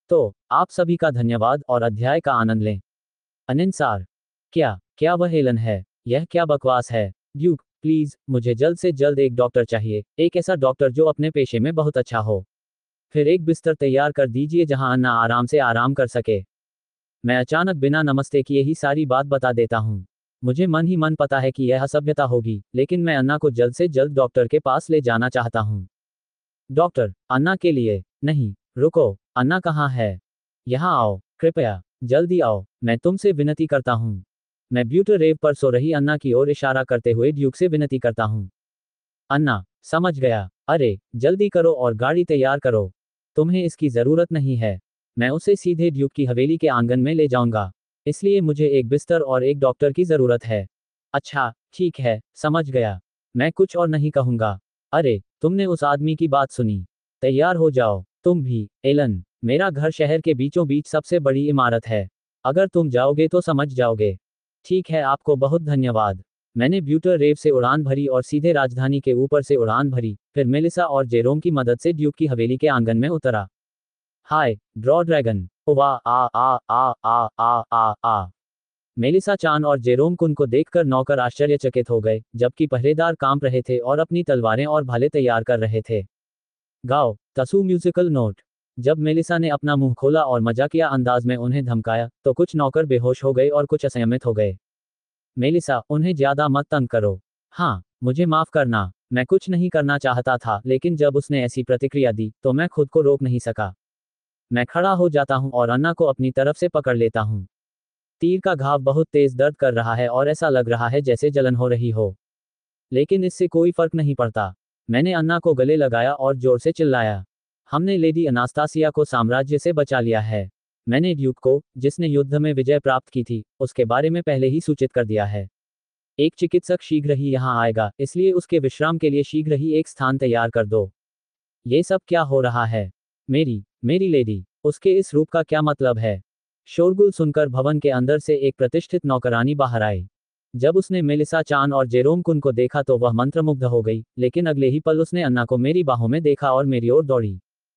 तो आप सभी का धन्यवाद और अध्याय का आनंद लें। अनिसार, क्या क्या वह एलन है? यह क्या बकवास है? ड्यूक, प्लीज, मुझे जल्द से जल्द एक डॉक्टर चाहिए, एक ऐसा डॉक्टर जो अपने पेशे में बहुत अच्छा हो। फिर एक बिस्तर तैयार कर दीजिए जहां अन्ना आराम से आराम कर सके। मैं अचानक बिना नमस्ते किए ही सारी बात बता देता हूँ। मुझे मन ही मन पता है कि यह असभ्यता होगी, लेकिन मैं अन्ना को जल्द से जल्द डॉक्टर के पास ले जाना चाहता हूँ। डॉक्टर, अन्ना के लिए? नहीं, रुको, अन्ना कहाँ है? यहाँ आओ, कृपया, जल्दी आओ, मैं तुमसे विनती करता हूँ। मैं ब्यूटर रेव पर सो रही अन्ना की ओर इशारा करते हुए ड्यूक से विनती करता हूँ। अन्ना, समझ गया। अरे, जल्दी करो और गाड़ी तैयार करो। तुम्हें इसकी जरूरत नहीं है। मैं उसे सीधे ड्यूक की हवेली के आंगन में ले जाऊंगा। इसलिए मुझे एक बिस्तर और एक डॉक्टर की जरूरत है। अच्छा, ठीक है, समझ गया। मैं कुछ और नहीं कहूंगा। अरे, तुमने उस आदमी की बात सुनी। तैयार हो जाओ, तुम भी, एलन। मेरा घर शहर के बीचों बीच सबसे बड़ी इमारत है। अगर तुम जाओगे तो समझ जाओगे। ठीक है, आपको बहुत धन्यवाद। मैंने ब्यूटर रेव से उड़ान भरी और सीधे राजधानी के ऊपर से उड़ान भरी, फिर मेलिसा और जेरोम की मदद से ड्यूक की हवेली के आंगन में उतरा। हाय, ड्रॉ ड्रैगन। ओ वाह, आ आ आ आ आ आ आ मेलिसा चान और जेरोम कुन को देखकर नौकर आश्चर्यचकित हो गए, जबकि पहरेदार कांप रहे थे और अपनी तलवारें और भाले तैयार कर रहे थे। गाओ, तसु म्यूजिकल नोट। जब मेलिसा ने अपना मुंह खोला और मजाकिया अंदाज में उन्हें धमकाया, तो कुछ नौकर बेहोश हो गए और कुछ असंयमित हो गए। मेलिसा, उन्हें ज्यादा मत तंग करो। हाँ, मुझे माफ करना, मैं कुछ नहीं करना चाहता था, लेकिन जब उसने ऐसी प्रतिक्रिया दी, तो मैं खुद को रोक नहीं सका। मैं खड़ा हो जाता हूँ और अन्ना को अपनी तरफ से पकड़ लेता हूँ। तीर का घाव बहुत तेज दर्द कर रहा है और ऐसा लग रहा है जैसे जलन हो रही हो। लेकिन इससे कोई फर्क नहीं पड़ता। मैंने अन्ना को गले लगाया और जोर से चिल्लाया। हमने लेडी अनास्तासिया को साम्राज्य से बचा लिया है। मैंने ड्यूक को, जिसने युद्ध में विजय प्राप्त की थी, उसके बारे में पहले ही सूचित कर दिया है। एक चिकित्सक शीघ्र ही यहाँ आएगा, इसलिए उसके विश्राम के लिए शीघ्र ही एक स्थान तैयार कर दो। ये सब क्या हो रहा है? मेरी मेरी लेडी, उसके इस रूप का क्या मतलब है? शोरगुल सुनकर भवन के अंदर से एक प्रतिष्ठित नौकरानी बाहर आई। जब उसने मेलिसा चान और जेरोम कुन को देखा तो वह मंत्रमुग्ध हो गई, लेकिन अगले ही पल उसने अन्ना को मेरी बाहों में देखा और मेरी ओर दौड़ी।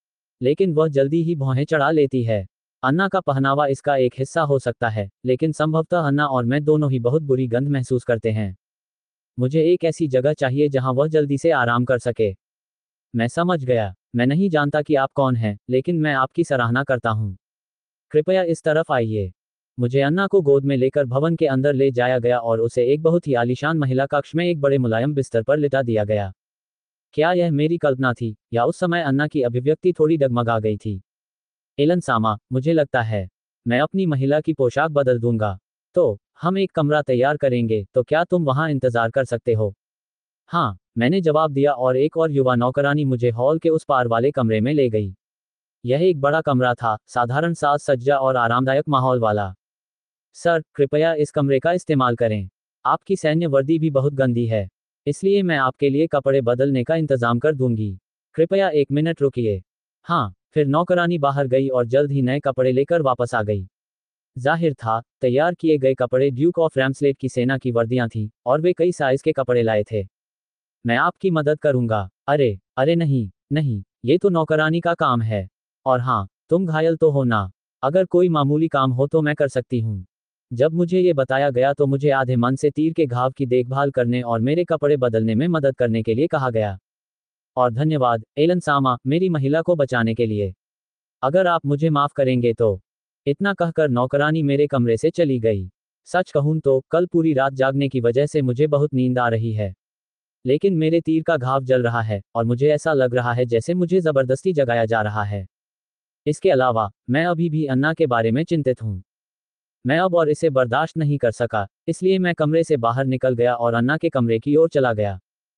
लेकिन वह जल्दी ही भौहें चढ़ा लेती है। अन्ना का पहनावा इसका एक हिस्सा हो सकता है, लेकिन संभवतः अन्ना और मैं दोनों ही बहुत बुरी गंध महसूस करते हैं। मुझे एक ऐसी जगह चाहिए जहां वह जल्दी से आराम कर सके। मैं समझ गया। मैं नहीं जानता कि आप कौन हैं, लेकिन मैं आपकी सराहना करता हूं। कृपया इस तरफ आइए। मुझे अन्ना को गोद में लेकर भवन के अंदर ले जाया गया और उसे एक बहुत ही आलीशान महिला कक्ष में एक बड़े मुलायम बिस्तर पर लिटा दिया गया। क्या यह मेरी कल्पना थी, या उस समय अन्ना की अभिव्यक्ति थोड़ी डगमगा गई थी? एलन सामा, मुझे लगता है मैं अपनी महिला की पोशाक बदल दूंगा। तो हम एक कमरा तैयार करेंगे, तो क्या तुम वहां इंतजार कर सकते हो? हाँ, मैंने जवाब दिया और एक और युवा नौकरानी मुझे हॉल के उस पार वाले कमरे में ले गई। यह एक बड़ा कमरा था, साधारण साज सज्जा और आरामदायक माहौल वाला। सर, कृपया इस कमरे का इस्तेमाल करें। आपकी सैन्य वर्दी भी बहुत गंदी है, इसलिए मैं आपके लिए कपड़े बदलने का इंतजाम कर दूंगी। कृपया एक मिनट रुकिए। हाँ, फिर नौकरानी बाहर गई और जल्द ही नए कपड़े लेकर वापस आ गई। जाहिर था, तैयार किए गए कपड़े ड्यूक ऑफ रैम्सलेट की सेना की वर्दियां थीं, और वे कई साइज के कपड़े लाए थे। मैं आपकी मदद करूंगा। अरे, अरे नहीं, नहीं, ये तो नौकरानी का काम है। और हाँ, तुम घायल तो हो ना? अगर कोई मामूली काम हो तो मैं कर सकती हूँ। जब मुझे ये बताया गया तो मुझे आधे मन से तीर के घाव की देखभाल करने और मेरे कपड़े बदलने में मदद करने के लिए कहा गया। और धन्यवाद, एलन सामा, मेरी महिला को बचाने के लिए। अगर आप मुझे माफ करेंगे तो। इतना कहकर नौकरानी मेरे कमरे से चली गई। सच कहूं तो, कल पूरी रात जागने की वजह से मुझे बहुत नींद आ रही है। लेकिन मेरे तीर का घाव जल रहा है, और मुझे ऐसा लग रहा है जैसे मुझे जबरदस्ती जगाया जा रहा है। इसके अलावा, मैं अभी भी अन्ना के बारे में चिंतित हूँ। मैं अब और इसे बर्दाश्त नहीं कर सका, इसलिए मैं कमरे से बाहर निकल गया और अन्ना के कमरे की ओर चला गया।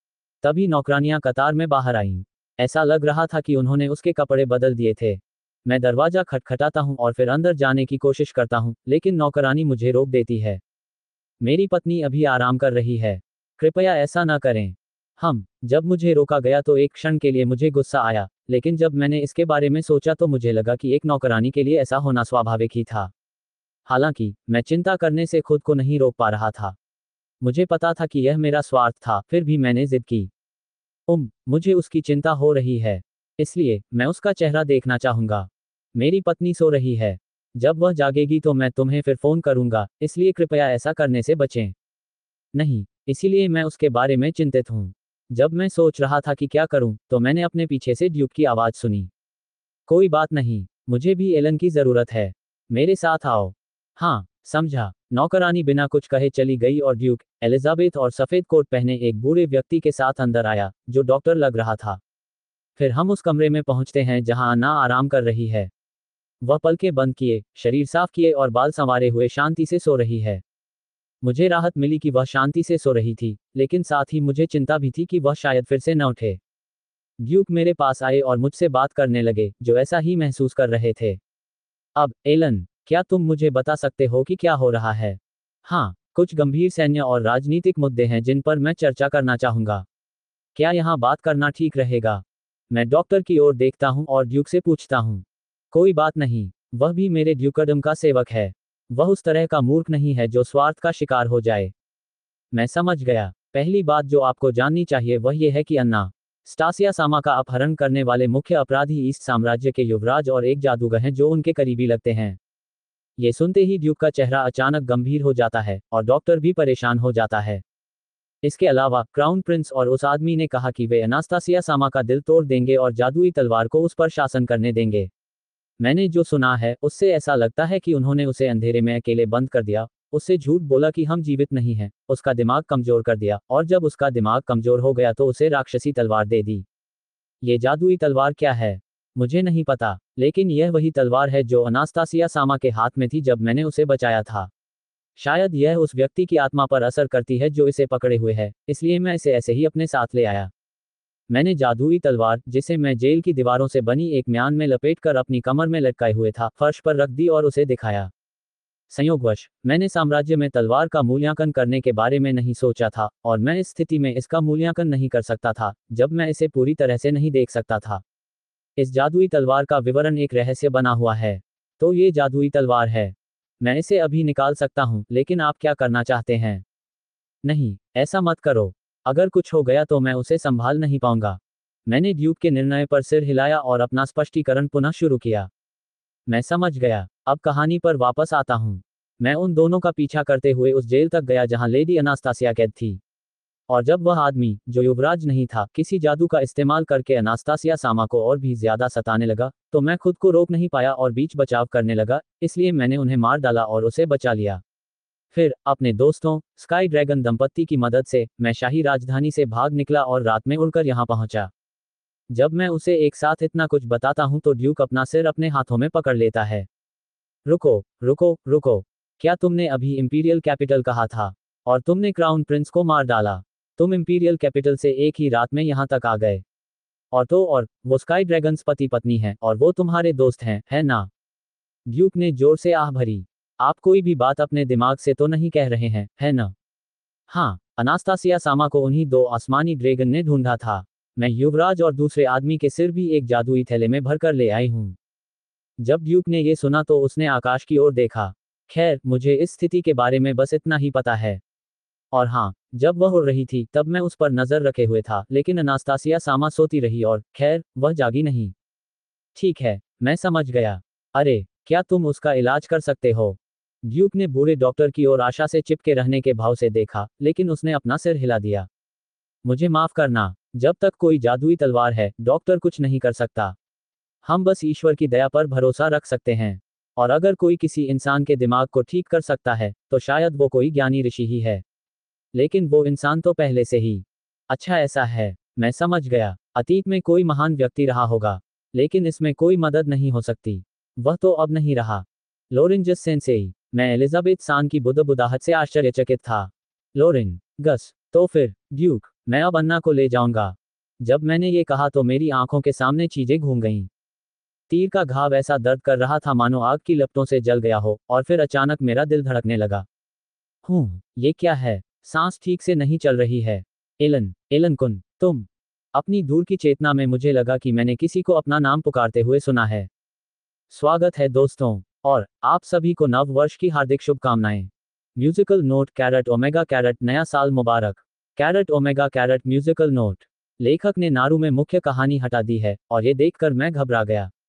तभी नौकरानियां कतार में बाहर आईं। ऐसा लग रहा था कि उन्होंने उसके कपड़े बदल दिए थे। मैं दरवाजा खटखटाता हूं और फिर अंदर जाने की कोशिश करता हूं, लेकिन नौकरानी मुझे रोक देती है। मेरी पत्नी अभी आराम कर रही है। कृपया ऐसा न करें। हम जब मुझे रोका गया तो एक क्षण के लिए मुझे गुस्सा आया, लेकिन जब मैंने इसके बारे में सोचा तो मुझे लगा कि एक नौकरानी के लिए ऐसा होना स्वाभाविक ही था। हालांकि मैं चिंता करने से खुद को नहीं रोक पा रहा था। मुझे पता था कि यह मेरा स्वार्थ था, फिर भी मैंने जिद की। उम, मुझे उसकी चिंता हो रही है, इसलिए मैं उसका चेहरा देखना चाहूंगा। मेरी पत्नी सो रही है। जब वह जागेगी तो मैं तुम्हें फिर फोन करूंगा, इसलिए कृपया ऐसा करने से बचें। नहीं, इसीलिए मैं उसके बारे में चिंतित हूँ। जब मैं सोच रहा था कि क्या करूं, तो मैंने अपने पीछे से ड्यूक की आवाज सुनी। कोई बात नहीं, मुझे भी एलन की जरूरत है। मेरे साथ आओ। हाँ, समझा। नौकरानी बिना कुछ कहे चली गई और ड्यूक, एलिजाबेथ और सफेद कोट पहने एक बूढ़े व्यक्ति के साथ अंदर आया, जो डॉक्टर लग रहा था। फिर हम उस कमरे में पहुंचते हैं जहां अन्ना आराम कर रही है। वह पलकें बंद किए, शरीर साफ किए और बाल संवारे हुए शांति से सो रही है। मुझे राहत मिली कि वह शांति से सो रही थी, लेकिन साथ ही मुझे चिंता भी थी कि वह शायद फिर से न उठे। ड्यूक मेरे पास आए और मुझसे बात करने लगे, जो ऐसा ही महसूस कर रहे थे। अब, एलन, क्या तुम मुझे बता सकते हो कि क्या हो रहा है? हाँ, कुछ गंभीर सैन्य और राजनीतिक मुद्दे हैं जिन पर मैं चर्चा करना चाहूंगा। क्या यहाँ बात करना ठीक रहेगा? मैं डॉक्टर की ओर देखता हूँ और ड्यूक से पूछता हूँ। कोई बात नहीं, वह भी मेरे ड्यूकडम का सेवक है। वह उस तरह का मूर्ख नहीं है जो स्वार्थ का शिकार हो जाए। मैं समझ गया। पहली बात जो आपको जाननी चाहिए वह यह है कि अन्ना स्टासिया सामा का अपहरण करने वाले मुख्य अपराधी ईस्ट साम्राज्य के युवराज और एक जादूगर हैं जो उनके करीबी लगते हैं। ये सुनते ही ड्यूक का चेहरा अचानक गंभीर हो जाता है, और डॉक्टर भी परेशान हो जाता है। इसके अलावा, क्राउन प्रिंस और उस आदमी ने कहा कि वे अनास्तासिया सामा का दिल तोड़ देंगे और जादुई तलवार को उस पर शासन करने देंगे। मैंने जो सुना है, उससे ऐसा लगता है कि उन्होंने उसे अंधेरे में अकेले बंद कर दिया, उससे झूठ बोला कि हम जीवित नहीं हैं, उसका दिमाग कमजोर कर दिया, और जब उसका दिमाग कमजोर हो गया तो उसे राक्षसी तलवार दे दी। ये जादुई तलवार क्या है? मुझे नहीं पता, लेकिन यह वही तलवार है जो अनास्तासिया सामा के हाथ में थी जब मैंने उसे बचाया था। शायद यह उस व्यक्ति की आत्मा पर असर करती है जो इसे पकड़े हुए है, इसलिए मैं इसे ऐसे ही अपने साथ ले आया। मैंने जादुई तलवार, जिसे मैं जेल की दीवारों से बनी एक म्यान में लपेटकर अपनी कमर में लटकाए हुए था, फर्श पर रख दी और उसे दिखाया। संयोगवश, मैंने साम्राज्य में तलवार का मूल्यांकन करने के बारे में नहीं सोचा था, और मैं इस स्थिति में इसका मूल्यांकन नहीं कर सकता था, जब मैं इसे पूरी तरह से नहीं देख सकता था। इस जादुई तलवार का विवरण एक रहस्य बना हुआ है। तो ये जादुई तलवार है। मैं इसे अभी निकाल सकता हूँ, लेकिन आप क्या करना चाहते हैं? नहीं, ऐसा मत करो। अगर कुछ हो गया तो मैं उसे संभाल नहीं पाऊंगा। मैंने ड्यूक के निर्णय पर सिर हिलाया और अपना स्पष्टीकरण पुनः शुरू किया। मैं समझ गया। अब कहानी पर वापस आता हूँ। मैं उन दोनों का पीछा करते हुए उस जेल तक गया जहां लेडी अनास्तासिया कैद थी। और जब वह आदमी, जो युवराज नहीं था, किसी जादू का इस्तेमाल करके अनास्तासिया सामा को और भी ज्यादा सताने लगा, तो मैं खुद को रोक नहीं पाया और बीच बचाव करने लगा, इसलिए मैंने उन्हें मार डाला और उसे बचा लिया। फिर, अपने दोस्तों, स्काई ड्रैगन दंपत्ति की मदद से, मैं शाही राजधानी से भाग निकला और रात में उड़कर यहां पहुंचा। जब मैं उसे एक साथ इतना कुछ बताता हूं तो ड्यूक अपना सिर अपने हाथों में पकड़ लेता है। रुको, रुको, रुको। क्या तुमने अभी इंपीरियल कैपिटल कहा था? और तुमने क्राउन प्रिंस को मार डाला? तुम इंपीरियल कैपिटल से एक ही रात में यहां तक आ गए? और तो और, वो स्काई ड्रैगन्स पति पत्नी हैं, और वो तुम्हारे दोस्त हैं, है ना? ड्यूक ने जोर से आह भरी। आप कोई भी बात अपने दिमाग से तो नहीं कह रहे हैं, है ना? हाँ, अनास्तासिया सामा को उन्हीं दो आसमानी ड्रैगन ने ढूंढा था। मैं युवराज और दूसरे आदमी के सिर भी एक जादुई थैले में भरकर ले आई हूँ। जब ड्यूक ने ये सुना तो उसने आकाश की ओर देखा। खैर, मुझे इस स्थिति के बारे में बस इतना ही पता है। और हाँ, जब वह उड़ रही थी तब मैं उस पर नजर रखे हुए था, लेकिन अनास्तासिया सामा सोती रही और, खैर, वह जागी नहीं। ठीक है, मैं समझ गया। अरे, क्या तुम उसका इलाज कर सकते हो? ड्यूक ने बूढ़े डॉक्टर की ओर आशा से चिपके रहने के भाव से देखा, लेकिन उसने अपना सिर हिला दिया। मुझे माफ करना, जब तक कोई जादुई तलवार है, डॉक्टर कुछ नहीं कर सकता। हम बस ईश्वर की दया पर भरोसा रख सकते हैं। और अगर कोई किसी इंसान के दिमाग को ठीक कर सकता है, तो शायद वो कोई ज्ञानी ऋषि ही है। लेकिन वो इंसान तो पहले से ही। अच्छा, ऐसा है। मैं समझ गया। अतीत में कोई महान व्यक्ति रहा होगा, लेकिन इसमें कोई मदद नहीं हो सकती। वह तो अब नहीं रहा। लोरेंजस सेंसेई। मैं एलिजाबेथ सान की बुदबुदाहट से आश्चर्यचकित था। लोरेन गस। तो फिर, ड्यूक, मैं अब अन्ना को ले जाऊंगा। जब मैंने ये कहा तो मेरी आंखों के सामने चीजें घूम गईं। तीर का घाव ऐसा दर्द कर रहा था मानो आग की लपटों से जल गया हो, और फिर अचानक मेरा दिल धड़कने लगा। हूँ, ये क्या है? सांस ठीक से नहीं चल रही है। एलन, एलन कुन, तुम। अपनी दूर की चेतना में मुझे लगा कि मैंने किसी को अपना नाम पुकारते हुए सुना है। स्वागत है दोस्तों, और आप सभी को नव वर्ष की हार्दिक शुभकामनाएं। Musical note caret omega caret नया साल मुबारक। Caret omega caret musical note. लेखक ने नारू में मुख्य कहानी हटा दी है, और ये देखकर मैं घबरा गया।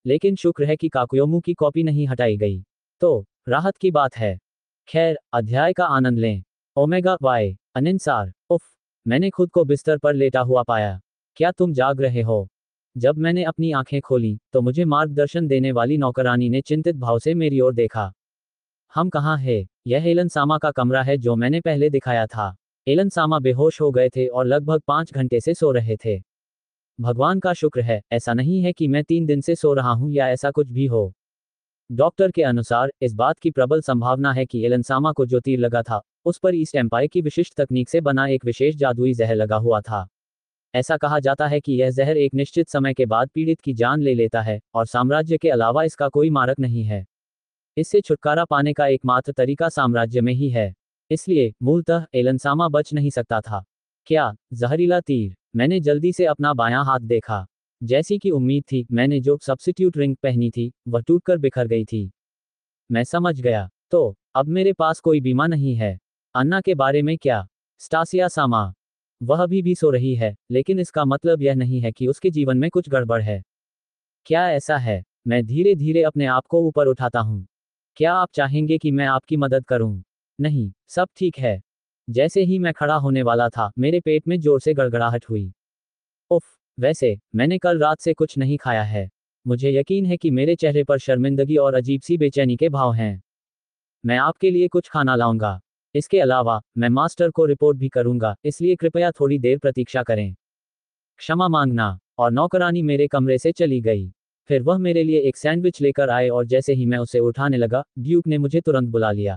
लेकिन शुक्र है कि काकुयोमू की कॉपी नहीं हटाई गई। तो राहत की बात है। खैर, अध्याय का आनंद लें। ओमेगा वाई अनिसार। उफ, मैंने खुद को बिस्तर पर लेटा हुआ पाया। क्या तुम जाग रहे हो? जब मैंने अपनी आंखें खोली तो मुझे मार्गदर्शन देने वाली नौकरानी ने चिंतित भाव से मेरी ओर देखा। हम कहाँ हैं? यह एलन सामा का कमरा है जो मैंने पहले दिखाया था। एलन सामा बेहोश हो गए थे और लगभग पाँच घंटे से सो रहे थे। भगवान का शुक्र है, ऐसा नहीं है कि मैं तीन दिन से सो रहा हूं या ऐसा कुछ भी हो। डॉक्टर के अनुसार इस बात की प्रबल संभावना है कि एलन सामा को जो तीर लगा था उस पर ईस्ट एम्पायर की विशिष्ट तकनीक से बना एक विशेष जादुई जहर लगा हुआ था। ऐसा कहा जाता है कि यह जहर एक निश्चित समय के बाद पीड़ित की जान ले लेता है और साम्राज्य के अलावा इसका कोई मारक नहीं है। इससे छुटकारा पाने का एकमात्र तरीका साम्राज्य में ही है। इसलिए मूलतः एलन सामा बच नहीं सकता था। क्या जहरीला तीर? मैंने जल्दी से अपना बायां हाथ देखा। जैसी कि उम्मीद थी, मैंने जो सब्स्टिट्यूट रिंग पहनी थी वह टूटकर बिखर गई थी। मैं समझ गया। तो अब मेरे पास कोई बीमा नहीं है। अन्ना के बारे में क्या? स्टासिया सामा। वह अभी भी सो रही है, लेकिन इसका मतलब यह नहीं है कि उसके जीवन में कुछ गड़बड़ है। क्या ऐसा है? मैं धीरे धीरे अपने आप को ऊपर उठाता हूँ। क्या आप चाहेंगे कि मैं आपकी मदद करूं? नहीं, सब ठीक है। जैसे ही मैं खड़ा होने वाला था, मेरे पेट में जोर से गड़गड़ाहट हुई। उफ, वैसे मैंने कल रात से कुछ नहीं खाया है। मुझे यकीन है कि मेरे चेहरे पर शर्मिंदगी और अजीब सी बेचैनी के भाव हैं। मैं आपके लिए कुछ खाना लाऊंगा। इसके अलावा मैं मास्टर को रिपोर्ट भी करूंगा, इसलिए कृपया थोड़ी देर प्रतीक्षा करें। क्षमा मांगना। और नौकरानी मेरे कमरे से चली गई। फिर वह मेरे लिए एक सैंडविच लेकर आए और जैसे ही मैं उसे उठाने लगा, ड्यूक ने मुझे तुरंत बुला लिया।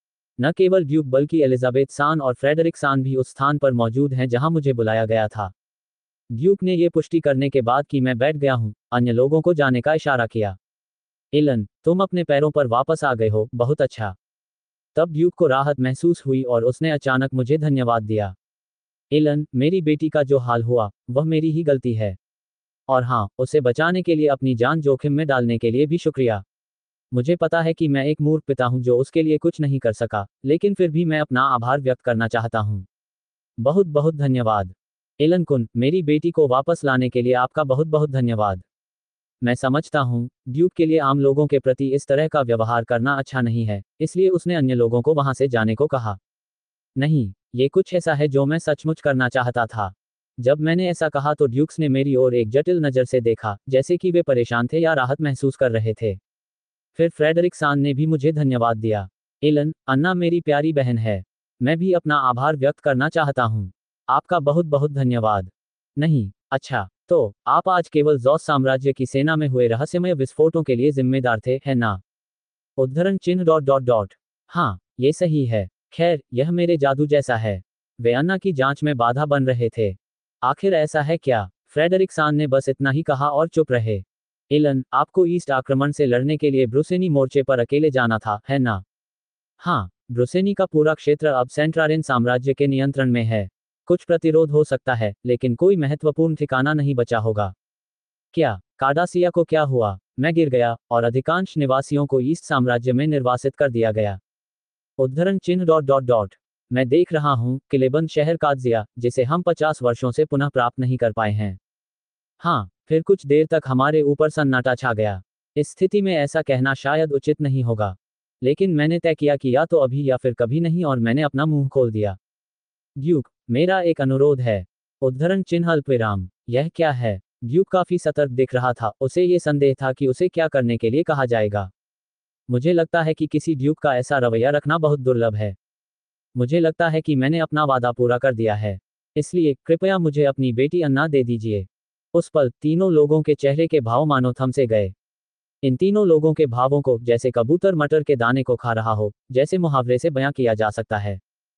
न केवल ड्यूक बल्कि एलिजाबेथ सान और फ्रेडरिक सान भी उस स्थान पर मौजूद हैं जहां मुझे बुलाया गया था। ड्यूक ने यह पुष्टि करने के बाद कि मैं बैठ गया हूं, अन्य लोगों को जाने का इशारा किया। एलन, तुम अपने पैरों पर वापस आ गए हो, बहुत अच्छा। तब ड्यूक को राहत महसूस हुई और उसने अचानक मुझे धन्यवाद दिया। एलन, मेरी बेटी का जो हाल हुआ वह मेरी ही गलती है। और हाँ, उसे बचाने के लिए अपनी जान जोखिम में डालने के लिए भी शुक्रिया। मुझे पता है कि मैं एक मूर्ख पिता हूं जो उसके लिए कुछ नहीं कर सका, लेकिन फिर भी मैं अपना आभार व्यक्त करना चाहता हूं। बहुत बहुत धन्यवाद। एलन कुन, मेरी बेटी को वापस लाने के लिए आपका बहुत बहुत धन्यवाद। मैं समझता हूं, ड्यूक के लिए आम लोगों के प्रति इस तरह का व्यवहार करना अच्छा नहीं है, इसलिए उसने अन्य लोगों को वहां से जाने को कहा। नहीं, ये कुछ ऐसा है जो मैं सचमुच करना चाहता था। जब मैंने ऐसा कहा तो ड्यूक्स ने मेरी ओर एक जटिल नज़र से देखा, जैसे कि वे परेशान थे या राहत महसूस कर रहे थे। फिर फ्रेडरिक सान ने भी मुझे धन्यवाद दिया। एलन, अन्ना मेरी प्यारी बहन है। मैं भी अपना आभार व्यक्त करना चाहता हूँ। आपका बहुत बहुत धन्यवाद। नहीं, अच्छा, तो आप आज केवल जॉस साम्राज्य की सेना में हुए रहस्यमय विस्फोटों के लिए जिम्मेदार थे, है ना? उद्धरण चिन्ह डॉट डॉट डॉट। हाँ, ये सही है। खैर, यह मेरे जादू जैसा है। वे अन्ना की जांच में बाधा बन रहे थे। आखिर ऐसा है क्या? फ्रेडरिक सान ने बस इतना ही कहा और चुप रहे। एलन, आपको ईस्ट आक्रमण से लड़ने के लिए ब्रुसेनी मोर्चे पर अकेले जाना था, है ना? हाँ, ब्रुसेनी का पूरा क्षेत्र अब सेंट्रारिन साम्राज्य के नियंत्रण में है। कुछ प्रतिरोध हो सकता है, लेकिन कोई महत्वपूर्ण ठिकाना नहीं बचा होगा। क्या कार्डासिया को क्या हुआ? मैं गिर गया, और अधिकांश निवासियों को ईस्ट साम्राज्य में निर्वासित कर दिया गया। उद्धरण चिन्ह डॉट डॉट डॉट। मैं देख रहा हूं, किलेबंद शहर कादजिया, जिसे हम पचास वर्षों से पुनः प्राप्त नहीं कर पाए हैं। हाँ, फिर कुछ देर तक हमारे ऊपर सन्नाटा छा गया। इस स्थिति में ऐसा कहना शायद उचित नहीं होगा, लेकिन मैंने तय किया कि या तो अभी या फिर कभी नहीं, और मैंने अपना मुंह खोल दिया। ड्यूक, मेरा एक अनुरोध है। उद्धरण चिन्ह अल्पविराम। यह क्या है? ड्यूक काफी सतर्क दिख रहा था, उसे ये संदेह था कि उसे क्या करने के लिए कहा जाएगा। मुझे लगता है कि किसी ड्यूक का ऐसा रवैया रखना बहुत दुर्लभ है। मुझे लगता है कि मैंने अपना वादा पूरा कर दिया है। इसलिए कृपया मुझे अपनी बेटी अन्ना दे दीजिए। उस पल तीनों लोगों के चेहरे के भाव मानो थम से गए। इन तीनों लोगों के भावों को जैसे कबूतर मटर के दाने को खा रहा हो, जैसे मुहावरे से बयां किया जा सकता है।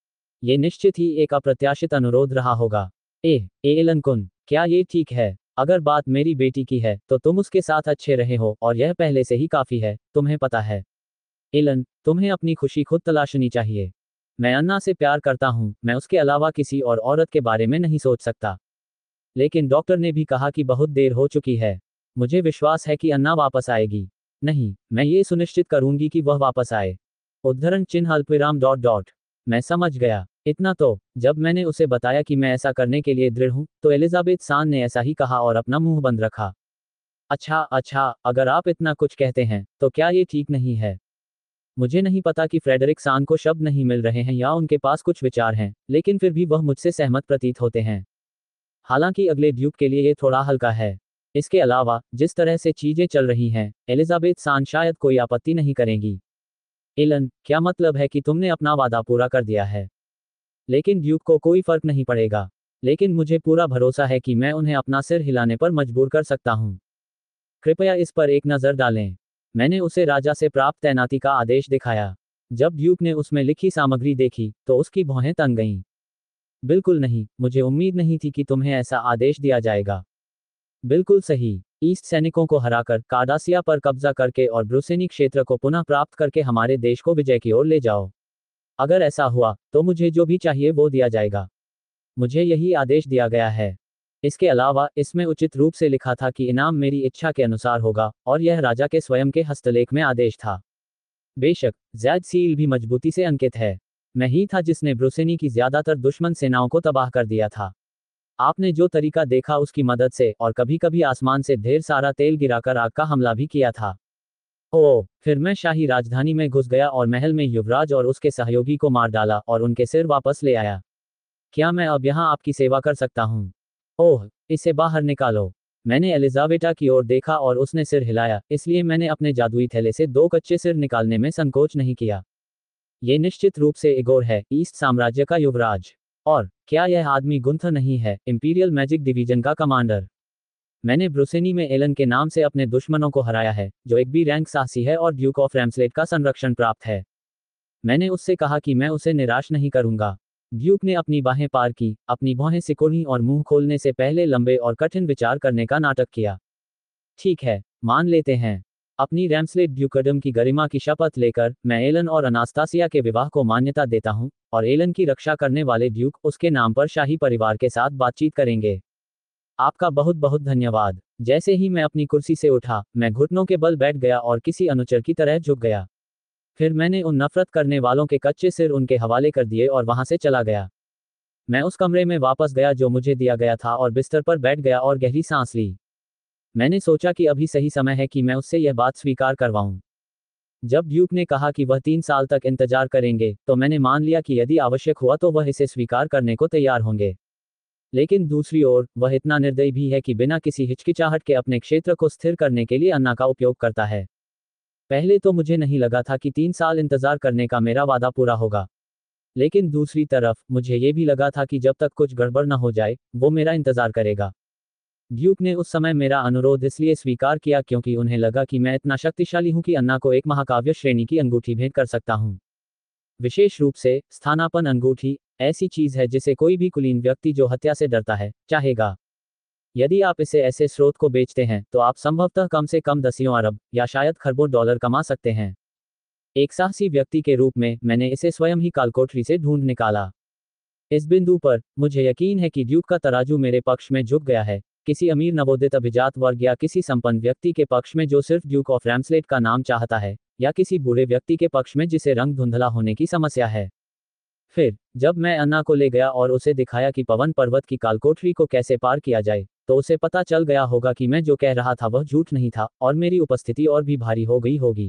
ये निश्चित ही एक अप्रत्याशित अनुरोध रहा होगा। ए, एलन कुन, क्या ये ठीक है? अगर बात मेरी बेटी की है, तो तुम उसके साथ अच्छे रहे हो, और यह पहले से ही काफी है, तुम्हें पता है। एलन, तुम्हें अपनी खुशी खुद तलाशनी चाहिए। मैं अन्ना से प्यार करता हूं, मैं उसके अलावा किसी और औरत के बारे में नहीं सोच सकता। लेकिन डॉक्टर ने भी कहा कि बहुत देर हो चुकी है। मुझे विश्वास है कि अन्ना वापस आएगी। नहीं, मैं ये सुनिश्चित करूंगी कि वह वापस आए। उद्धरण चिन्ह अल्पविराम डॉट डॉट। मैं समझ गया। इतना तो, जब मैंने उसे बताया कि मैं ऐसा करने के लिए दृढ़ हूं, तो एलिजाबेथ सान ने ऐसा ही कहा और अपना मुंह बंद रखा। अच्छा अच्छा, अगर आप इतना कुछ कहते हैं तो क्या ये ठीक नहीं है? मुझे नहीं पता कि फ्रेडरिक सान को शब्द नहीं मिल रहे हैं या उनके पास कुछ विचार हैं, लेकिन फिर भी वह मुझसे सहमत प्रतीत होते हैं। हालांकि अगले ड्यूक के लिए ये थोड़ा हल्का है। इसके अलावा जिस तरह से चीजें चल रही हैं, एलिजाबेथ सान शायद कोई आपत्ति नहीं करेंगी। एलन, क्या मतलब है कि तुमने अपना वादा पूरा कर दिया है? लेकिन ड्यूक को कोई फर्क नहीं पड़ेगा। लेकिन मुझे पूरा भरोसा है कि मैं उन्हें अपना सिर हिलाने पर मजबूर कर सकता हूँ। कृपया इस पर एक नज़र डालें। मैंने उसे राजा से प्राप्त तैनाती का आदेश दिखाया। जब ड्यूक ने उसमें लिखी सामग्री देखी तो उसकी भौहें तन गईं। बिल्कुल नहीं, मुझे उम्मीद नहीं थी कि तुम्हें ऐसा आदेश दिया जाएगा। बिल्कुल सही। ईस्ट सैनिकों को हराकर कार्डासिया पर कब्जा करके और ब्रुसेनी क्षेत्र को पुनः प्राप्त करके हमारे देश को विजय की ओर ले जाओ। अगर ऐसा हुआ तो मुझे जो भी चाहिए वो दिया जाएगा। मुझे यही आदेश दिया गया है। इसके अलावा इसमें उचित रूप से लिखा था कि इनाम मेरी इच्छा के अनुसार होगा, और यह राजा के स्वयं के हस्तलेख में आदेश था। बेशक, जैद सील भी मजबूती से अंकित है। मैं ही था जिसने ब्रुसेनी की ज्यादातर दुश्मन सेनाओं को तबाह कर दिया था। आपने जो तरीका देखा उसकी मदद से, और कभी कभी आसमान से ढेर सारा तेल गिराकर आग का हमला भी किया था। ओह, फिर मैं शाही राजधानी में घुस गया और महल में युवराज और उसके सहयोगी को मार डाला और उनके सिर वापस ले आया। क्या मैं अब यहाँ आपकी सेवा कर सकता हूँ? ओह, इसे बाहर निकालो। मैंने एलिजाबेटा की ओर देखा और उसने सिर हिलाया, इसलिए मैंने अपने जादुई थैले से दो कच्चे सिर निकालने में संकोच नहीं किया। ये निश्चित रूप से इगोर है, ईस्ट साम्राज्य का युवराज। और क्या यह आदमी गुंथर नहीं है, इंपीरियल मैजिक डिवीजन का कमांडर? मैंने ब्रुसेनी में एलन के नाम से अपने दुश्मनों को हराया है, जो एक बी रैंक साहसी है और ड्यूक ऑफ रैम्सलेट का संरक्षण प्राप्त है। मैंने उससे कहा कि मैं उसे निराश नहीं करूंगा। ड्यूक ने अपनी बाहें पार की, अपनी भौहें सिकुड़ी और मुंह खोलने से पहले लंबे और कठिन विचार करने का नाटक किया। ठीक है, मान लेते हैं। अपनी रैम्सलेट ड्यूकडम की गरिमा की शपथ लेकर, मैं एलन और अनास्तासिया के विवाह को मान्यता देता हूं, और एलन की रक्षा करने वाले ड्यूक उसके नाम पर शाही परिवार के साथ बातचीत करेंगे। आपका बहुत बहुत धन्यवाद। जैसे ही मैं अपनी कुर्सी से उठा, मैं घुटनों के बल बैठ गया और किसी अनुचर की तरह झुक गया। फिर मैंने उन नफरत करने वालों के कच्चे सिर उनके हवाले कर दिए और वहां से चला गया। मैं उस कमरे में वापस गया जो मुझे दिया गया था और बिस्तर पर बैठ गया और गहरी सांस ली। मैंने सोचा कि अभी सही समय है कि मैं उससे यह बात स्वीकार करवाऊं। जब ड्यूक ने कहा कि वह तीन साल तक इंतजार करेंगे, तो मैंने मान लिया कि यदि आवश्यक हुआ तो वह इसे स्वीकार करने को तैयार होंगे। लेकिन दूसरी ओर, वह इतना निर्दयी भी है कि बिना किसी हिचकिचाहट के अपने क्षेत्र को स्थिर करने के लिए अन्ना का उपयोग करता है। पहले तो मुझे नहीं लगा था कि तीन साल इंतजार करने का मेरा वादा पूरा होगा। लेकिन दूसरी तरफ, मुझे ये भी लगा था कि जब तक कुछ गड़बड़ न हो जाए, वो मेरा इंतजार करेगा। ड्यूक ने उस समय मेरा अनुरोध इसलिए स्वीकार किया क्योंकि उन्हें लगा कि मैं इतना शक्तिशाली हूं कि अन्ना को एक महाकाव्य श्रेणी की अंगूठी भेंट कर सकता हूं। विशेष रूप से, स्थानापन्न अंगूठी, ऐसी चीज है जिसे कोई भी कुलीन व्यक्ति जो हत्या से डरता है, चाहेगा। यदि आप इसे ऐसे स्रोत को बेचते हैं, तो आप संभवतः कम से कम दसियों अरब, या शायद खरबों डॉलर कमा सकते हैं। एक साहसी व्यक्ति के रूप में, मैंने इसे स्वयं ही कालकोठरी से ढूंढ निकाला। इस बिंदु पर, मुझे यकीन है कि ड्यूक का तराजू मेरे पक्ष में झुक गया है, किसी अमीर नवोदित अभिजात वर्ग या किसी संपन्न व्यक्ति के पक्ष में जो सिर्फ ड्यूक ऑफ रैम्सलेट का नाम चाहता है, या किसी बूढ़े व्यक्ति के पक्ष में जिसे रंग धुंधला होने की समस्या है। फिर, जब मैं अन्ना को ले गया और उसे दिखाया कि पवन पर्वत की कालकोठरी को कैसे पार किया जाए, तो उसे पता चल गया होगा कि मैं जो कह रहा था वह झूठ नहीं था, और मेरी उपस्थिति और भी भारी हो गई होगी।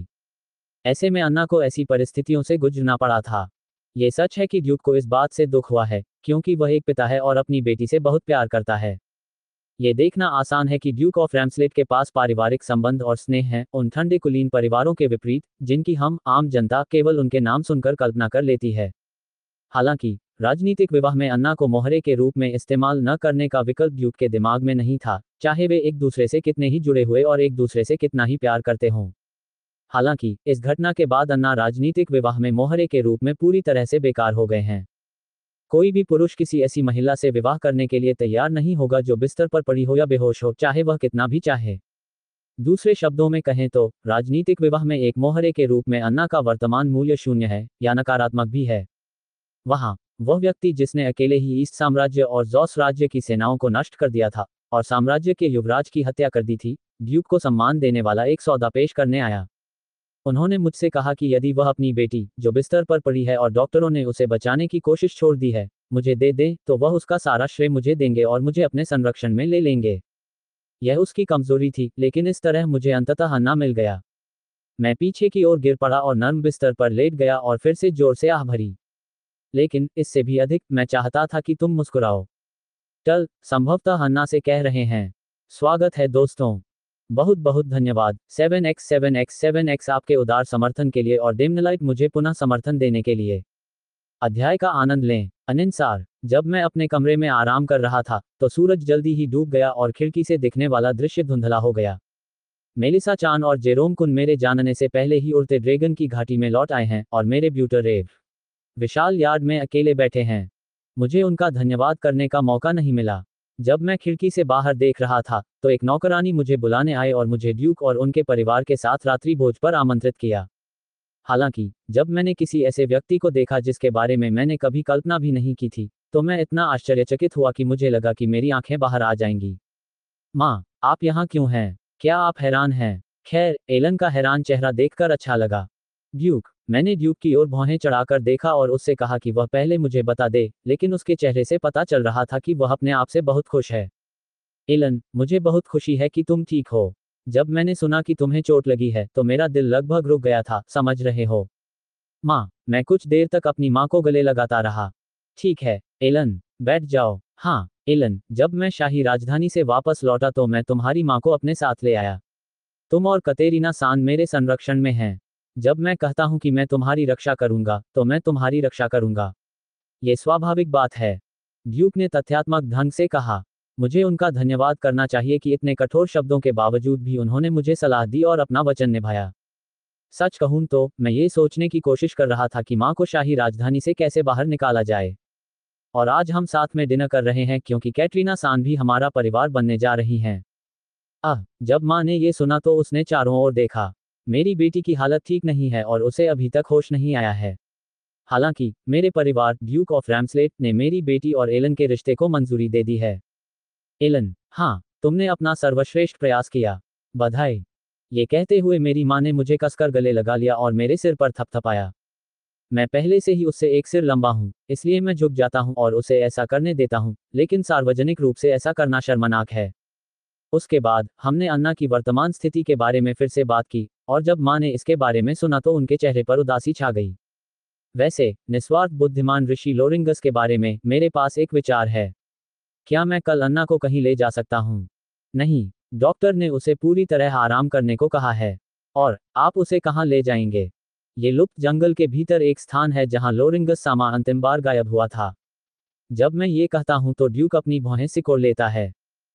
ऐसे में अन्ना को ऐसी परिस्थितियों से गुजरना पड़ा था। ये सच है कि ड्यूक को इस बात से दुख हुआ है, क्योंकि वह एक पिता है और अपनी बेटी से बहुत प्यार करता है। ये देखना आसान है कि ड्यूक ऑफ रैम्सलेट के पास पारिवारिक संबंध और स्नेह हैं, उन ठंडे कुलीन परिवारों के विपरीत, जिनकी हम, आम जनता, केवल उनके नाम सुनकर कल्पना कर लेती है। हालांकि, राजनीतिक विवाह में अन्ना को मोहरे के रूप में इस्तेमाल न करने का विकल्प ड्यूक के दिमाग में नहीं था, चाहे वे एक दूसरे से कितने ही जुड़े हुए और एक दूसरे से कितना ही प्यार करते हों। हालांकि, इस घटना के बाद अन्ना राजनीतिक विवाह में मोहरे के रूप में पूरी तरह से बेकार हो गए हैं। कोई भी पुरुष किसी ऐसी महिला से विवाह करने के लिए तैयार नहीं होगा जो बिस्तर पर पड़ी हो या बेहोश हो, चाहे वह कितना भी चाहे। दूसरे शब्दों में कहें तो, राजनीतिक विवाह में एक मोहरे के रूप में अन्ना का वर्तमान मूल्य शून्य है, या नकारात्मक भी है। वहां, वह व्यक्ति जिसने अकेले ही ईस्ट साम्राज्य और जॉस राज्य की सेनाओं को नष्ट कर दिया था, और साम्राज्य के युवराज की हत्या कर दी थी, ड्यूक को सम्मान देने वाला एक सौदा पेश करने आया। उन्होंने मुझसे कहा कि यदि वह अपनी बेटी, जो बिस्तर पर पड़ी है और डॉक्टरों ने उसे बचाने की कोशिश छोड़ दी है, मुझे दे दे, तो वह उसका सारा श्रेय मुझे देंगे और मुझे अपने संरक्षण में ले लेंगे। यह उसकी कमजोरी थी, लेकिन इस तरह मुझे अंततः अन्ना मिल गया। मैं पीछे की ओर गिर पड़ा और नर्म बिस्तर पर लेट गया और फिर से जोर से आह भरी। लेकिन इससे भी अधिक, मैं चाहता था कि तुम मुस्कुराओ। टल, संभवतः अन्ना से कह रहे हैं। स्वागत है दोस्तों। बहुत बहुत धन्यवाद seven X seven X seven X आपके उदार समर्थन के लिए और डेमनलाइट मुझे पुनः समर्थन देने के लिए। अध्याय का आनंद लें। अनिसार, जब मैं अपने कमरे में आराम कर रहा था, तो सूरज जल्दी ही डूब गया और खिड़की से दिखने वाला दृश्य धुंधला हो गया। मेलिसा चान और जेरोम कुन मेरे जानने से पहले ही उड़ते ड्रैगन की घाटी में लौट आए हैं और मेरे ब्यूटर रेव विशाल यार्ड में अकेले बैठे हैं। मुझे उनका धन्यवाद करने का मौका नहीं मिला। जब मैं खिड़की से बाहर देख रहा था, तो एक नौकरानी मुझे बुलाने आए और मुझे ड्यूक और उनके परिवार के साथ रात्रि भोज पर आमंत्रित किया। हालांकि, जब मैंने किसी ऐसे व्यक्ति को देखा जिसके बारे में मैंने कभी कल्पना भी नहीं की थी, तो मैं इतना आश्चर्यचकित हुआ कि मुझे लगा कि मेरी आंखें बाहर आ जाएंगी। माँ, आप यहाँ क्यों हैं? क्या आप हैरान हैं? खैर, एलन का हैरान चेहरा देखकर अच्छा लगा। ड्यूक, मैंने ड्यूक की ओर भौहें चढ़ाकर देखा और उससे कहा कि वह पहले मुझे बता दे, लेकिन उसके चेहरे से पता चल रहा था कि वह अपने आप से बहुत खुश है। एलन, मुझे बहुत खुशी है कि तुम ठीक हो। जब मैंने सुना कि तुम्हें चोट लगी है, तो मेरा दिल लगभग रुक गया था, समझ रहे हो? माँ, मैं कुछ देर तक अपनी माँ को गले लगाता रहा। ठीक है, एलन, बैठ जाओ। हाँ, एलन, जब मैं शाही राजधानी से वापस लौटा तो मैं तुम्हारी माँ को अपने साथ ले आया। तुम और कतेरीना सान मेरे संरक्षण में हैं। जब मैं कहता हूं कि मैं तुम्हारी रक्षा करूंगा, तो मैं तुम्हारी रक्षा करूंगा। ये स्वाभाविक बात है, ड्यूक ने तथ्यात्मक ढंग से कहा। मुझे उनका धन्यवाद करना चाहिए कि इतने कठोर शब्दों के बावजूद भी उन्होंने मुझे सलाह दी और अपना वचन निभाया। सच कहूं तो, मैं ये सोचने की कोशिश कर रहा था कि माँ को शाही राजधानी से कैसे बाहर निकाला जाए। और आज हम साथ में डिनर कर रहे हैं क्योंकि कैटरीना सान भी हमारा परिवार बनने जा रही हैं। आह, जब माँ ने ये सुना तो उसने चारों ओर देखा। मेरी बेटी की हालत ठीक नहीं है और उसे अभी तक होश नहीं आया है। हालांकि, मेरे परिवार, ड्यूक ऑफ रैम्सलेट, ने मेरी बेटी और एलन के रिश्ते को मंजूरी दे दी है। एलन, हाँ, तुमने अपना सर्वश्रेष्ठ प्रयास किया। बधाई। ये कहते हुए मेरी माँ ने मुझे कसकर गले लगा लिया और मेरे सिर पर थपथपाया। मैं पहले से ही उससे एक सिर लंबा हूँ, इसलिए मैं झुक जाता हूँ और उसे ऐसा करने देता हूँ, लेकिन सार्वजनिक रूप से ऐसा करना शर्मनाक है। उसके बाद, हमने अन्ना की वर्तमान स्थिति के बारे में फिर से बात की, और जब माँ ने इसके बारे में सुना तो उनके चेहरे पर उदासी छा गई। वैसे, निस्वार्थ बुद्धिमान ऋषि लोरिंगस के बारे में, मेरे पास एक विचार है। क्या मैं कल अन्ना को कहीं ले जा सकता हूँ? नहीं, डॉक्टर ने उसे पूरी तरह आराम करने को कहा है। और, आप उसे कहाँ ले जाएंगे? ये लुप्त जंगल के भीतर एक स्थान है जहाँ लोरिंगस सामा अंतिम बार गायब हुआ था। जब मैं ये कहता हूँ तो ड्यूक अपनी भौहें सिकोड़ लेता है।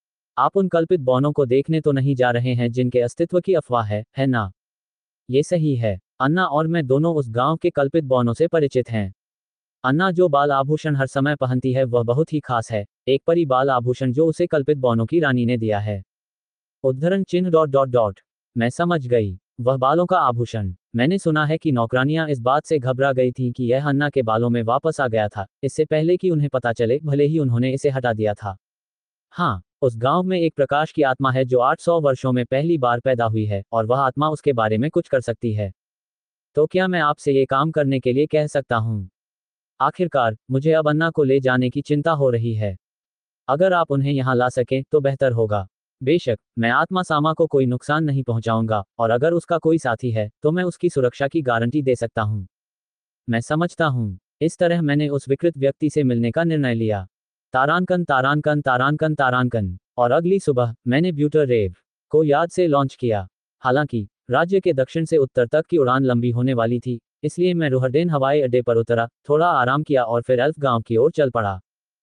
आप उन कल्पित बौनों को देखने तो नहीं जा रहे हैं जिनके अस्तित्व की अफवाह है, है ना? ये सही है। अन्ना और मैं दोनों उस गांव के कल्पित बौनों से परिचित हैं। अन्ना जो बाल आभूषण हर समय पहनती है वह बहुत ही खास है, एक परी बाल आभूषण जो उसे कल्पित बौनों की रानी ने दिया है। उद्धरण चिन्ह डॉट डॉट डॉट। मैं समझ गई, वह बालों का आभूषण। मैंने सुना है कि नौकरानियां इस बात से घबरा गई थीं कि यह अन्ना के बालों में वापस आ गया था, इससे पहले कि उन्हें पता चले, भले ही उन्होंने इसे हटा दिया था। हाँ, उस गांव में एक प्रकाश की आत्मा है जो आठ सौ वर्षों में पहली बार पैदा हुई है, और वह आत्मा उसके बारे में कुछ कर सकती है। तो क्या मैं आपसे ये काम करने के लिए कह सकता हूँ? आखिरकार, मुझे अब अन्ना को ले जाने की चिंता हो रही है। अगर आप उन्हें यहाँ ला सकें, तो बेहतर होगा। बेशक, मैं आत्मा सामा को कोई नुकसान नहीं पहुंचाऊंगा, और अगर उसका कोई साथी है, तो मैं उसकी सुरक्षा की गारंटी दे सकता हूँ। मैं समझता हूँ। इस तरह मैंने उस विकृत व्यक्ति से मिलने का निर्णय लिया। तारांकन तारांकन तारांकन तारांकन। और अगली सुबह, मैंने ब्यूटर रेव को याद से लॉन्च किया। हालांकि, राज्य के दक्षिण से उत्तर तक की उड़ान लंबी होने वाली थी, इसलिए मैं रुहरडेन हवाई अड्डे पर उतरा, थोड़ा आराम किया और फिर एल्फ गांव की ओर चल पड़ा।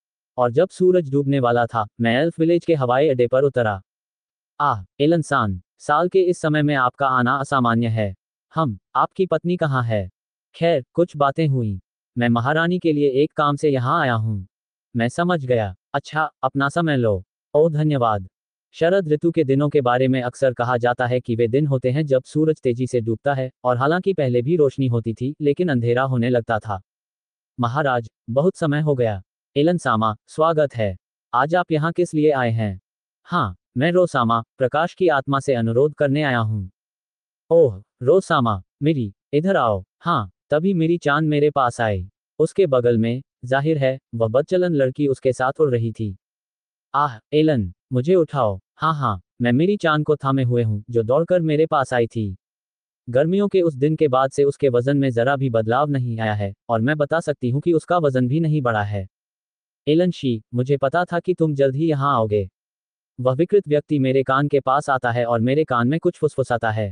और जब सूरज डूबने वाला था, मैं एल्फ विलेज के हवाई अड्डे पर उतरा। आह, एलन सान, साल के इस समय में आपका आना असामान्य है। हम, आपकी पत्नी कहाँ है? खैर, कुछ बातें हुई। मैं महारानी के लिए एक काम से यहाँ आया हूँ। मैं समझ गया। अच्छा, अपना समय लो। ओह धन्यवाद। शरद ऋतु के दिनों के बारे में अक्सर कहा जाता है कि वे दिन होते हैं जब सूरज तेजी से डूबता है, और हालांकि पहले भी रोशनी होती थी, लेकिन अंधेरा होने लगता था। महाराज, बहुत समय हो गया। एलन सामा, स्वागत है। आज आप यहाँ किस लिए आए हैं? हाँ, मैं रोसामा, प्रकाश की आत्मा से अनुरोध करने आया हूँ। ओह, रोसामा, मेरी, इधर आओ। हाँ, तभी मेरी चांद मेरे पास आई। उसके बगल में, जाहिर है, वह बदचलन लड़की उसके साथ उड़ रही थी। आह, एलन, मुझे उठाओ। हाँ हाँ, मैं मेरी चांद को थामे हुए हूँ, जो दौड़कर मेरे पास आई थी। गर्मियों के उस दिन के बाद से उसके वजन में जरा भी बदलाव नहीं आया है, और मैं बता सकती हूँ कि उसका वजन भी नहीं बढ़ा है। एलन शी, मुझे पता था कि तुम जल्द ही यहाँ आओगे। वह विकृत व्यक्ति मेरे कान के पास आता है और मेरे कान में कुछ फुसफुसाता है।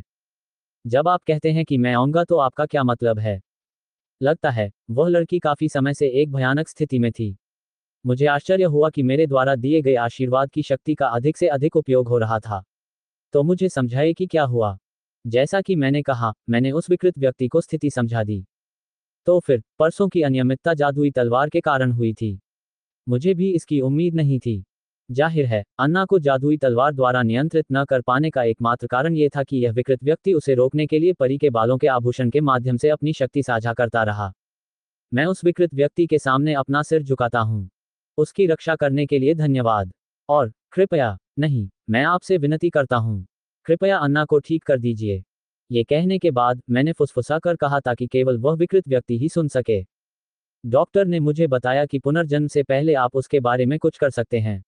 जब आप कहते हैं कि मैं आऊंगा तो आपका क्या मतलब है? लगता है वह लड़की काफी समय से एक भयानक स्थिति में थी। मुझे आश्चर्य हुआ कि मेरे द्वारा दिए गए आशीर्वाद की शक्ति का अधिक से अधिक उपयोग हो रहा था। तो मुझे समझाइए कि क्या हुआ। जैसा कि मैंने कहा, मैंने उस विकृत व्यक्ति को स्थिति समझा दी। तो फिर परसों की अनियमितता जादुई तलवार के कारण हुई थी। मुझे भी इसकी उम्मीद नहीं थी। जाहिर है, अन्ना को जादुई तलवार द्वारा नियंत्रित न कर पाने का एकमात्र कारण यह था कि यह विकृत व्यक्ति उसे रोकने के लिए परी के बालों के आभूषण के माध्यम से अपनी शक्ति साझा करता रहा। मैं उस विकृत व्यक्ति के सामने अपना सिर झुकाता हूँ। उसकी रक्षा करने के लिए धन्यवाद। और कृपया, नहीं, मैं आपसे विनती करता हूँ, कृपया अन्ना को ठीक कर दीजिए। ये कहने के बाद मैंने फुसफुसा कर कहा ताकि केवल वह विकृत व्यक्ति ही सुन सके। डॉक्टर ने मुझे बताया कि पुनर्जन्म से पहले आप उसके बारे में कुछ कर सकते हैं।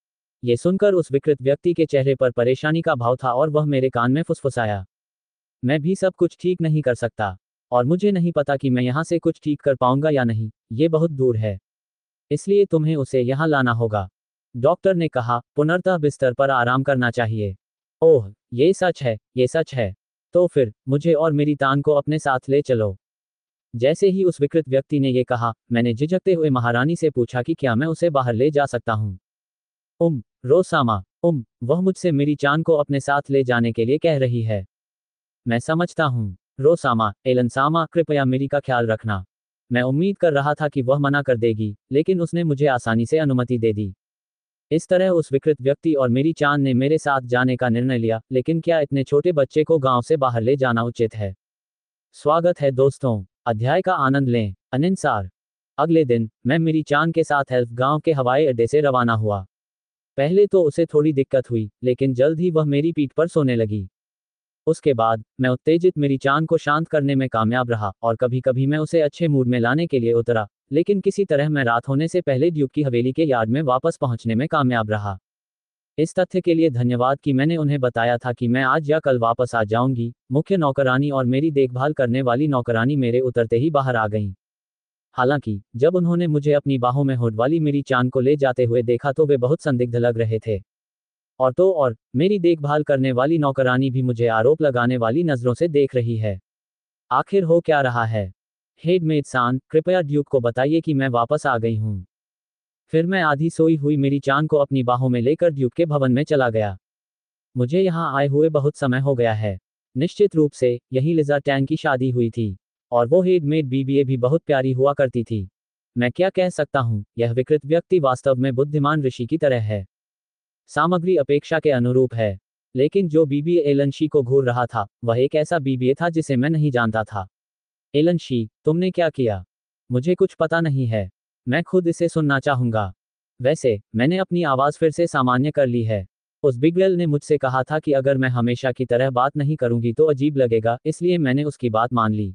ये सुनकर उस विकृत व्यक्ति के चेहरे पर परेशानी का भाव था और वह मेरे कान में फुसफुसाया, मैं भी सब कुछ ठीक नहीं कर सकता, और मुझे नहीं पता कि मैं यहाँ से कुछ ठीक कर पाऊंगा या नहीं, ये बहुत दूर है। इसलिए तुम्हें उसे यहाँ लाना होगा। डॉक्टर ने कहा, पुनर्तः बिस्तर पर आराम करना चाहिए। ओह, ये सच है, ये सच है। तो फिर मुझे और मेरी तान को अपने साथ ले चलो। जैसे ही उस विकृत व्यक्ति ने ये कहा, मैंने झिझकते हुए महारानी से पूछा कि क्या मैं उसे बाहर ले जा सकता हूँ। उम, रोसामा, उम, वह मुझसे मेरी चांद को अपने साथ ले जाने के लिए कह रही है। मैं समझता हूँ। रोसामा, एलनसामा, कृपया मेरी का ख्याल रखना। मैं उम्मीद कर रहा था कि वह मना कर देगी, लेकिन उसने मुझे आसानी से अनुमति दे दी। इस तरह उस विकृत व्यक्ति और मेरी चांद ने मेरे साथ जाने का निर्णय लिया, लेकिन क्या इतने छोटे बच्चे को गांव से बाहर ले जाना उचित है? स्वागत है दोस्तों, अध्याय का आनंद लें। अनिसार। अगले दिन, मैं मेरी चांद के साथ एल्फ गांव के हवाई अड्डे से रवाना हुआ। पहले तो उसे थोड़ी दिक्कत हुई, लेकिन जल्द ही वह मेरी पीठ पर सोने लगी। उसके बाद, मैं उत्तेजित मेरी चांद को शांत करने में कामयाब रहा, और कभी कभी मैं उसे अच्छे मूड में लाने के लिए उतरा, लेकिन किसी तरह मैं रात होने से पहले ड्यूक की हवेली के यार्ड में वापस पहुंचने में कामयाब रहा। इस तथ्य के लिए धन्यवाद कि मैंने उन्हें बताया था कि मैं आज या कल वापस आ जाऊंगी। मुख्य नौकरानी और मेरी देखभाल करने वाली नौकरानी मेरे उतरते ही बाहर आ गईं। हालांकि जब उन्होंने मुझे अपनी बाहों में हुड वाली मेरी चांद को ले जाते हुए देखा तो वे बहुत संदिग्ध लग रहे थे। और तो और, मेरी देखभाल करने वाली नौकरानी भी मुझे आरोप लगाने वाली नजरों से देख रही है। आखिर हो क्या रहा है? हेडमेड सान, कृपया ड्यूक को बताइए कि मैं वापस आ गई हूँ। फिर मैं आधी सोई हुई मेरी चांद को अपनी बाहों में लेकर ड्यूक के भवन में चला गया। मुझे यहाँ आए हुए बहुत समय हो गया है। निश्चित रूप से, यही लिजा टैंग की शादी हुई थी, और वो हेडमेड बीबीए भी बहुत प्यारी हुआ करती थी। मैं क्या कह सकता हूँ, यह विकृत व्यक्ति वास्तव में बुद्धिमान ऋषि की तरह है। सामग्री अपेक्षा के अनुरूप है। लेकिन जो बीबीए एलन शी को घूर रहा था, वह एक ऐसा बीबीए था जिसे मैं नहीं जानता था। एलन शी, तुमने क्या किया? मुझे कुछ पता नहीं है। मैं खुद इसे सुनना चाहूंगा। वैसे, मैंने अपनी आवाज फिर से सामान्य कर ली है। उस बिगवेल ने मुझसे कहा था कि अगर मैं हमेशा की तरह बात नहीं करूंगी तो अजीब लगेगा, इसलिए मैंने उसकी बात मान ली।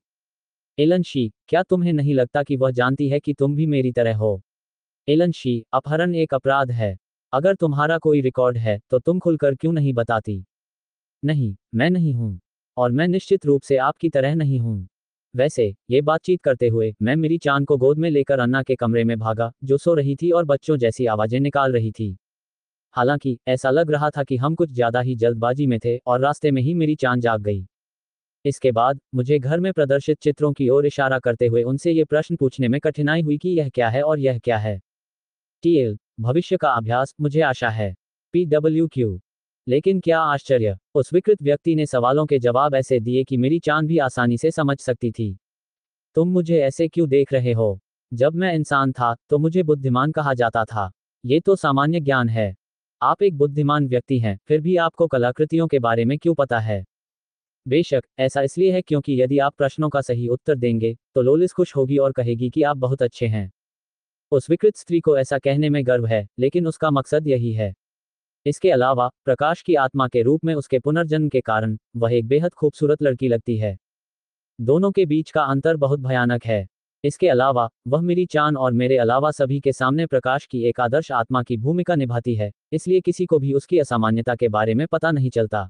एलन शी, क्या तुम्हें नहीं लगता कि वह जानती है कि तुम भी मेरी तरह हो? एलन शी, अपहरण एक अपराध है। अगर तुम्हारा कोई रिकॉर्ड है, तो तुम खुलकर क्यों नहीं बताती? नहीं, मैं नहीं हूं। और मैं निश्चित रूप से आपकी तरह नहीं हूं। वैसे, ये बातचीत करते हुए, मैं मेरी चांद को गोद में लेकर अन्ना के कमरे में भागा, जो सो रही थी और बच्चों जैसी आवाजें निकाल रही थी। हालांकि, ऐसा लग रहा था कि हम कुछ ज्यादा ही जल्दबाजी में थे, और रास्ते में ही मेरी चांद जाग गई। इसके बाद, मुझे घर में प्रदर्शित चित्रों की ओर इशारा करते हुए उनसे ये प्रश्न पूछने में कठिनाई हुई कि यह क्या है और यह क्या है। टीएल, भविष्य का अभ्यास, मुझे आशा है। P W Q. लेकिन क्या आश्चर्य, उस विकृत व्यक्ति ने सवालों के जवाब ऐसे दिए कि मेरी चांद भी आसानी से समझ सकती थी। तुम मुझे ऐसे क्यों देख रहे हो? जब मैं इंसान था, तो मुझे बुद्धिमान कहा जाता था। ये तो सामान्य ज्ञान है। आप एक बुद्धिमान व्यक्ति हैं, फिर भी आपको कलाकृतियों के बारे में क्यों पता है? बेशक, ऐसा इसलिए है क्योंकि यदि आप प्रश्नों का सही उत्तर देंगे, तो लोलिस खुश होगी और कहेगी कि आप बहुत अच्छे हैं। उस विकृत स्त्री को ऐसा कहने में गर्व है, लेकिन उसका मकसद यही है। इसके अलावा, प्रकाश की आत्मा के रूप में उसके पुनर्जन्म के कारण, वह एक बेहद खूबसूरत लड़की लगती है। दोनों के बीच का अंतर बहुत भयानक है। इसके अलावा वह मेरी चान और मेरे अलावा सभी के सामने प्रकाश की एक आदर्श आत्मा की भूमिका निभाती है, इसलिए किसी को भी उसकी असामान्यता के बारे में पता नहीं चलता।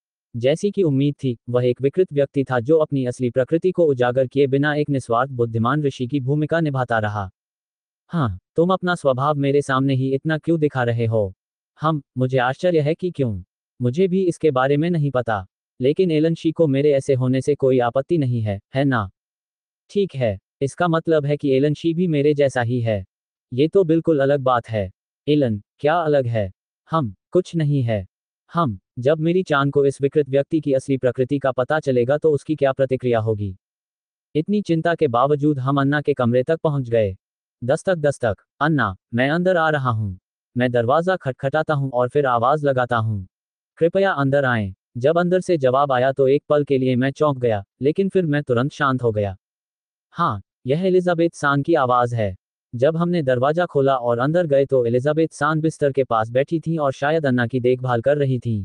जैसी कि उम्मीद थी, वह एक विकृत व्यक्ति था जो अपनी असली प्रकृति को उजागर किए बिना एक निस्वार्थ बुद्धिमान ऋषि की भूमिका निभाता रहा। हाँ, तुम अपना स्वभाव मेरे सामने ही इतना क्यों दिखा रहे हो? हम, मुझे आश्चर्य है कि क्यों। मुझे भी इसके बारे में नहीं पता। लेकिन एलन शी को मेरे ऐसे होने से कोई आपत्ति नहीं है, है ना? ठीक है, इसका मतलब है कि एलन शी भी मेरे जैसा ही है। ये तो बिल्कुल अलग बात है। एलन, क्या अलग है? हम, कुछ नहीं है। हम, जब मेरी चान को इस विकृत व्यक्ति की असली प्रकृति का पता चलेगा तो उसकी क्या प्रतिक्रिया होगी? इतनी चिंता के बावजूद हम अन्ना के कमरे तक पहुंच गए। दस्तक दस्तक, अन्ना, मैं अंदर आ रहा हूं। मैं दरवाजा खटखटाता हूं और फिर आवाज लगाता हूं। कृपया अंदर आएं। जब अंदर से जवाब आया तो एक पल के लिए मैं चौंक गया, लेकिन फिर मैं तुरंत शांत हो गया। हाँ, यह एलिजाबेथ सान की आवाज है। जब हमने दरवाजा खोला और अंदर गए तो एलिजाबेथ सान बिस्तर के पास बैठी थी और शायद अन्ना की देखभाल कर रही थी।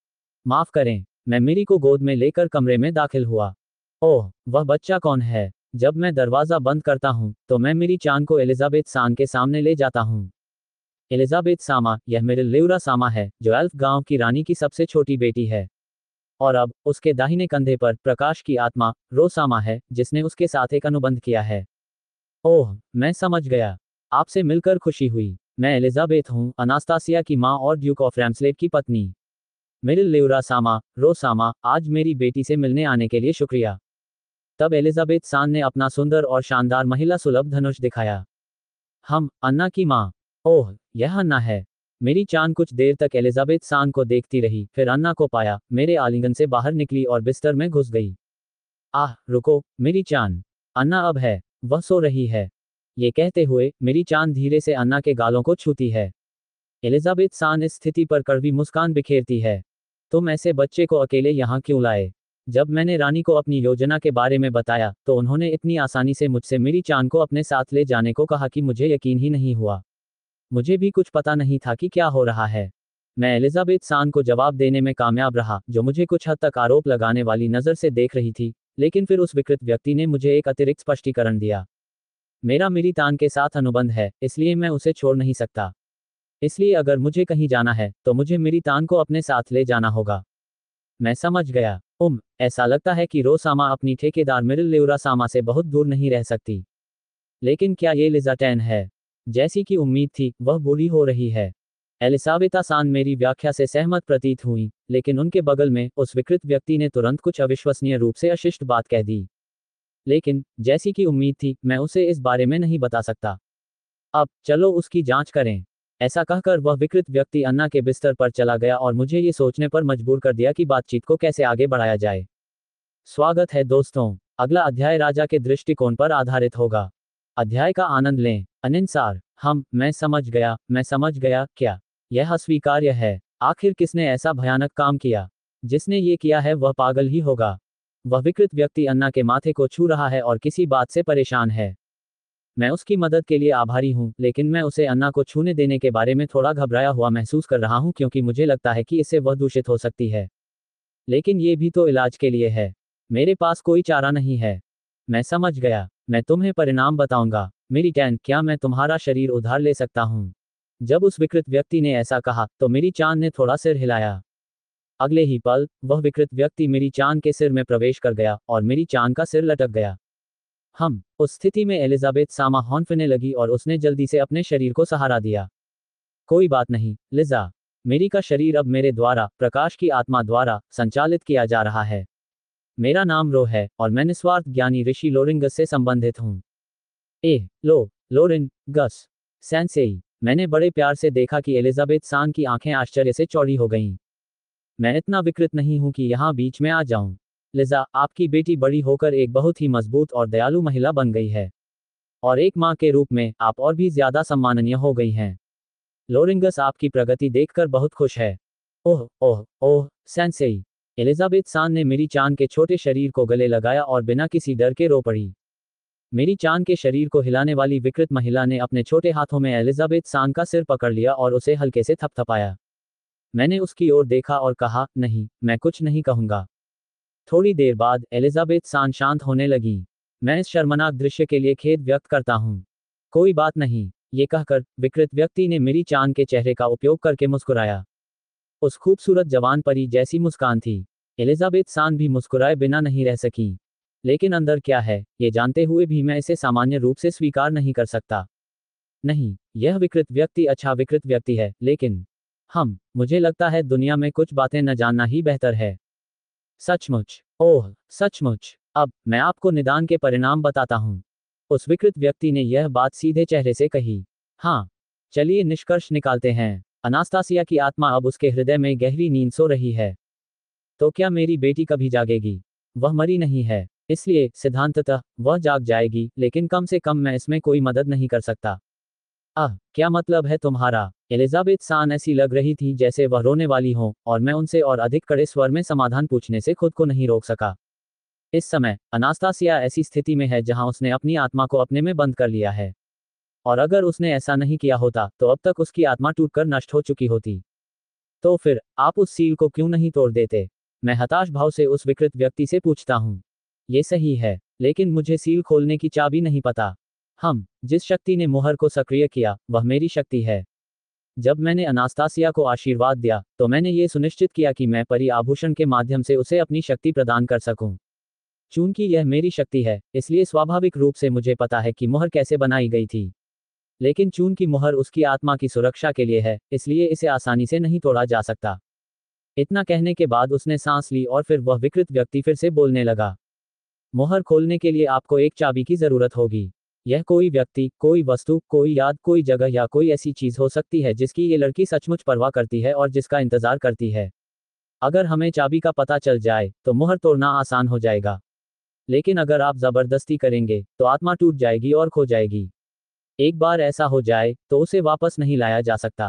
माफ करें, मैं मेरी को गोद में लेकर कमरे में दाखिल हुआ। ओह, वह बच्चा कौन है? जब मैं दरवाजा बंद करता हूं, तो मैं मेरी चान को एलिजाबेथ सान के सामने ले जाता हूं। एलिजाबेथ सामा, यह मेरे लेउरा सामा है, जो एल्फ गांव की रानी की सबसे छोटी बेटी है। और अब, उसके दाहिने कंधे पर, प्रकाश की आत्मा, रोसामा है, जिसने उसके साथ एक अनुबंध किया है। ओह, मैं समझ गया। आपसे मिलकर खुशी हुई। मैं एलिजाबेथ हूँ, अनास्तासिया की माँ और ड्यूक ऑफ रैम्सलेट की पत्नी। मिरिल लेउरा सामा, रोसामा, आज मेरी बेटी से मिलने आने के लिए शुक्रिया। तब एलिजाबेथ सान ने अपना सुंदर और शानदार महिला सुलभ धनुष दिखाया। हम, अन्ना की माँ। ओह, यह अन्ना है। मेरी चान कुछ देर तक एलिजाबेथ सान को देखती रही, फिर अन्ना को पाया, मेरे आलिंगन से बाहर निकली और बिस्तर में घुस गई। आह, रुको, मेरी चान। अन्ना अब है। वह सो रही है। ये कहते हुए, मेरी चान धीरे से अन्ना के गालों को छूती है। एलिजाबेथ सान इस स्थिति पर कड़वी मुस्कान बिखेरती है। तुम ऐसे बच्चे को अकेले यहाँ क्यों लाए? जब मैंने रानी को अपनी योजना के बारे में बताया, तो उन्होंने इतनी आसानी से मुझसे मेरी चान को अपने साथ ले जाने को कहा कि मुझे यकीन ही नहीं हुआ। मुझे भी कुछ पता नहीं था कि क्या हो रहा है। मैं एलिजाबेथ सान को जवाब देने में कामयाब रहा, जो मुझे कुछ हद तक आरोप लगाने वाली नज़र से देख रही थी, लेकिन फिर उस विकृत व्यक्ति ने मुझे एक अतिरिक्त स्पष्टीकरण दिया। मेरा मेरी तान के साथ अनुबंध है, इसलिए मैं उसे छोड़ नहीं सकता। इसलिए अगर मुझे कहीं जाना है, तो मुझे मेरी तान को अपने साथ ले जाना होगा। मैं समझ गया। उम, ऐसा लगता है कि रोसामा अपनी ठेकेदार मिरिल लेउरा सामा से बहुत दूर नहीं रह सकती। लेकिन क्या ये लिजा टैन है? जैसी कि उम्मीद थी, वह बूढ़ी हो रही है। एलिसाबेता सान मेरी व्याख्या से सहमत प्रतीत हुई, लेकिन उनके बगल में, उस विकृत व्यक्ति ने तुरंत कुछ अविश्वसनीय रूप से अशिष्ट बात कह दी। लेकिन, जैसी कि उम्मीद थी, मैं उसे इस बारे में नहीं बता सकता। अब, चलो उसकी जांच करें। ऐसा कहकर वह विकृत व्यक्ति अन्ना के बिस्तर पर चला गया और मुझे ये सोचने पर मजबूर कर दिया कि बातचीत को कैसे आगे बढ़ाया जाए। स्वागत है दोस्तों। अगला अध्याय राजा के दृष्टिकोण पर आधारित होगा। अध्याय का आनंद लें। अनिसार, हम, मैं समझ गया, मैं समझ गया, क्या? यह अस्वीकार्य है। आखिर किसने ऐसा भयानक काम किया? जिसने ये किया है वह पागल ही होगा। वह विकृत व्यक्ति अन्ना के माथे को छू रहा है और किसी बात से परेशान है। मैं उसकी मदद के लिए आभारी हूं, लेकिन मैं उसे अन्ना को छूने देने के बारे में थोड़ा घबराया हुआ महसूस कर रहा हूं क्योंकि मुझे लगता है कि इससे वह दूषित हो सकती है। लेकिन ये भी तो इलाज के लिए है। मेरे पास कोई चारा नहीं है। मैं समझ गया। मैं तुम्हें परिणाम बताऊंगा। मेरी टैन, क्या मैं तुम्हारा शरीर उधार ले सकता हूं? जब उस विकृत व्यक्ति ने ऐसा कहा, तो मेरी चान ने थोड़ा सिर हिलाया। अगले ही पल, वह विकृत व्यक्ति मेरी चान के सिर में प्रवेश कर गया, और मेरी चान का सिर लटक गया। हम, उस स्थिति में एलिजाबेथ सामा हौंफने लगी और उसने जल्दी से अपने शरीर को सहारा दिया। कोई बात नहीं, लिजा। मेरी का शरीर अब मेरे द्वारा, प्रकाश की आत्मा द्वारा, संचालित किया जा रहा है। मेरा नाम रो है, और मैं निस्वार्थ ज्ञानी ऋषि लोरिंगस से संबंधित हूँ। ए, लो, लोरिन, गस, सेंसेई। मैंने बड़े प्यार से देखा कि एलिजाबेथ सान की आंखें आश्चर्य से चौड़ी हो गईं। मैं इतना विकृत नहीं हूं कि यहाँ बीच में आ जाऊं। लिजा, आपकी बेटी बड़ी होकर एक बहुत ही मजबूत और दयालु महिला बन गई है। और एक माँ के रूप में, आप और भी ज्यादा सम्माननीय हो गई हैं। लोरिंगस आपकी प्रगति देखकर बहुत खुश है। ओह, ओह, ओह, सेंसेई। एलिजाबेथ सान ने मेरी चान के छोटे शरीर को गले लगाया और बिना किसी डर के रो पड़ी। मेरी चान के शरीर को हिलाने वाली विकृत महिला ने अपने छोटे हाथों में एलिजाबेथ सान का सिर पकड़ लिया और उसे हल्के से थपथपाया। मैंने उसकी ओर देखा और कहा, नहीं, मैं कुछ नहीं कहूंगा। थोड़ी देर बाद, एलिजाबेथ सान शांत होने लगी। मैं इस शर्मनाक दृश्य के लिए खेद व्यक्त करता हूँ। कोई बात नहीं, ये कहकर विकृत व्यक्ति ने मेरी चांद के चेहरे का उपयोग करके मुस्कुराया। उस खूबसूरत जवान परी जैसी मुस्कान थी। एलिजाबेथ सान भी मुस्कुराए बिना नहीं रह सकी। लेकिन अंदर क्या है, ये जानते हुए भी मैं इसे सामान्य रूप से स्वीकार नहीं कर सकता। नहीं, यह विकृत व्यक्ति अच्छा विकृत व्यक्ति है, लेकिन हम, मुझे लगता है दुनिया में कुछ बातें न जानना ही बेहतर है। सचमुच, ओह, सचमुच। अब, मैं आपको निदान के परिणाम बताता हूँ। उस विकृत व्यक्ति ने यह बात सीधे चेहरे से कही। हाँ, चलिए निष्कर्ष निकालते हैं। अनास्तासिया की आत्मा अब उसके हृदय में गहरी नींद सो रही है। तो क्या मेरी बेटी कभी जागेगी? वह मरी नहीं है, इसलिए सिद्धांततः वह जाग जाएगी, लेकिन कम से कम मैं इसमें कोई मदद नहीं कर सकता। आह, क्या मतलब है तुम्हारा? एलिजाबेथ सान ऐसी लग रही थी जैसे वह रोने वाली हो, और मैं उनसे और अधिक कड़े स्वर में समाधान पूछने से खुद को नहीं रोक सका। इस समय अनास्तासिया ऐसी स्थिति में है जहां उसने अपनी आत्मा को अपने में बंद कर लिया है। और अगर उसने ऐसा नहीं किया होता, तो अब तक उसकी आत्मा टूटकर नष्ट हो चुकी होती। तो फिर, आप उस सील को क्यों नहीं तोड़ देते? मैं हताश भाव से उस विकृत व्यक्ति से पूछता हूँ। ये सही है, लेकिन मुझे सील खोलने की चाबी नहीं पता। हम, जिस शक्ति ने मुहर को सक्रिय किया, वह मेरी शक्ति है। जब मैंने अनास्तासिया को आशीर्वाद दिया, तो मैंने ये सुनिश्चित किया कि मैं परी आभूषण के माध्यम से उसे अपनी शक्ति प्रदान कर सकूं। चूंकि यह मेरी शक्ति है, इसलिए स्वाभाविक रूप से मुझे पता है कि मुहर कैसे बनाई गई थी। लेकिन चूंकि मुहर उसकी आत्मा की सुरक्षा के लिए है, इसलिए इसे आसानी से नहीं तोड़ा जा सकता। इतना कहने के बाद उसने सांस ली और फिर वह विकृत व्यक्ति फिर से बोलने लगा। मुहर खोलने के लिए आपको एक चाबी की जरूरत होगी। यह कोई व्यक्ति, कोई वस्तु, कोई याद, कोई जगह या कोई ऐसी चीज हो सकती है जिसकी ये लड़की सचमुच परवाह करती है और जिसका इंतजार करती है। अगर हमें चाबी का पता चल जाए, तो मुहर तोड़ना आसान हो जाएगा। लेकिन अगर आप जबरदस्ती करेंगे, तो आत्मा टूट जाएगी और खो जाएगी। एक बार ऐसा हो जाए, तो उसे वापस नहीं लाया जा सकता।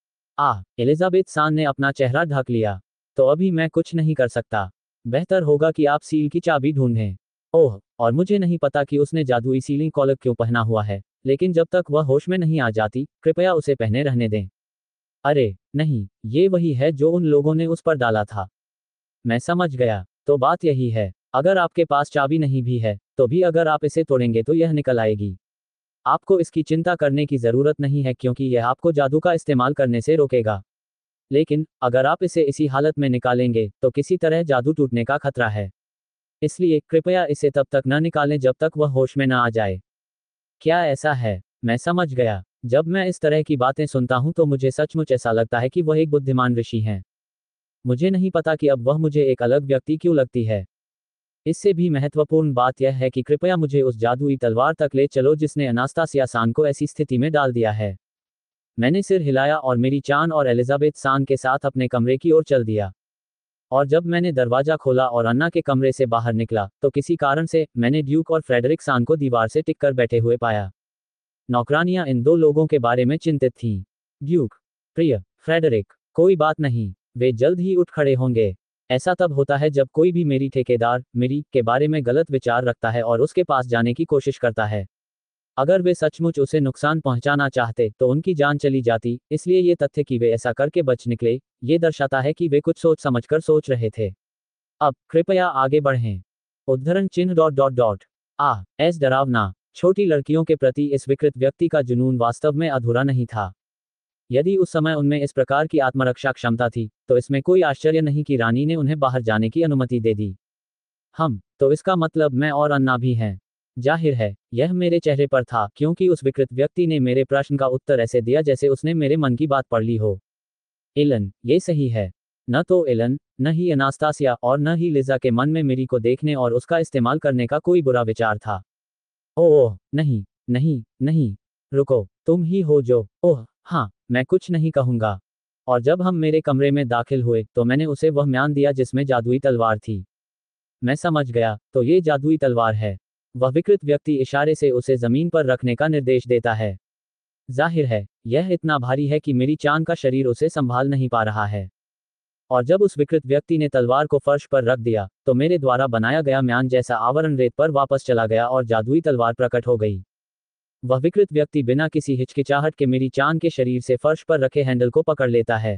आह, एलिजाबेथ सान ने अपना चेहरा ढक लिया। तो अभी मैं कुछ नहीं कर सकता। बेहतर होगा कि आप सील की चाबी ढूंढें। ओह, और मुझे नहीं पता कि उसने जादुई सीलिंग कॉलर क्यों पहना हुआ है, लेकिन जब तक वह होश में नहीं आ जाती, कृपया उसे पहने रहने दें। अरे, नहीं, ये वही है जो उन लोगों ने उस पर डाला था। मैं समझ गया। तो बात यही है, अगर आपके पास चाबी नहीं भी है, तो भी अगर आप इसे तोड़ेंगे तो यह निकल आएगी। आपको इसकी चिंता करने की जरूरत नहीं है क्योंकि यह आपको जादू का इस्तेमाल करने से रोकेगा। लेकिन, अगर आप इसे इसी हालत में निकालेंगे, तो किसी तरह जादू टूटने का खतरा है। इसलिए, कृपया इसे तब तक न निकालें जब तक वह होश में न आ जाए। क्या ऐसा है? मैं समझ गया। जब मैं इस तरह की बातें सुनता हूं तो मुझे सचमुच ऐसा लगता है कि वह एक बुद्धिमान ऋषि हैं। मुझे नहीं पता कि अब वह मुझे एक अलग व्यक्ति क्यों लगती है। इससे भी महत्वपूर्ण बात यह है कि कृपया मुझे उस जादुई तलवार तक ले चलो जिसने अनास्तासिया सान को ऐसी स्थिति में डाल दिया है। मैंने सिर हिलाया और मेरी चान और एलिजाबेथ सान के साथ अपने कमरे की ओर चल दिया। और जब मैंने दरवाजा खोला और अन्ना के कमरे से बाहर निकला, तो किसी कारण से, मैंने ड्यूक और फ्रेडरिक सान को दीवार से टिककर बैठे हुए पाया। नौकरानियां इन दो लोगों के बारे में चिंतित थीं। ड्यूक, प्रिय, फ्रेडरिक, कोई बात नहीं, वे जल्द ही उठ खड़े होंगे। ऐसा तब होता है जब कोई भी मेरी ठेकेदार, मेरी, के बारे में गलत विचार रखता है और उसके पास जाने की कोशिश करता है। अगर वे सचमुच उसे नुकसान पहुंचाना चाहते, तो उनकी जान चली जाती, इसलिए ये तथ्य कि वे ऐसा करके बच निकले, ये दर्शाता है कि वे कुछ सोच समझकर सोच रहे थे। अब, कृपया आगे बढ़ें। उद्धरण चिन्ह डॉट डॉट डॉट। आह, ऐस डरावना। छोटी लड़कियों के प्रति इस विकृत व्यक्ति का जुनून वास्तव में अधूरा नहीं था। यदि उस समय उनमें इस प्रकार की आत्मरक्षा क्षमता थी, तो इसमें कोई आश्चर्य नहीं कि रानी ने उन्हें बाहर जाने की अनुमति दे दी। हम, तो इसका मतलब मैं और अन्ना भी हैं। जाहिर है, यह मेरे चेहरे पर था क्योंकि उस विकृत व्यक्ति ने मेरे प्रश्न का उत्तर ऐसे दिया जैसे उसने मेरे मन की बात पढ़ ली हो। एलन, ये सही है। न तो एलन, न ही अनास्तासिया और न ही लिजा के मन में मेरी को देखने और उसका इस्तेमाल करने का कोई बुरा विचार था। ओह, नहीं, नहीं, नहीं। रुको, तुम ही हो जो, ओह, हाँ, मैं कुछ नहीं कहूंगा। और जब हम मेरे कमरे में दाखिल हुए, तो मैंने उसे वह म्यान दिया जिसमें जादुई तलवार थी। मैं समझ गया, तो ये जादुई तलवार है। वह विकृत व्यक्ति इशारे से उसे जमीन पर रखने का निर्देश देता है। जाहिर है, यह इतना भारी है कि मेरी चांद का शरीर उसे संभाल नहीं पा रहा है। और जब उस विकृत व्यक्ति ने तलवार को फर्श पर रख दिया, तो मेरे द्वारा बनाया गया म्यान जैसा आवरण रेत पर वापस चला गया और जादुई तलवार प्रकट हो गई। वह विकृत व्यक्ति बिना किसी हिचकिचाहट के मेरी चांद के शरीर से फर्श पर रखे हैंडल को पकड़ लेता है।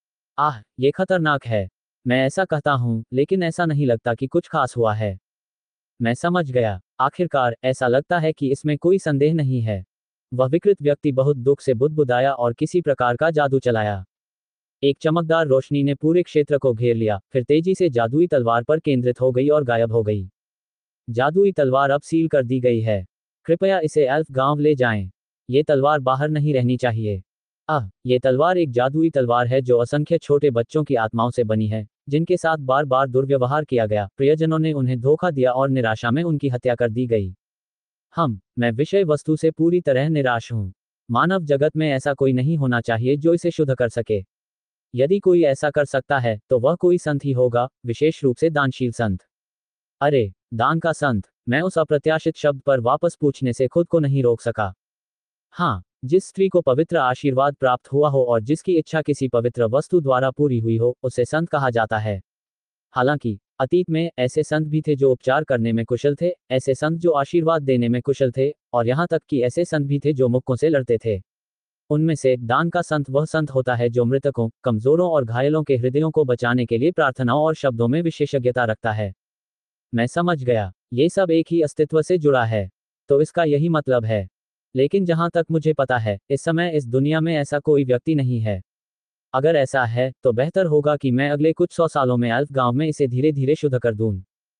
आह, ये खतरनाक है। मैं ऐसा कहता हूं, लेकिन ऐसा नहीं लगता कि कुछ खास हुआ है। मैं समझ गया। आखिरकार ऐसा लगता है कि इसमें कोई संदेह नहीं है। वह विकृत व्यक्ति बहुत दुख से बुदबुदाया और किसी प्रकार का जादू चलाया। एक चमकदार रोशनी ने पूरे क्षेत्र को घेर लिया, फिर तेजी से जादुई तलवार पर केंद्रित हो गई और गायब हो गई। जादुई तलवार अब सील कर दी गई है। कृपया इसे एल्फ गांव ले जाएं। ये तलवार बाहर नहीं रहनी चाहिए। आह, ये तलवार एक जादुई तलवार है जो असंख्य छोटे बच्चों की आत्माओं से बनी है, जिनके साथ बार बार दुर्व्यवहार किया गया, प्रियजनों ने उन्हें धोखा दिया और निराशा में उनकी हत्या कर दी गई। हम मैं विषय वस्तु से पूरी तरह निराश हूं। मानव जगत में ऐसा कोई नहीं होना चाहिए जो इसे शुद्ध कर सके। यदि कोई ऐसा कर सकता है तो वह कोई संत ही होगा, विशेष रूप से दानशील संत। अरे, दान का संत! मैं उस अप्रत्याशित शब्द पर वापस पूछने से खुद को नहीं रोक सका। हाँ, जिस स्त्री को पवित्र आशीर्वाद प्राप्त हुआ हो और जिसकी इच्छा किसी पवित्र वस्तु द्वारा पूरी हुई हो, उसे संत कहा जाता है। हालांकि अतीत में ऐसे संत भी थे जो उपचार करने में कुशल थे, ऐसे संत जो आशीर्वाद देने में कुशल थे, और यहाँ तक कि ऐसे संत भी थे जो मुक्कों से लड़ते थे। उनमें से दान का संत वह संत होता है जो मृतकों, कमजोरों और घायलों के हृदयों को बचाने के लिए प्रार्थनाओं और शब्दों में विशेषज्ञता रखता है। मैं समझ गया, ये सब एक ही अस्तित्व से जुड़ा है। तो इसका यही मतलब है। लेकिन जहां तक मुझे पता है, इस समय इस दुनिया में ऐसा कोई व्यक्ति नहीं है। अगर ऐसा है, तो बेहतर होगा कि मैं अगले कुछ सौ सालों में एल्फ गांव में इसे धीरे धीरे शुद्ध कर दूं।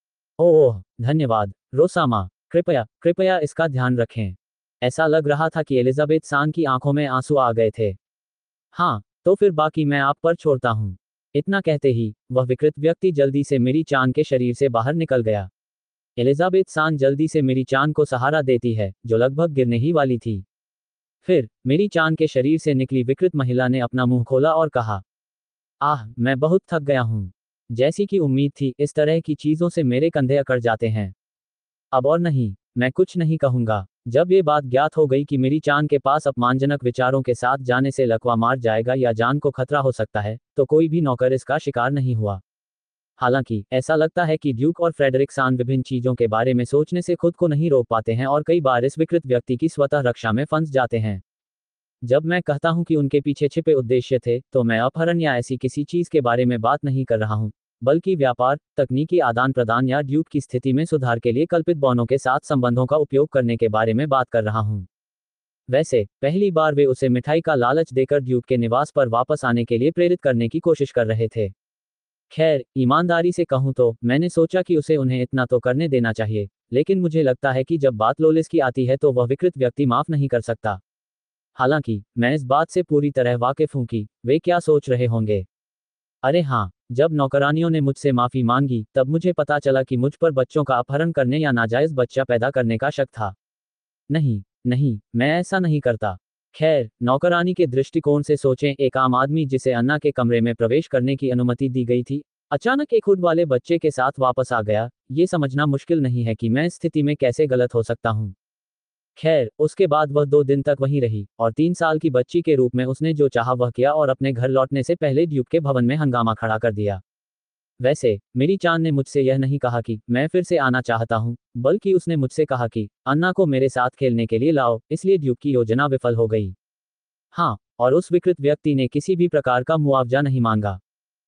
ओह, धन्यवाद, रोसामा। कृपया, कृपया इसका ध्यान रखें। ऐसा लग रहा था कि एलिजाबेथ सान की आंखों में आंसू आ गए थे। हाँ, तो फिर बाकी मैं आप पर छोड़ता हूँ। इतना कहते ही वह विकृत व्यक्ति जल्दी से मेरी चान के शरीर से बाहर निकल गया। एलिजाबेथ सान जल्दी से मेरी चान को सहारा देती है, जो लगभग गिरने ही वाली थी। फिर मेरी चान के शरीर से निकली विकृत महिला ने अपना मुंह खोला और कहा, आह, मैं बहुत थक गया हूँ। जैसी कि उम्मीद थी, इस तरह की चीजों से मेरे कंधे अकड़ जाते हैं। अब और नहीं, मैं कुछ नहीं कहूंगा। जब ये बात ज्ञात हो गई कि मेरी चान के पास अपमानजनक विचारों के साथ जाने से लकवा मार जाएगा या जान को खतरा हो सकता है, तो कोई भी नौकर इसका शिकार नहीं हुआ। हालांकि ऐसा लगता है कि ड्यूक और फ्रेडरिक सान विभिन्न चीजों के बारे में सोचने से खुद को नहीं रोक पाते हैं और कई बार इस विकृत व्यक्ति की स्वतः रक्षा में फंस जाते हैं। जब मैं कहता हूं कि उनके पीछे छिपे उद्देश्य थे, तो मैं अपहरण या ऐसी किसी चीज के बारे में बात नहीं कर रहा हूं, बल्कि व्यापार, तकनीकी आदान प्रदान या ड्यूक की स्थिति में सुधार के लिए कल्पित बॉनों के साथ संबंधों का उपयोग करने के बारे में बात कर रहा हूं। वैसे पहली बार वे उसे मिठाई का लालच देकर ड्यूक के निवास पर वापस आने के लिए प्रेरित करने की कोशिश कर रहे थे। खैर, ईमानदारी से कहूं तो मैंने सोचा कि उसे उन्हें इतना तो करने देना चाहिए, लेकिन मुझे लगता है कि जब बात लोलिस की आती है तो वह विकृत व्यक्ति माफ नहीं कर सकता। हालांकि मैं इस बात से पूरी तरह वाकिफ हूं कि वे क्या सोच रहे होंगे। अरे हाँ, जब नौकरानियों ने मुझसे माफी मांगी, तब मुझे पता चला कि मुझ पर बच्चों का अपहरण करने या नाजायज बच्चा पैदा करने का शक था। नहीं, नहीं, मैं ऐसा नहीं करता। खैर, नौकरानी के दृष्टिकोण से सोचें, एक आम आदमी जिसे अन्ना के कमरे में प्रवेश करने की अनुमति दी गई थी, अचानक एक हुड वाले बच्चे के साथ वापस आ गया। ये समझना मुश्किल नहीं है कि मैं इस स्थिति में कैसे गलत हो सकता हूँ। खैर, उसके बाद वह दो दिन तक वहीं रही, और तीन साल की बच्ची के रूप में उसने जो चाहा वह किया और अपने घर लौटने से पहले ड्यूक के भवन में हंगामा खड़ा कर दिया। वैसे मेरी चान ने मुझसे यह नहीं कहा कि मैं फिर से आना चाहता हूं, बल्कि उसने मुझसे कहा कि अन्ना को मेरे साथ खेलने के लिए लाओ, इसलिए ड्यूक की योजना विफल हो गई। हाँ, और उस विकृत व्यक्ति ने किसी भी प्रकार का मुआवजा नहीं मांगा।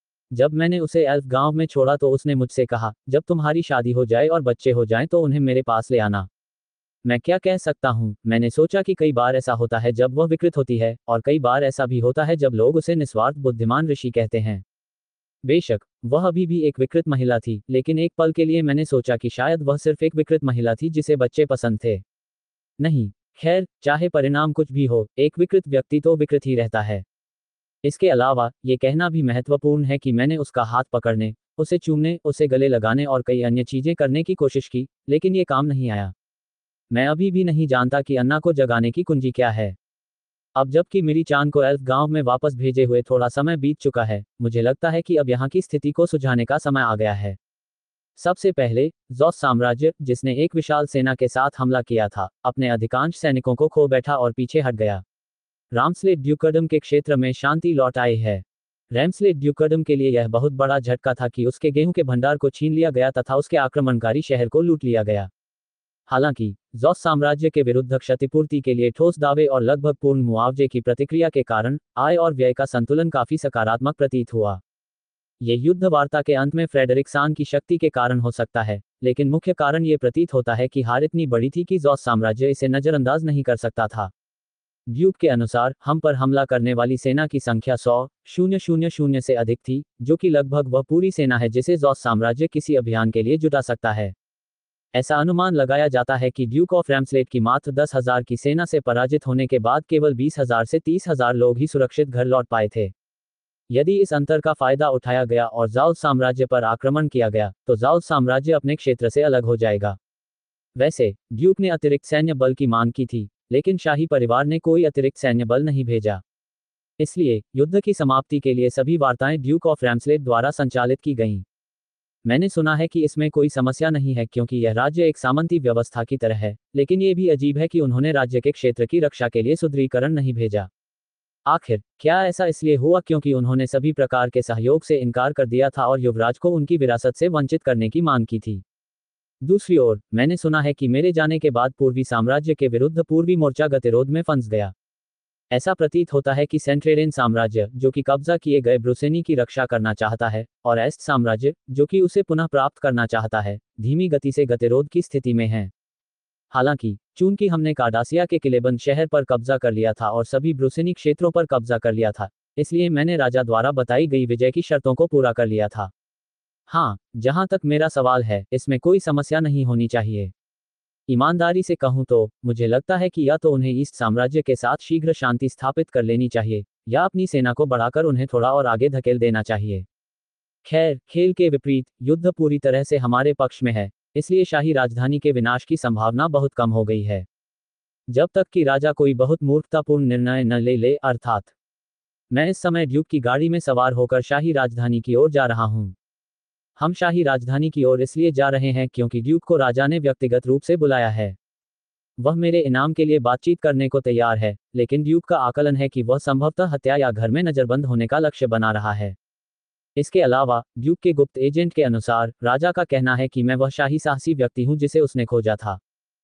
जब मैंने उसे एल्फ गांव में छोड़ा तो उसने मुझसे कहा, जब तुम्हारी शादी हो जाए और बच्चे हो जाएं तो उन्हें मेरे पास ले आना। मैं क्या कह सकता हूँ, मैंने सोचा कि कई बार ऐसा होता है जब वह विकृत होती है, और कई बार ऐसा भी होता है जब लोग उसे निस्वार्थ बुद्धिमान ऋषि कहते हैं। बेशक वह अभी भी एक विकृत महिला थी, लेकिन एक पल के लिए मैंने सोचा कि शायद वह सिर्फ एक विकृत महिला थी जिसे बच्चे पसंद थे। नहीं, खैर, चाहे परिणाम कुछ भी हो, एक विकृत व्यक्ति तो विकृत ही रहता है। इसके अलावा ये कहना भी महत्वपूर्ण है कि मैंने उसका हाथ पकड़ने, उसे चूमने, उसे गले लगाने और कई अन्य चीजें करने की कोशिश की, लेकिन ये काम नहीं आया। मैं अभी भी नहीं जानता कि अन्ना को जगाने की कुंजी क्या है। अब जबकि मेरी चान को एल्फ गांव में वापस भेजे हुए थोड़ा समय बीत चुका है, मुझे लगता है कि अब यहाँ की स्थिति को सुझाने का समय आ गया है। सबसे पहले, ज़ॉस साम्राज्य, जिसने एक विशाल सेना के साथ हमला किया था, अपने अधिकांश सैनिकों को खो बैठा और पीछे हट गया। रामस्लेट ड्यूकडम के क्षेत्र में शांति लौट आई है। रैमस्लेट ड्यूकडम के लिए यह बहुत बड़ा झटका था कि उसके गेहूं के भंडार को छीन लिया गया तथा उसके आक्रमणकारी शहर को लूट लिया गया। हालांकि ज़ॉस साम्राज्य के विरुद्ध क्षतिपूर्ति के लिए ठोस दावे और लगभग पूर्ण मुआवजे की प्रतिक्रिया के कारण आय और व्यय का संतुलन काफी सकारात्मक प्रतीत हुआ। ये युद्ध वार्ता के अंत में फ्रेडरिक सान की शक्ति के कारण हो सकता है, लेकिन मुख्य कारण ये प्रतीत होता है कि हार इतनी बड़ी थी कि जॉस साम्राज्य इसे नजरअंदाज नहीं कर सकता था। ड्यूक के अनुसार हम पर हमला करने वाली सेना की संख्या सौ शून्य शून्य शून्य से अधिक थी, जो कि लगभग वह पूरी सेना है जिसे जॉस साम्राज्य किसी अभियान के लिए जुटा सकता है। ऐसा अनुमान लगाया जाता है कि ड्यूक ऑफ रैम्सलेट की मात्र दस हजार की सेना से पराजित होने के बाद केवल बीस हजार से तीस हजार लोग ही सुरक्षित घर लौट पाए थे। यदि इस अंतर का फायदा उठाया गया और जाउस साम्राज्य पर आक्रमण किया गया, तो जाउस साम्राज्य अपने क्षेत्र से अलग हो जाएगा। वैसे ड्यूक ने अतिरिक्त सैन्य बल की मांग की थी, लेकिन शाही परिवार ने कोई अतिरिक्त सैन्य बल नहीं भेजा। इसलिए युद्ध की समाप्ति के लिए सभी वार्ताएं ड्यूक ऑफ रैम्सलेट द्वारा संचालित की गईं। मैंने सुना है कि इसमें कोई समस्या नहीं है क्योंकि यह राज्य एक सामंती व्यवस्था की तरह है, लेकिन ये भी अजीब है कि उन्होंने राज्य के क्षेत्र की रक्षा के लिए सुदृढ़ीकरण नहीं भेजा। आखिर क्या ऐसा इसलिए हुआ क्योंकि उन्होंने सभी प्रकार के सहयोग से इनकार कर दिया था और युवराज को उनकी विरासत से वंचित करने की मांग की थी। दूसरी ओर मैंने सुना है कि मेरे जाने के बाद पूर्वी साम्राज्य के विरुद्ध पूर्वी मोर्चा गतिरोध में फंस गया। ऐसा प्रतीत होता है कि सेंट्रेरियन साम्राज्य, जो कि कब्जा किए गए ब्रुसेनी की रक्षा करना चाहता है, और एस्ट साम्राज्य, जो कि उसे पुनः प्राप्त करना चाहता है, धीमी गति से गतिरोध की स्थिति में है। हालांकि चूंकि हमने कार्डासिया के किलेबंद शहर पर कब्जा कर लिया था और सभी ब्रुसेनी क्षेत्रों पर कब्जा कर लिया था, इसलिए मैंने राजा द्वारा बताई गई विजय की शर्तों को पूरा कर लिया था। हाँ, जहां तक मेरा सवाल है, इसमें कोई समस्या नहीं होनी चाहिए। ईमानदारी से कहूं तो मुझे लगता है कि या तो उन्हें ईस्ट साम्राज्य के साथ शीघ्र शांति स्थापित कर लेनी चाहिए, या अपनी सेना को बढ़ाकर उन्हें थोड़ा और आगे धकेल देना चाहिए। खैर, खेल के विपरीत युद्ध पूरी तरह से हमारे पक्ष में है, इसलिए शाही राजधानी के विनाश की संभावना बहुत कम हो गई है। जब तक कि राजा कोई बहुत मूर्खतापूर्ण निर्णय न ले ले, अर्थात मैं इस समय ड्यूक की गाड़ी में सवार होकर शाही राजधानी की ओर जा रहा हूं। हम शाही राजधानी की ओर इसलिए जा रहे हैं क्योंकि ड्यूक को राजा ने व्यक्तिगत रूप से बुलाया है। वह मेरे इनाम के लिए बातचीत करने को तैयार है, लेकिन ड्यूक का आकलन है कि वह संभवतः हत्या या घर में नजरबंद होने का लक्ष्य बना रहा है। इसके अलावा ड्यूक के गुप्त एजेंट के अनुसार राजा का कहना है कि मैं वह शाही साहसी व्यक्ति हूं जिसे उसने खोजा था।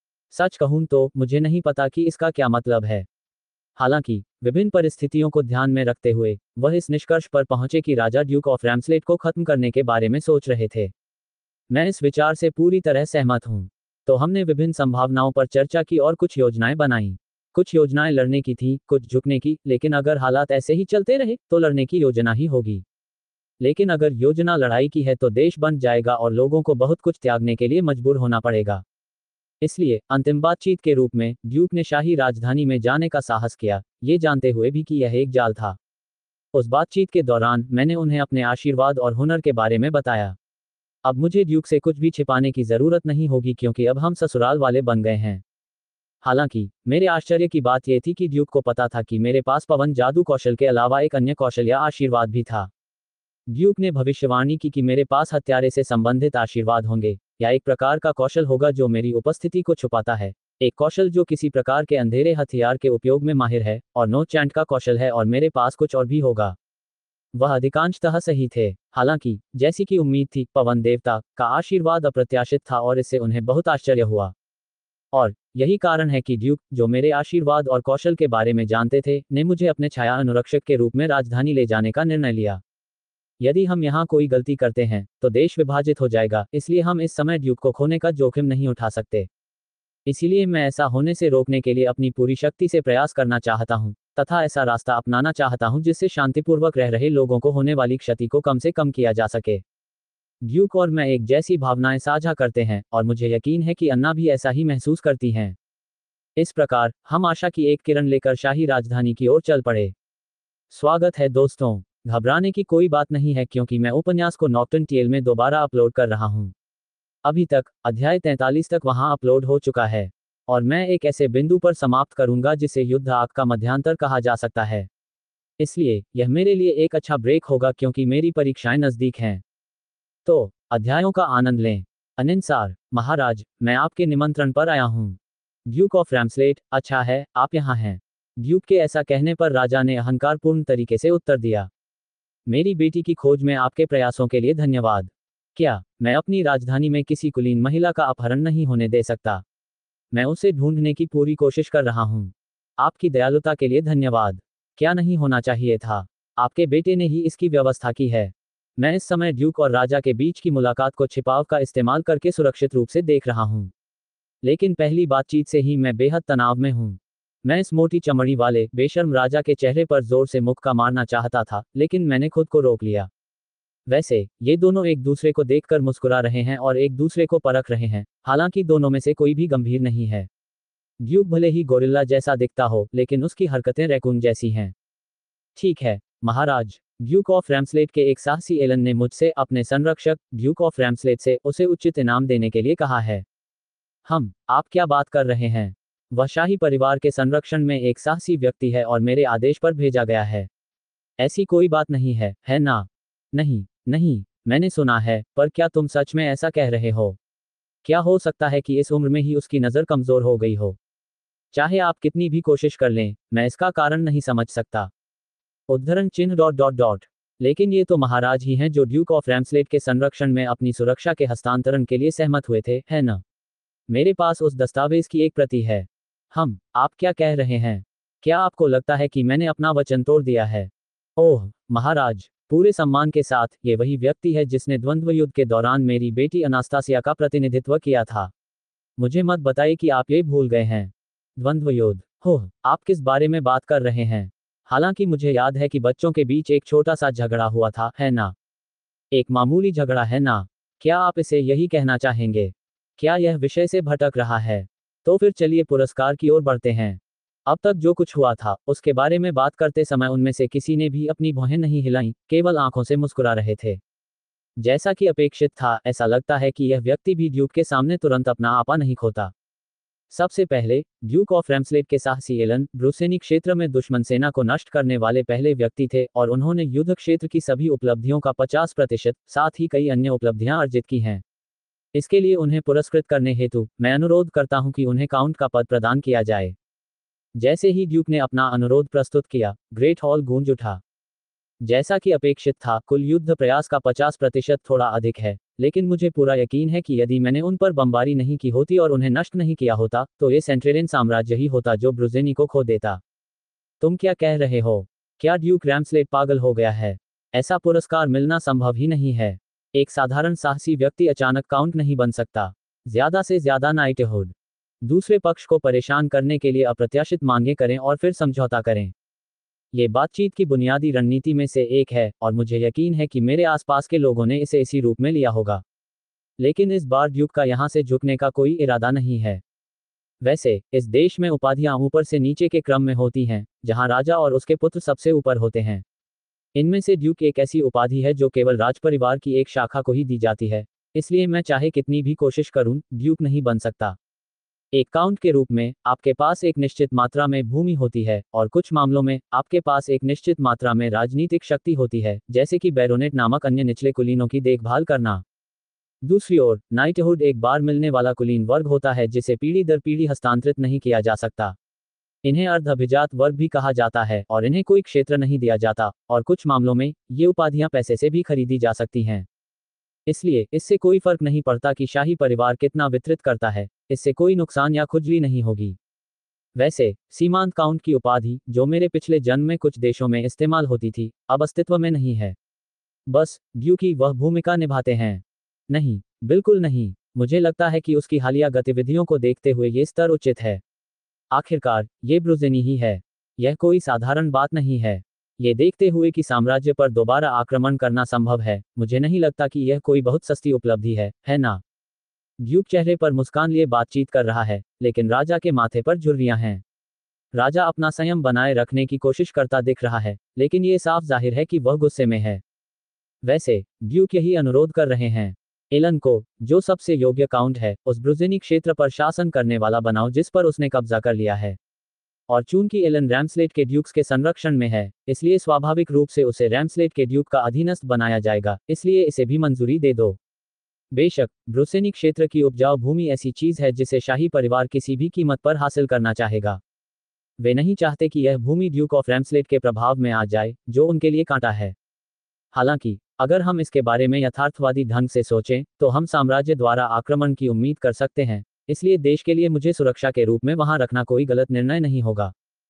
सच कहूं तो मुझे नहीं पता कि इसका क्या मतलब है। हालांकि विभिन्न परिस्थितियों को ध्यान में रखते हुए वह इस निष्कर्ष पर पहुंचे कि राजा ड्यूक ऑफ रैम्सलेट को खत्म करने के बारे में सोच रहे थे। मैं इस विचार से पूरी तरह सहमत हूं। तो हमने विभिन्न संभावनाओं पर चर्चा की और कुछ योजनाएं बनाई। कुछ योजनाएं लड़ने की थी, कुछ झुकने की, लेकिन अगर हालात ऐसे ही चलते रहे तो लड़ने की योजना ही होगी। लेकिन अगर योजना लड़ाई की है तो देश बन जाएगा और लोगों को बहुत कुछ त्यागने के लिए मजबूर होना पड़ेगा। इसलिए अंतिम बातचीत के रूप में ड्यूक ने शाही राजधानी में जाने का साहस किया, ये जानते हुए भी कि यह एक जाल था। उस बातचीत के दौरान मैंने उन्हें अपने आशीर्वाद और हुनर के बारे में बताया। अब मुझे ड्यूक से कुछ भी छिपाने की जरूरत नहीं होगी क्योंकि अब हम ससुराल वाले बन गए हैं। हालांकि मेरे आश्चर्य की बात यह थी कि ड्यूक को पता था कि मेरे पास पवन जादू कौशल के अलावा एक अन्य कौशल या आशीर्वाद भी था। ड्यूक ने भविष्यवाणी की कि मेरे पास हत्यारे से संबंधित आशीर्वाद होंगे, या एक प्रकार का कौशल होगा जो मेरी उपस्थिति को छुपाता है, एक कौशल जो किसी प्रकार के अंधेरे हथियार के उपयोग में माहिर है, और नो चैंट का कौशल है, और मेरे पास कुछ और भी होगा। वह अधिकांशतः सही थे। हालांकि जैसी कि उम्मीद थी, पवन देवता का आशीर्वाद अप्रत्याशित था और इससे उन्हें बहुत आश्चर्य हुआ। और यही कारण है कि ड्यूक, जो मेरे आशीर्वाद और कौशल के बारे में जानते थे, ने मुझे अपने छाया अनुरक्षक के रूप में राजधानी ले जाने का निर्णय लिया। यदि हम यहाँ कोई गलती करते हैं तो देश विभाजित हो जाएगा, इसलिए हम इस समय ड्यूक को खोने का जोखिम नहीं उठा सकते। इसीलिए मैं ऐसा होने से रोकने के लिए अपनी पूरी शक्ति से प्रयास करना चाहता हूँ, तथा ऐसा रास्ता अपनाना चाहता हूँ जिससे शांतिपूर्वक रह रहे लोगों को होने वाली क्षति को कम से कम किया जा सके। ड्यूक और मैं एक जैसी भावनाएं साझा करते हैं, और मुझे यकीन है कि अन्ना भी ऐसा ही महसूस करती हैं। इस प्रकार हम आशा की एक किरण लेकर शाही राजधानी की ओर चल पड़े। स्वागत है दोस्तों। घबराने की कोई बात नहीं है क्योंकि मैं उपन्यास को नॉक्टर्न टेल में दोबारा अपलोड कर रहा हूं। अभी तक अध्याय तैंतालीस तक वहां अपलोड हो चुका है, और मैं एक ऐसे बिंदु पर समाप्त करूंगा जिसे युद्ध आग का मध्यांतर कहा जा सकता है। इसलिए यह मेरे लिए एक अच्छा ब्रेक होगा क्योंकि मेरी परीक्षाएं नजदीक हैं। तो अध्यायों का आनंद लें। अनिसार, महाराज, मैं आपके निमंत्रण पर आया हूं। ड्यूक ऑफ रैम्सलेट, अच्छा है आप यहाँ हैं। ड्यूक के ऐसा कहने पर राजा ने अहंकारपूर्ण तरीके से उत्तर दिया। मेरी बेटी की खोज में आपके प्रयासों के लिए धन्यवाद। क्या मैं अपनी राजधानी में किसी कुलीन महिला का अपहरण नहीं होने दे सकता? मैं उसे ढूंढने की पूरी कोशिश कर रहा हूं। आपकी दयालुता के लिए धन्यवाद। क्या नहीं होना चाहिए था? आपके बेटे ने ही इसकी व्यवस्था की है। मैं इस समय ड्यूक और राजा के बीच की मुलाकात को छिपाव का इस्तेमाल करके सुरक्षित रूप से देख रहा हूँ। लेकिन पहली बातचीत से ही मैं बेहद तनाव में हूँ। मैं इस मोटी चमड़ी वाले बेशर्म राजा के चेहरे पर जोर से मुक्का मारना चाहता था, लेकिन मैंने खुद को रोक लिया। वैसे ये दोनों एक दूसरे को देखकर मुस्कुरा रहे हैं और एक दूसरे को परख रहे हैं, हालांकि दोनों में से कोई भी गंभीर नहीं है। ड्यूक भले ही गोरिल्ला जैसा दिखता हो, लेकिन उसकी हरकतें रैकून जैसी हैं। ठीक है महाराज, ड्यूक ऑफ रैम्सलेट के एक साहसी एलन ने मुझसे अपने संरक्षक ड्यूक ऑफ रैम्सलेट से उसे उचित इनाम देने के लिए कहा है। हम, आप क्या बात कर रहे हैं? वह शाही परिवार के संरक्षण में एक साहसी व्यक्ति है और मेरे आदेश पर भेजा गया है। ऐसी कोई बात नहीं है, है ना? नहीं, नहीं, मैंने सुना है, पर क्या तुम सच में ऐसा कह रहे हो? क्या हो सकता है कि इस उम्र में ही उसकी नज़र कमज़ोर हो गई हो? चाहे आप कितनी भी कोशिश कर लें, मैं इसका कारण नहीं समझ सकता। उद्धरण चिन्ह डॉट डॉट डॉट। लेकिन ये तो महाराज ही हैं जो ड्यूक ऑफ रैम्सलेट के संरक्षण में अपनी सुरक्षा के हस्तांतरण के लिए सहमत हुए थे, है ना? मेरे पास उस दस्तावेज की एक प्रति है। हम, आप क्या कह रहे हैं? क्या आपको लगता है कि मैंने अपना वचन तोड़ दिया है? ओह महाराज, पूरे सम्मान के साथ, ये वही व्यक्ति है जिसने द्वंद्व युद्ध के दौरान मेरी बेटी अनास्तासिया का प्रतिनिधित्व किया था। मुझे मत बताइए कि आप ये भूल गए हैं। द्वंद्व युद्ध? होह, आप किस बारे में बात कर रहे हैं? हालांकि मुझे याद है कि बच्चों के बीच एक छोटा सा झगड़ा हुआ था, है ना? एक मामूली झगड़ा, है ना? क्या आप इसे यही कहना चाहेंगे? क्या यह विषय से भटक रहा है? तो फिर चलिए पुरस्कार की ओर बढ़ते हैं। अब तक जो कुछ हुआ था, उसके बारे में बात करते समय उनमें से किसी ने भी अपनी भौहें नहीं हिलाईं, केवल आंखों से मुस्कुरा रहे थे। जैसा कि अपेक्षित था, ऐसा लगता है कि यह व्यक्ति भी ड्यूक के सामने तुरंत अपना आपा नहीं खोता। सबसे पहले, ड्यूक ऑफ रैम्सलेट के साहसी एलन ब्रूसेनी क्षेत्र में दुश्मन सेना को नष्ट करने वाले पहले व्यक्ति थे और उन्होंने युद्ध क्षेत्र की सभी उपलब्धियों का पचास प्रतिशत, साथ ही कई अन्य उपलब्धियां अर्जित की हैं। इसके लिए उन्हें पुरस्कृत करने हेतु मैं अनुरोध करता हूं कि उन्हें काउंट का पद प्रदान किया जाए। जैसे ही ड्यूक ने अपना अनुरोध प्रस्तुत किया, ग्रेट हॉल गूंज उठा। जैसा कि अपेक्षित था, कुल युद्ध प्रयास का पचास प्रतिशत थोड़ा अधिक है, लेकिन मुझे पूरा यकीन है कि यदि मैंने उन पर बमबारी नहीं की होती और उन्हें नष्ट नहीं किया होता, तो ये सेंट्रेलियन साम्राज्य ही होता जो ब्रुजेनी को खो देता। तुम क्या कह रहे हो? क्या ड्यूक रैम्सलेट पागल हो गया है? ऐसा पुरस्कार मिलना संभव ही नहीं है। एक साधारण साहसी व्यक्ति अचानक काउंट नहीं बन सकता। ज्यादा से ज्यादा नाइटहुड। दूसरे पक्ष को परेशान करने के लिए अप्रत्याशित मांगे करें और फिर समझौता करें। ये बातचीत की बुनियादी रणनीति में से एक है, और मुझे यकीन है कि मेरे आसपास के लोगों ने इसे इसी रूप में लिया होगा। लेकिन इस बार ड्यूक का यहां से झुकने का कोई इरादा नहीं है। वैसे, इस देश में उपाधियां ऊपर से नीचे के क्रम में होती हैं, जहां राजा और उसके पुत्र सबसे ऊपर होते हैं। इनमें से ड्यूक एक ऐसी उपाधि है जो केवल राजपरिवार की एक शाखा को ही दी जाती है, इसलिए मैं चाहे कितनी भी कोशिश करूं, ड्यूक नहीं बन सकता। एक काउंट के रूप में, आपके पास एक निश्चित मात्रा में भूमि होती है, और कुछ मामलों में, आपके पास एक निश्चित मात्रा में राजनीतिक शक्ति होती है, जैसे कि बैरोनेट नामक अन्य निचले कुलीनों की देखभाल करना। दूसरी ओर, नाइटहुड एक बार मिलने वाला कुलीन वर्ग होता है जिसे पीढ़ी दर पीढ़ी हस्तांतरित नहीं किया जा सकता। इन्हें अर्ध अभिजात वर्ग भी कहा जाता है और इन्हें कोई क्षेत्र नहीं दिया जाता, और कुछ मामलों में, ये उपाधियां पैसे से भी खरीदी जा सकती हैं। इसलिए, इससे कोई फर्क नहीं पड़ता कि शाही परिवार कितना वितरित करता है, इससे कोई नुकसान या खुजली नहीं होगी। वैसे, सीमांत काउंट की उपाधि, जो मेरे पिछले जन्म में कुछ देशों में इस्तेमाल होती थी, अब अस्तित्व में नहीं है। बस, ड्यूक ही वह भूमिका निभाते हैं। नहीं, बिल्कुल नहीं। मुझे लगता है कि उसकी हालिया गतिविधियों को देखते हुए ये स्तर उचित है। आखिरकार, ये ब्रुजेनी ही है। यह कोई साधारण बात नहीं है। ये देखते हुए कि साम्राज्य पर दोबारा आक्रमण करना संभव है, मुझे नहीं लगता कि यह कोई बहुत सस्ती उपलब्धि है, है ना? ड्यूक चेहरे पर मुस्कान लिए बातचीत कर रहा है, लेकिन राजा के माथे पर झुर्रियां हैं। राजा अपना संयम बनाए रखने की कोशिश करता दिख रहा है, लेकिन ये साफ जाहिर है कि वह गुस्से में है। वैसे, ड्यूक यही अनुरोध कर रहे हैं। एलन को, जो सबसे योग्य काउंट है, उस ब्रुजेनी क्षेत्र पर शासन करने वाला बनाओ जिस पर उसने कब्जा कर लिया है। और चूंकि एलन रैम्सलेट के ड्यूक्स के संरक्षण में है, इसलिए स्वाभाविक रूप से उसे रैम्सलेट के ड्यूक का अधीनस्थ बनाया जाएगा, इसलिए इसे भी मंजूरी दे दो। बेशक, ब्रुसेनी क्षेत्र की उपजाऊ भूमि ऐसी चीज है जिसे शाही परिवार किसी भी कीमत पर हासिल करना चाहेगा। वे नहीं चाहते कि यह भूमि ड्यूक ऑफ रैम्सलेट के प्रभाव में आ जाए, जो उनके लिए कांटा है। हालांकि, अगर हम इसके बारे में यथार्थवादी ढंग से सोचें, तो हम साम्राज्य द्वारा आक्रमण की उम्मीद कर सकते हैं, इसलिए देश के लिए मुझे सुरक्षा के रूप में वहां रखना कोई गलत निर्णय नहीं होगा।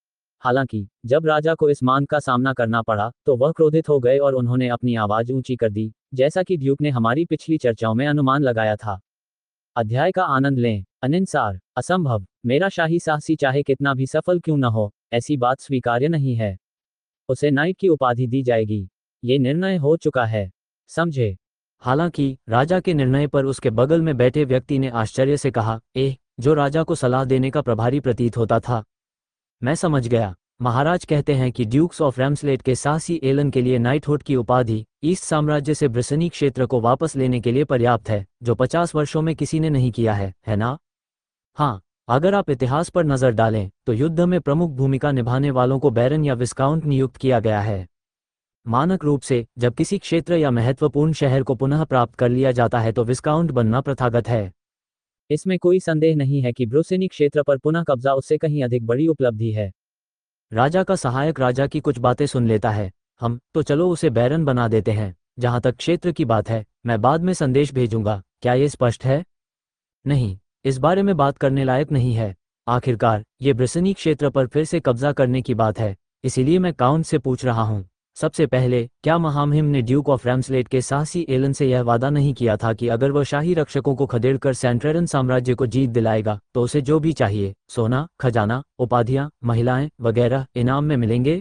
हालांकि जब राजा को इस मांग का सामना करना पड़ा तो वह क्रोधित हो गए और उन्होंने अपनी आवाज ऊंची कर दी, जैसा कि ड्यूक ने हमारी पिछली चर्चाओं में अनुमान लगाया था। अध्याय का आनंद लें। अनिंसार, असंभव, मेरा शाही साहसी चाहे कितना भी सफल क्यों न हो, ऐसी बात स्वीकार्य नहीं है। उसे नाइट की उपाधि दी जाएगी। ये निर्णय हो चुका है, समझे। हालांकि राजा के निर्णय पर उसके बगल में बैठे व्यक्ति ने आश्चर्य से कहा, एह, जो राजा को सलाह देने का प्रभारी प्रतीत होता था। मैं समझ गया। महाराज कहते हैं कि ड्यूक्स ऑफ रैम्सलेट के साहसी एलन के लिए नाइटहुड की उपाधि ईस्ट साम्राज्य से ब्रिसनी क्षेत्र को वापस लेने के लिए पर्याप्त है, जो पचास वर्षों में किसी ने नहीं किया है, है ना? हाँ, अगर आप इतिहास पर नजर डालें तो युद्ध में प्रमुख भूमिका निभाने वालों को बैरन या विस्काउंट नियुक्त किया गया है। मानक रूप से जब किसी क्षेत्र या महत्वपूर्ण शहर को पुनः प्राप्त कर लिया जाता है तो विस्काउंट बनना प्रथागत है। इसमें कोई संदेह नहीं है कि ब्रुसेनी क्षेत्र पर पुनः कब्जा उससे कहीं अधिक बड़ी उपलब्धि है। राजा का सहायक राजा की कुछ बातें सुन लेता है। हम तो चलो उसे बैरन बना देते हैं। जहां तक क्षेत्र की बात है, मैं बाद में संदेश भेजूंगा। क्या ये स्पष्ट है? नहीं, इस बारे में बात करने लायक नहीं है। आखिरकार ये ब्रिसनी क्षेत्र पर फिर से कब्जा करने की बात है, इसीलिए मैं काउंट से पूछ रहा हूँ। सबसे पहले, क्या महामहिम ने ड्यूक ऑफ रैम्सलेट के साहसी एलन से यह वादा नहीं किया था कि अगर वह शाही रक्षकों को खदेड़कर सेंट्रेरन साम्राज्य को जीत दिलाएगा तो उसे जो भी चाहिए, सोना, खजाना, उपाधियां, महिलाएं वगैरह इनाम में मिलेंगे?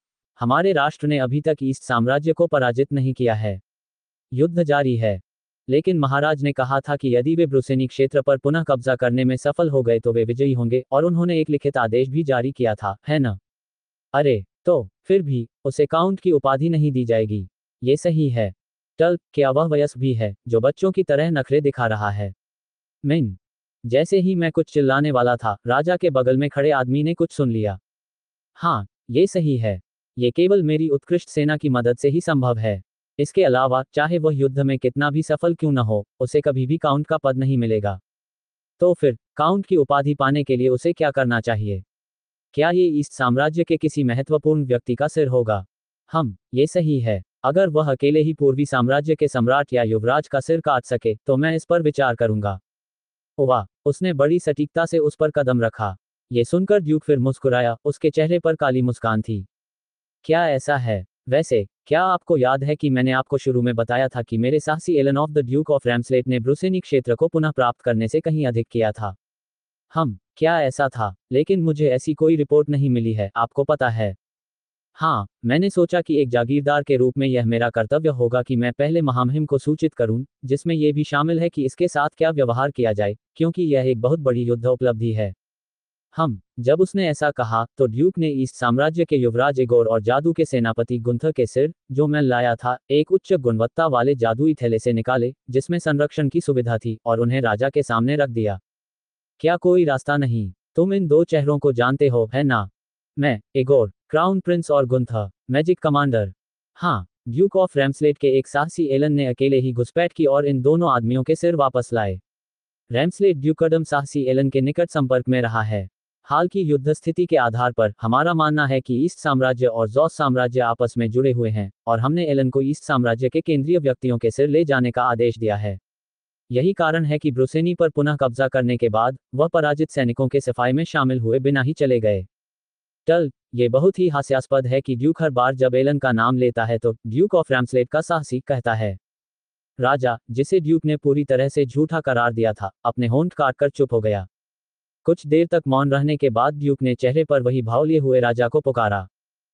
हमारे राष्ट्र ने अभी तक ईस्ट साम्राज्य को पराजित नहीं किया है। युद्ध जारी है। लेकिन महाराज ने कहा था कि यदि वे ब्रुसेनी क्षेत्र पर पुनः कब्जा करने में सफल हो गए तो वे विजयी होंगे, और उन्होंने एक लिखित आदेश भी जारी किया था, है ना? अरे, तो फिर भी उसे काउंट की उपाधि नहीं दी जाएगी। ये सही है। टल, क्या वह वयस्क भी है जो बच्चों की तरह नखरे दिखा रहा है? मिन। जैसे ही मैं कुछ चिल्लाने वाला था, राजा के बगल में खड़े आदमी ने कुछ सुन लिया। हाँ, ये सही है। ये केवल मेरी उत्कृष्ट सेना की मदद से ही संभव है। इसके अलावा, चाहे वह युद्ध में कितना भी सफल क्यों न हो, उसे कभी भी काउंट का पद नहीं मिलेगा। तो फिर काउंट की उपाधि पाने के लिए उसे क्या करना चाहिए? क्या ये ईस्ट साम्राज्य के किसी महत्वपूर्ण व्यक्ति का सिर होगा? हम, ये सही है। अगर वह अकेले ही पूर्वी साम्राज्य के सम्राट या युवराज का सिर काट सके तो मैं इस पर विचार करूंगा। वाह, उसने बड़ी सटीकता से उस पर कदम रखा। ये सुनकर ड्यूक फिर मुस्कुराया, उसके चेहरे पर काली मुस्कान थी। क्या ऐसा है? वैसे, क्या आपको याद है कि मैंने आपको शुरू में बताया था कि मेरे साहसी Alan of the Duke of Ramslet ने ब्रुसेनी क्षेत्र को पुनः प्राप्त करने से कहीं अधिक किया था? हम, क्या ऐसा था? लेकिन मुझे ऐसी कोई रिपोर्ट नहीं मिली है, आपको पता है। हाँ, मैंने सोचा कि एक जागीरदार के रूप में यह मेरा कर्तव्य होगा कि मैं पहले महामहिम को सूचित करूं, जिसमें यह भी शामिल है कि इसके साथ क्या व्यवहार किया जाए, क्योंकि यह एक बहुत बड़ी युद्ध उपलब्धि है। हम, जब उसने ऐसा कहा तो ड्यूक ने ईस्ट साम्राज्य के युवराज एगोर और जादू के सेनापति गुंथर के सिर, जो मैं लाया था, एक उच्च गुणवत्ता वाले जादुई थैले से निकाले, जिसमें संरक्षण की सुविधा थी, और उन्हें राजा के सामने रख दिया। क्या कोई रास्ता नहीं? तुम इन दो चेहरों को जानते हो, है ना? मैं, एगोर, क्राउन प्रिंस, और गुंथर, मैजिक कमांडर। हाँ, ड्यूक ऑफ रैम्सलेट के एक साहसी एलन ने अकेले ही घुसपैठ की और इन दोनों आदमियों के सिर वापस लाए। रैम्सलेट ड्यूकडम साहसी एलन के निकट संपर्क में रहा है। हाल की युद्ध स्थिति के आधार पर हमारा मानना है कि ईस्ट साम्राज्य और जॉस साम्राज्य आपस में जुड़े हुए हैं, और हमने एलन को ईस्ट साम्राज्य के केंद्रीय व्यक्तियों के सिर ले जाने का आदेश दिया है। यही कारण है कि ब्रुसेनी पर पुनः कब्जा करने के बाद वह पराजित सैनिकों के सफाई में शामिल हुए बिना ही चले गए। टल, ये बहुत ही हास्यास्पद है कि ड्यूक हर बार जब एलन का नाम लेता है तो ड्यूक ऑफ रैम्सलेट का साहसी कहता है। राजा, जिसे ड्यूक ने पूरी तरह से झूठा करार दिया था, अपने होंठ काटकर चुप हो गया। कुछ देर तक मौन रहने के बाद ड्यूक ने चेहरे पर वही भाव लिए हुए राजा को पुकारा।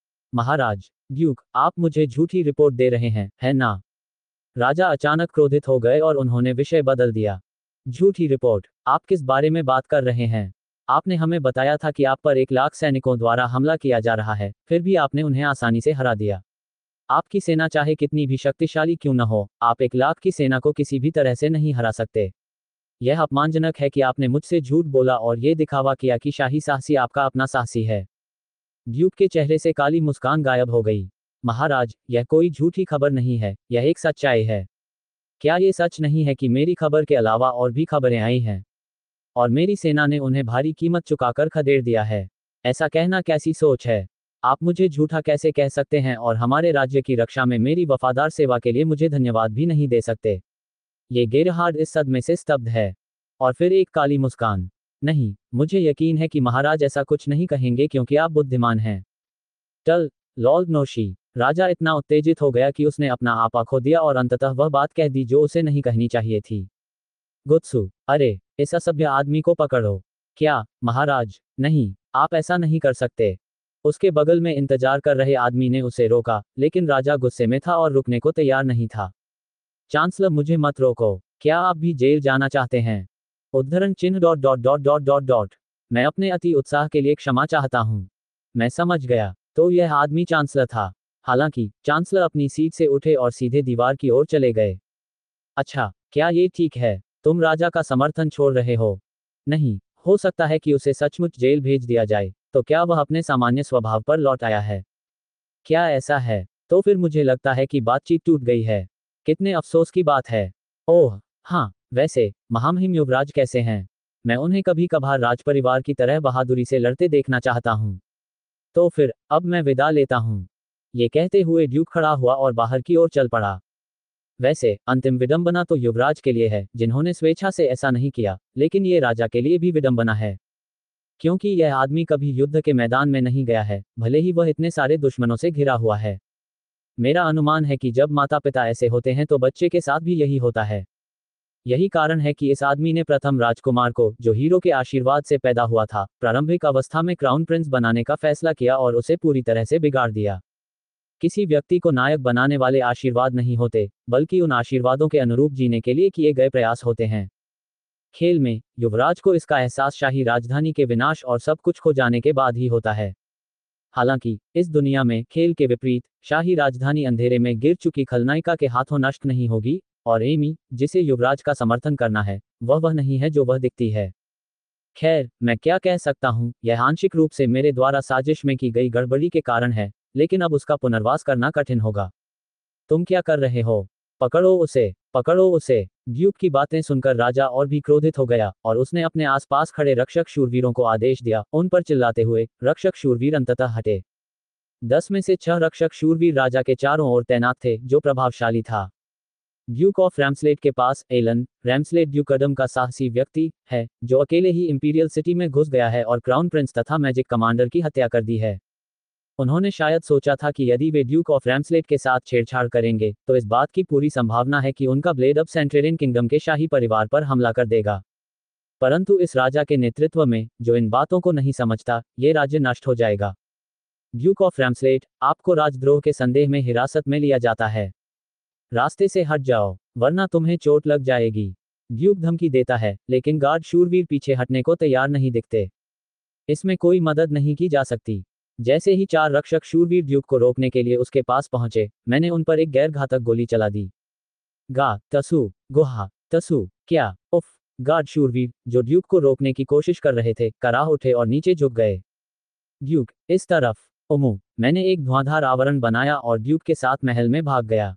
महाराज, ड्यूक, आप मुझे झूठी रिपोर्ट दे रहे हैं, है ना? राजा अचानक क्रोधित हो गए और उन्होंने विषय बदल दिया। झूठी रिपोर्ट? आप किस बारे में बात कर रहे हैं? आपने हमें बताया था कि आप पर एक लाख सैनिकों द्वारा हमला किया जा रहा है, फिर भी आपने उन्हें आसानी से हरा दिया। आपकी सेना चाहे कितनी भी शक्तिशाली क्यों न हो, आप एक लाख की सेना को किसी भी तरह से नहीं हरा सकते। यह अपमानजनक है कि आपने मुझसे झूठ बोला और ये दिखावा किया कि शाही साहसी आपका अपना साहसी है। ड्यूक के चेहरे से काली मुस्कान गायब हो गई। महाराज, यह कोई झूठी खबर नहीं है, यह एक सच्चाई है। क्या ये सच नहीं है कि मेरी खबर के अलावा और भी खबरें आई हैं, और मेरी सेना ने उन्हें भारी कीमत चुकाकर खदेड़ दिया है? ऐसा कहना कैसी सोच है? आप मुझे झूठा कैसे कह सकते हैं और हमारे राज्य की रक्षा में मेरी वफादार सेवा के लिए मुझे धन्यवाद भी नहीं दे सकते? ये गेरहार्ड इस सदमे से स्तब्ध है। और फिर एक काली मुस्कान। नहीं, मुझे यकीन है कि महाराज ऐसा कुछ नहीं कहेंगे क्योंकि आप बुद्धिमान हैं। टल लॉर्ड नोशी। राजा इतना उत्तेजित हो गया कि उसने अपना आपा खो दिया और अंततः वह बात कह दी जो उसे नहीं कहनी चाहिए थी। गुत्सु, अरे, इस असभ्य आदमी को पकड़ो। क्या, महाराज? नहीं, आप ऐसा नहीं कर सकते। उसके बगल में इंतजार कर रहे आदमी ने उसे रोका, लेकिन राजा गुस्से में था और रुकने को तैयार नहीं था। चांसलर, मुझे मत रोको। क्या आप भी जेल जाना चाहते हैं? उद्धरण चिन्ह dot dot dot dot dot dot. मैं अपने अति उत्साह के लिए क्षमा चाहता हूं। मैं समझ गया। तो यह आदमी चांसलर था। हालांकि, चांसलर अपनी सीट से उठे और सीधे दीवार की ओर चले गए। अच्छा, क्या ये ठीक है? तुम राजा का समर्थन छोड़ रहे हो? नहीं, हो सकता है कि उसे सचमुच जेल भेज दिया जाए, तो क्या वह अपने सामान्य स्वभाव पर लौट आया है? क्या ऐसा है? तो फिर मुझे लगता है कि बातचीत टूट गई है। कितने अफसोस की बात है। ओह, हाँ, वैसे, महामहिम युवराज कैसे हैं? मैं उन्हें कभी कभार राजपरिवार की तरह बहादुरी से लड़ते देखना चाहता हूँ। तो फिर, अब मैं विदा लेता हूँ। ये कहते हुए ड्यूक खड़ा हुआ और बाहर की ओर चल पड़ा। वैसे, अंतिम विडंबना तो युवराज के लिए है, जिन्होंने स्वेच्छा से ऐसा नहीं किया, लेकिन ये राजा के लिए भी विडंबना है। क्योंकि यह आदमी कभी युद्ध के मैदान में नहीं गया है, भले ही वह इतने सारे दुश्मनों से घिरा हुआ है। मेरा अनुमान है कि जब माता पिता ऐसे होते हैं तो बच्चे के साथ भी यही होता है। यही कारण है कि इस आदमी ने प्रथम राजकुमार को, जो हीरो के आशीर्वाद से पैदा हुआ था, प्रारंभिक अवस्था में क्राउन प्रिंस बनाने का फैसला किया और उसे पूरी तरह से बिगाड़ दिया। किसी व्यक्ति को नायक बनाने वाले आशीर्वाद नहीं होते, बल्कि उन आशीर्वादों के अनुरूप जीने के लिए किए गए प्रयास होते हैं। खेल में, युवराज को इसका एहसास शाही राजधानी के विनाश और सब कुछ खो जाने के बाद ही होता है। हालांकि, इस दुनिया में, खेल के विपरीत, शाही राजधानी अंधेरे में गिर चुकी खलनायिका के हाथों नष्ट नहीं होगी, और एमी, जिसे युवराज का समर्थन करना है, वह वह नहीं है जो वह दिखती है। खैर, मैं क्या कह सकता हूँ, यह आंशिक रूप से मेरे द्वारा साजिश में की गई गड़बड़ी के कारण है, लेकिन अब उसका पुनर्वास करना कठिन होगा। तुम क्या कर रहे हो? पकड़ो उसे, पकड़ो उसे। ड्यूक की बातें सुनकर राजा और भी क्रोधित हो गया, और उसने अपने आसपास खड़े रक्षक शूरवीरों को आदेश दिया, उन पर चिल्लाते हुए। रक्षक शूरवीर अंततः हटे। दस में से छह रक्षक शूरवीर राजा के चारों ओर तैनात थे, जो प्रभावशाली था। ड्यूक ऑफ रैम्सलेट के पास, एलन रैम्सलेट ड्यूकडम का साहसी व्यक्ति है, जो अकेले ही इंपीरियल सिटी में घुस गया है और क्राउन प्रिंस तथा मैजिक कमांडर की हत्या कर दी है। उन्होंने शायद सोचा था कि यदि वे ड्यूक ऑफ रैम्सलेट के साथ छेड़छाड़ करेंगे, तो इस बात की पूरी संभावना है कि उनका ब्लेड अब सेंट्रेरियन किंगडम के शाही परिवार पर हमला कर देगा। परंतु इस राजा के नेतृत्व में, जो इन बातों को नहीं समझता, ये राज्य नष्ट हो जाएगा। ड्यूक ऑफ रैम्सलेट, आपको राजद्रोह के संदेह में हिरासत में लिया जाता है। रास्ते से हट जाओ, वरना तुम्हें चोट लग जाएगी। ड्यूक धमकी देता है, लेकिन गार्ड शूरवीर पीछे हटने को तैयार नहीं दिखते। इसमें कोई मदद नहीं की जा सकती। जैसे ही चार रक्षक शूरवीर ड्यूक को रोकने के लिए उसके पास पहुंचे, मैंने उन पर एक गैर घातक गोली चला दी। गा तसु गुहा तसु क्या उफ। गार्ड शूरवीर, जो ड्यूक को रोकने की कोशिश कर रहे थे, कराह उठे और नीचे झुक गए। ड्यूक, इस तरफ। ओमो, मैंने एक धुआंधार आवरण बनाया और ड्यूक के साथ महल में भाग गया।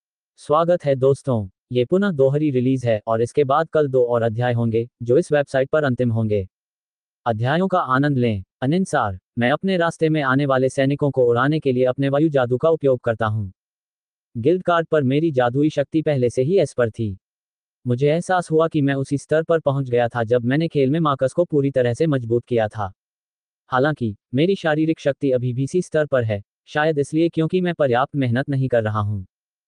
स्वागत है दोस्तों, ये पुनः दोहरी रिलीज है और इसके बाद कल दो और अध्याय होंगे, जो इस वेबसाइट पर अंतिम होंगे। अध्यायों का आनंद लें। अनिसार, मैं अपने रास्ते में आने वाले सैनिकों को उड़ाने के लिए अपने वायु जादू का उपयोग करता हूँ। गिल्ड कार्ड पर मेरी जादुई शक्ति पहले से ही एस पर थी। मुझे एहसास हुआ कि मैं उसी स्तर पर पहुंच गया था जब मैंने खेल में मार्कस को पूरी तरह से मजबूत किया था। हालांकि, मेरी शारीरिक शक्ति अभी भी इसी स्तर पर है, शायद इसलिए क्योंकि मैं पर्याप्त मेहनत नहीं कर रहा हूँ।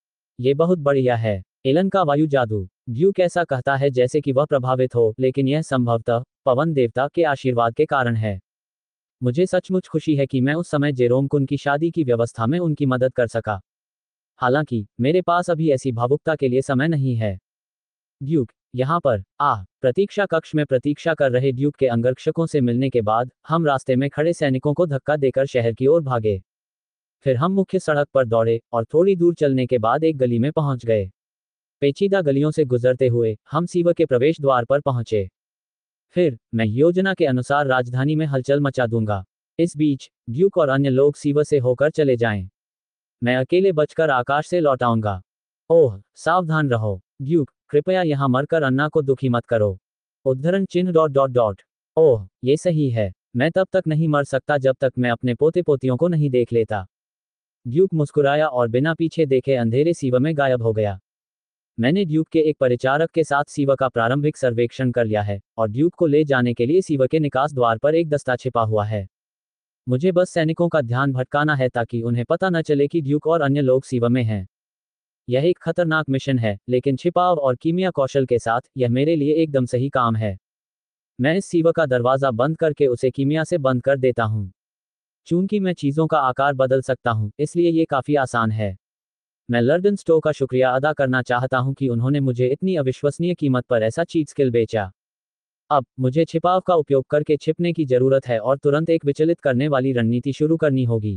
ये बहुत बढ़िया है। एलन का वायु जादू। ड्यूक ऐसा कहता है जैसे कि वह प्रभावित हो, लेकिन यह संभवतः पवन देवता के आशीर्वाद के कारण है। मुझे सचमुच खुशी है कि मैं उस समय जेरोम कुन की शादी की व्यवस्था में उनकी मदद कर सका। हालांकि, मेरे पास अभी ऐसी भावुकता के लिए समय नहीं है। ड्यूक, यहाँ पर आ। प्रतीक्षा कक्ष में प्रतीक्षा कर रहे ड्यूक के अंगरक्षकों से मिलने के बाद, हम रास्ते में खड़े सैनिकों को धक्का देकर शहर की ओर भागे। फिर हम मुख्य सड़क पर दौड़े, और थोड़ी दूर चलने के बाद एक गली में पहुंच गए। पेचीदा गलियों से गुजरते हुए, हम सीवर के प्रवेश द्वार पर पहुंचे। फिर, मैं योजना के अनुसार राजधानी में हलचल मचा दूंगा। इस बीच, ड्यूक और अन्य लोग सीवर से होकर चले जाएं। मैं अकेले बचकर आकाश से लौट आऊंगा। ओह, सावधान रहो, ड्यूक, कृपया यहाँ मरकर अन्ना को दुखी मत करो। उद्धरण चिन्ह डॉट डॉट डॉट। ओह, ये सही है। मैं तब तक नहीं मर सकता जब तक मैं अपने पोते पोतियों को नहीं देख लेता। ड्यूक मुस्कुराया और बिना पीछे देखे अंधेरे सीवर में गायब हो गया। मैंने ड्यूक के एक परिचारक के साथ सीवा का प्रारंभिक सर्वेक्षण कर लिया है और ड्यूक को ले जाने के लिए सीवा के निकास द्वार पर एक दस्ता छिपा हुआ है। मुझे बस सैनिकों का ध्यान भटकाना है ताकि उन्हें पता न चले कि ड्यूक और अन्य लोग सीवा में हैं। यह एक खतरनाक मिशन है, लेकिन छिपाव और कीमिया कौशल के साथ यह मेरे लिए एकदम सही काम है। मैं इस सीवा का दरवाजा बंद करके उसे कीमिया से बंद कर देता हूं। चूंकि मैं चीजों का आकार बदल सकता हूं, इसलिए ये काफी आसान है। मैं लर्डन स्टो का शुक्रिया अदा करना चाहता हूं कि उन्होंने मुझे इतनी अविश्वसनीय कीमत पर ऐसा चीट स्किल बेचा। अब मुझे छिपाव का उपयोग करके छिपने की जरूरत है और तुरंत एक विचलित करने वाली रणनीति शुरू करनी होगी।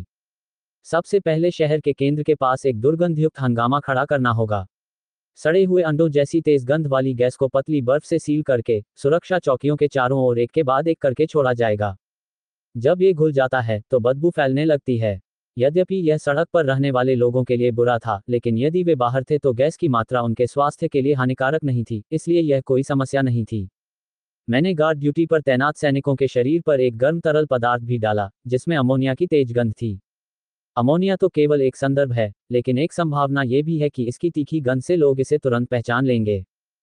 सबसे पहले शहर के केंद्र के पास एक दुर्गंधयुक्त हंगामा खड़ा करना होगा। सड़े हुए अंडों जैसी तेज गंध वाली गैस को पतली बर्फ से सील करके सुरक्षा चौकियों के चारों ओर एक के बाद एक करके छोड़ा जाएगा। जब ये घुल जाता है तो बदबू फैलने लगती है। यद्यपि यह सड़क पर रहने वाले लोगों के लिए बुरा था, लेकिन यदि वे बाहर थे तो गैस की मात्रा उनके स्वास्थ्य के लिए हानिकारक नहीं थी, इसलिए यह कोई समस्या नहीं थी। मैंने गार्ड ड्यूटी पर तैनात सैनिकों के शरीर पर एक गर्म तरल पदार्थ भी डाला, जिसमें अमोनिया की तेज गंध थी। अमोनिया तो केवल एक संदर्भ है, लेकिन एक संभावना यह भी है कि इसकी तीखी गंध से लोग इसे तुरंत पहचान लेंगे।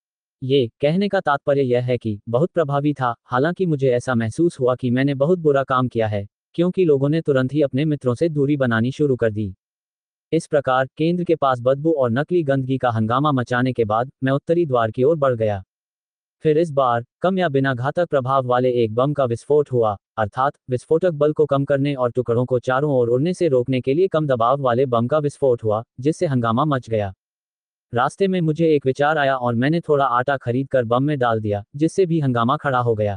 ये कहने का तात्पर्य यह है कि बहुत प्रभावी था। हालांकि मुझे ऐसा महसूस हुआ कि मैंने बहुत बुरा काम किया है, क्योंकि लोगों ने तुरंत ही अपने मित्रों से दूरी बनानी शुरू कर दी। इस प्रकार केंद्र के पास बदबू और नकली गंदगी का हंगामा मचाने के बाद मैं उत्तरी द्वार की ओर बढ़ गया। फिर इस बार कम या बिना घातक प्रभाव वाले एक बम का विस्फोट हुआ, अर्थात विस्फोटक बल को कम करने और टुकड़ों को चारों ओर उड़ने से रोकने के लिए कम दबाव वाले बम का विस्फोट हुआ, जिससे हंगामा मच गया। रास्ते में मुझे एक विचार आया और मैंने थोड़ा आटा खरीद कर बम में डाल दिया, जिससे भी हंगामा खड़ा हो गया।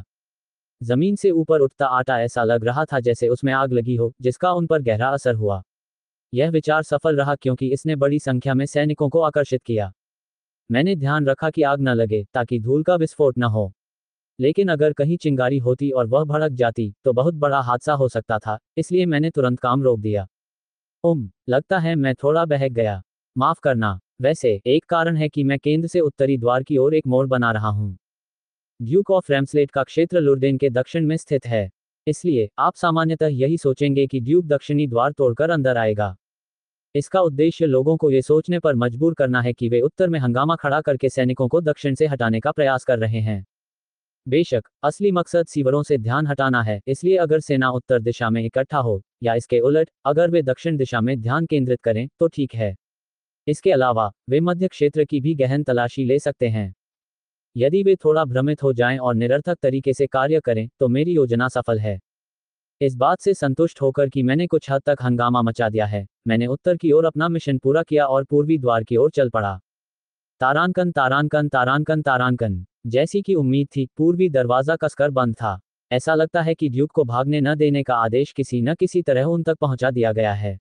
जमीन से ऊपर उठता आटा ऐसा लग रहा था जैसे उसमें आग लगी हो, जिसका उन पर गहरा असर हुआ। यह विचार सफल रहा क्योंकि इसने बड़ी संख्या में सैनिकों को आकर्षित किया। मैंने ध्यान रखा कि आग न लगे ताकि धूल का विस्फोट न हो। लेकिन अगर कहीं चिंगारी होती और वह भड़क जाती तो बहुत बड़ा हादसा हो सकता था, इसलिए मैंने तुरंत काम रोक दिया। उम, लगता है मैं थोड़ा बहक गया। माफ करना। वैसे एक कारण है कि मैं केंद्र से उत्तरी द्वार की ओर एक मोड़ बना रहा हूं। ड्यूक ऑफ रैम्सलेट का क्षेत्र लुर्डेन के दक्षिण में स्थित है, इसलिए आप सामान्यतः यही सोचेंगे कि ड्यूक दक्षिणी द्वार तोड़कर अंदर आएगा। इसका उद्देश्य लोगों को ये सोचने पर मजबूर करना है कि वे उत्तर में हंगामा खड़ा करके सैनिकों को दक्षिण से हटाने का प्रयास कर रहे हैं। बेशक असली मकसद सीवरों से ध्यान हटाना है, इसलिए अगर सेना उत्तर दिशा में इकट्ठा हो, या इसके उलट अगर वे दक्षिण दिशा में ध्यान केंद्रित करें तो ठीक है। इसके अलावा वे मध्य क्षेत्र की भी गहन तलाशी ले सकते हैं। यदि वे थोड़ा भ्रमित हो जाएं और निरर्थक तरीके से कार्य करें तो मेरी योजना सफल है। इस बात से संतुष्ट होकर कि मैंने कुछ हद तक हंगामा मचा दिया है, मैंने उत्तर की ओर अपना मिशन पूरा किया और पूर्वी द्वार की ओर चल पड़ा। तारांकन तारांकन तारांकन तारांकन। जैसी कि उम्मीद थी, पूर्वी दरवाजा कसकर बंद था। ऐसा लगता है कि ड्यूक को भागने न देने का आदेश किसी न किसी तरह उन तक पहुंचा दिया गया है।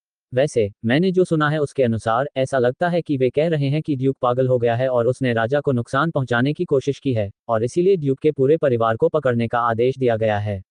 वैसे मैंने जो सुना है उसके अनुसार ऐसा लगता है कि वे कह रहे हैं कि ड्यूक पागल हो गया है और उसने राजा को नुकसान पहुंचाने की कोशिश की है, और इसीलिए ड्यूक के पूरे परिवार को पकड़ने का आदेश दिया गया है।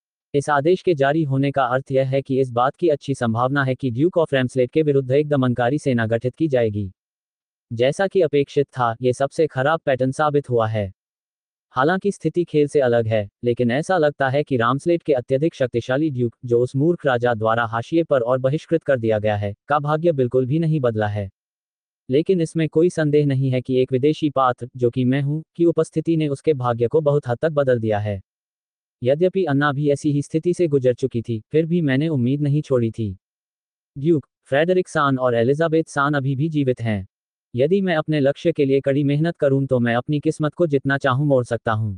इस आदेश के जारी होने का अर्थ यह है कि इस बात की अच्छी संभावना है कि ड्यूक ऑफ रैम्सलेट के विरुद्ध एक दमनकारी सेना गठित की जाएगी। जैसा कि अपेक्षित था, यह सबसे खराब पैटर्न साबित हुआ है। हालांकि स्थिति खेल से अलग है, लेकिन ऐसा लगता है कि रामस्लेट के अत्यधिक शक्तिशाली ड्यूक, जो उस मूर्ख राजा द्वारा हाशिए पर और बहिष्कृत कर दिया गया है, का भाग्य बिल्कुल भी नहीं बदला है। लेकिन इसमें कोई संदेह नहीं है कि एक विदेशी पात्र, जो कि मैं हूं, की उपस्थिति ने उसके भाग्य को बहुत हद तक बदल दिया है। यद्यपि अन्ना भी ऐसी ही स्थिति से गुजर चुकी थी, फिर भी मैंने उम्मीद नहीं छोड़ी थी। ड्यूक फ्रेडरिक सान और एलिजाबेथ सान अभी भी जीवित हैं। यदि मैं अपने लक्ष्य के लिए कड़ी मेहनत करूं तो मैं अपनी किस्मत को जितना चाहूं मोड़ सकता हूं।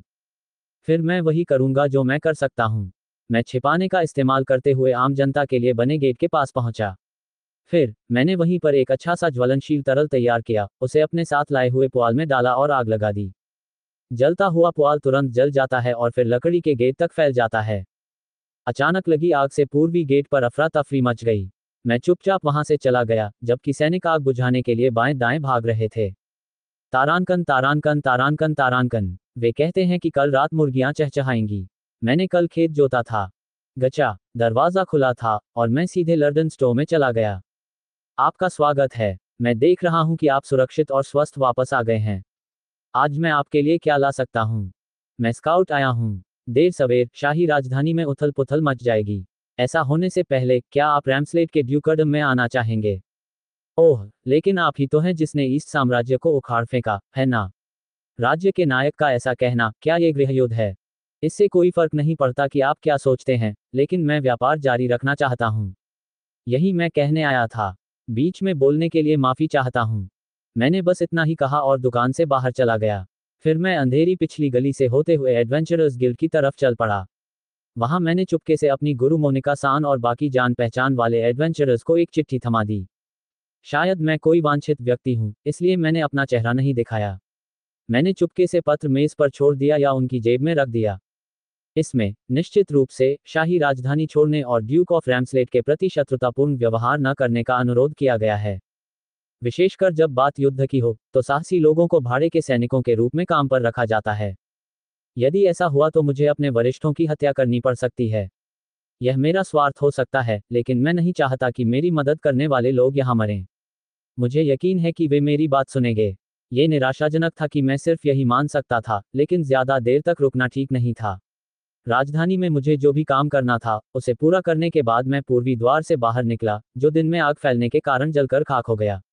फिर मैं वही करूंगा जो मैं कर सकता हूं। मैं छिपाने का इस्तेमाल करते हुए आम जनता के लिए बने गेट के पास पहुंचा। फिर मैंने वहीं पर एक अच्छा सा ज्वलनशील तरल तैयार किया, उसे अपने साथ लाए हुए पुआल में डाला और आग लगा दी। जलता हुआ पुआल तुरंत जल जाता है और फिर लकड़ी के गेट तक फैल जाता है। अचानक लगी आग से पूर्वी गेट पर अफरा तफरी मच गई। मैं चुपचाप वहां से चला गया, जबकि सैनिक आग बुझाने के लिए बाएं दाएं भाग रहे थे। तारांकन तारांकन तारांकन तारांकन। वे कहते हैं कि कल रात मुर्गियां चहचहाएंगी। मैंने कल खेत जोता था। गचा, दरवाजा खुला था और मैं सीधे लर्डन स्टोव में चला गया। आपका स्वागत है। मैं देख रहा हूं कि आप सुरक्षित और स्वस्थ वापस आ गए हैं। आज मैं आपके लिए क्या ला सकता हूं? मैं स्काउट आया हूं। देर सवेर शाही राजधानी में उथल पुथल मच जाएगी। ऐसा होने से पहले क्या आप रैम्सलेट के ड्यूकडम में आना चाहेंगे? ओह, लेकिन आप ही तो हैं जिसने ईस्ट साम्राज्य को उखाड़ फेंका, है ना? राज्य के नायक का ऐसा कहना, क्या ये गृहयुद्ध है? इससे कोई फर्क नहीं पड़ता कि आप क्या सोचते हैं, लेकिन मैं व्यापार जारी रखना चाहता हूँ। यही मैं कहने आया था। बीच में बोलने के लिए माफी चाहता हूँ। मैंने बस इतना ही कहा और दुकान से बाहर चला गया। फिर मैं अंधेरी पिछली गली से होते हुए एडवेंचरर्स गिल्ड की तरफ चल पड़ा। वहां मैंने चुपके से अपनी गुरु मोनिका सान और बाकी जान पहचान वाले एडवेंचरर्स को एक चिट्ठी थमा दी। शायद मैं कोई वांछित व्यक्ति हूं, इसलिए मैंने अपना चेहरा नहीं दिखाया। मैंने चुपके से पत्र मेज पर छोड़ दिया या उनकी जेब में रख दिया। इसमें निश्चित रूप से शाही राजधानी छोड़ने और ड्यूक ऑफ रैम्सलेट के प्रति शत्रुतापूर्ण व्यवहार न करने का अनुरोध किया गया है। विशेषकर जब बात युद्ध की हो, तो साहसी लोगों को भाड़े के सैनिकों के रूप में काम पर रखा जाता है। यदि ऐसा हुआ तो मुझे अपने वरिष्ठों की हत्या करनी पड़ सकती है। यह मेरा स्वार्थ हो सकता है, लेकिन मैं नहीं चाहता कि मेरी मदद करने वाले लोग यहां मरें। मुझे यकीन है कि वे मेरी बात सुनेंगे। ये निराशाजनक था कि मैं सिर्फ यही मान सकता था, लेकिन ज्यादा देर तक रुकना ठीक नहीं था। राजधानी में मुझे जो भी काम करना था, उसे पूरा करने के बाद मैं पूर्वी द्वार से बाहर निकला, जो दिन में आग फैलने के कारण जलकर खाक हो गया।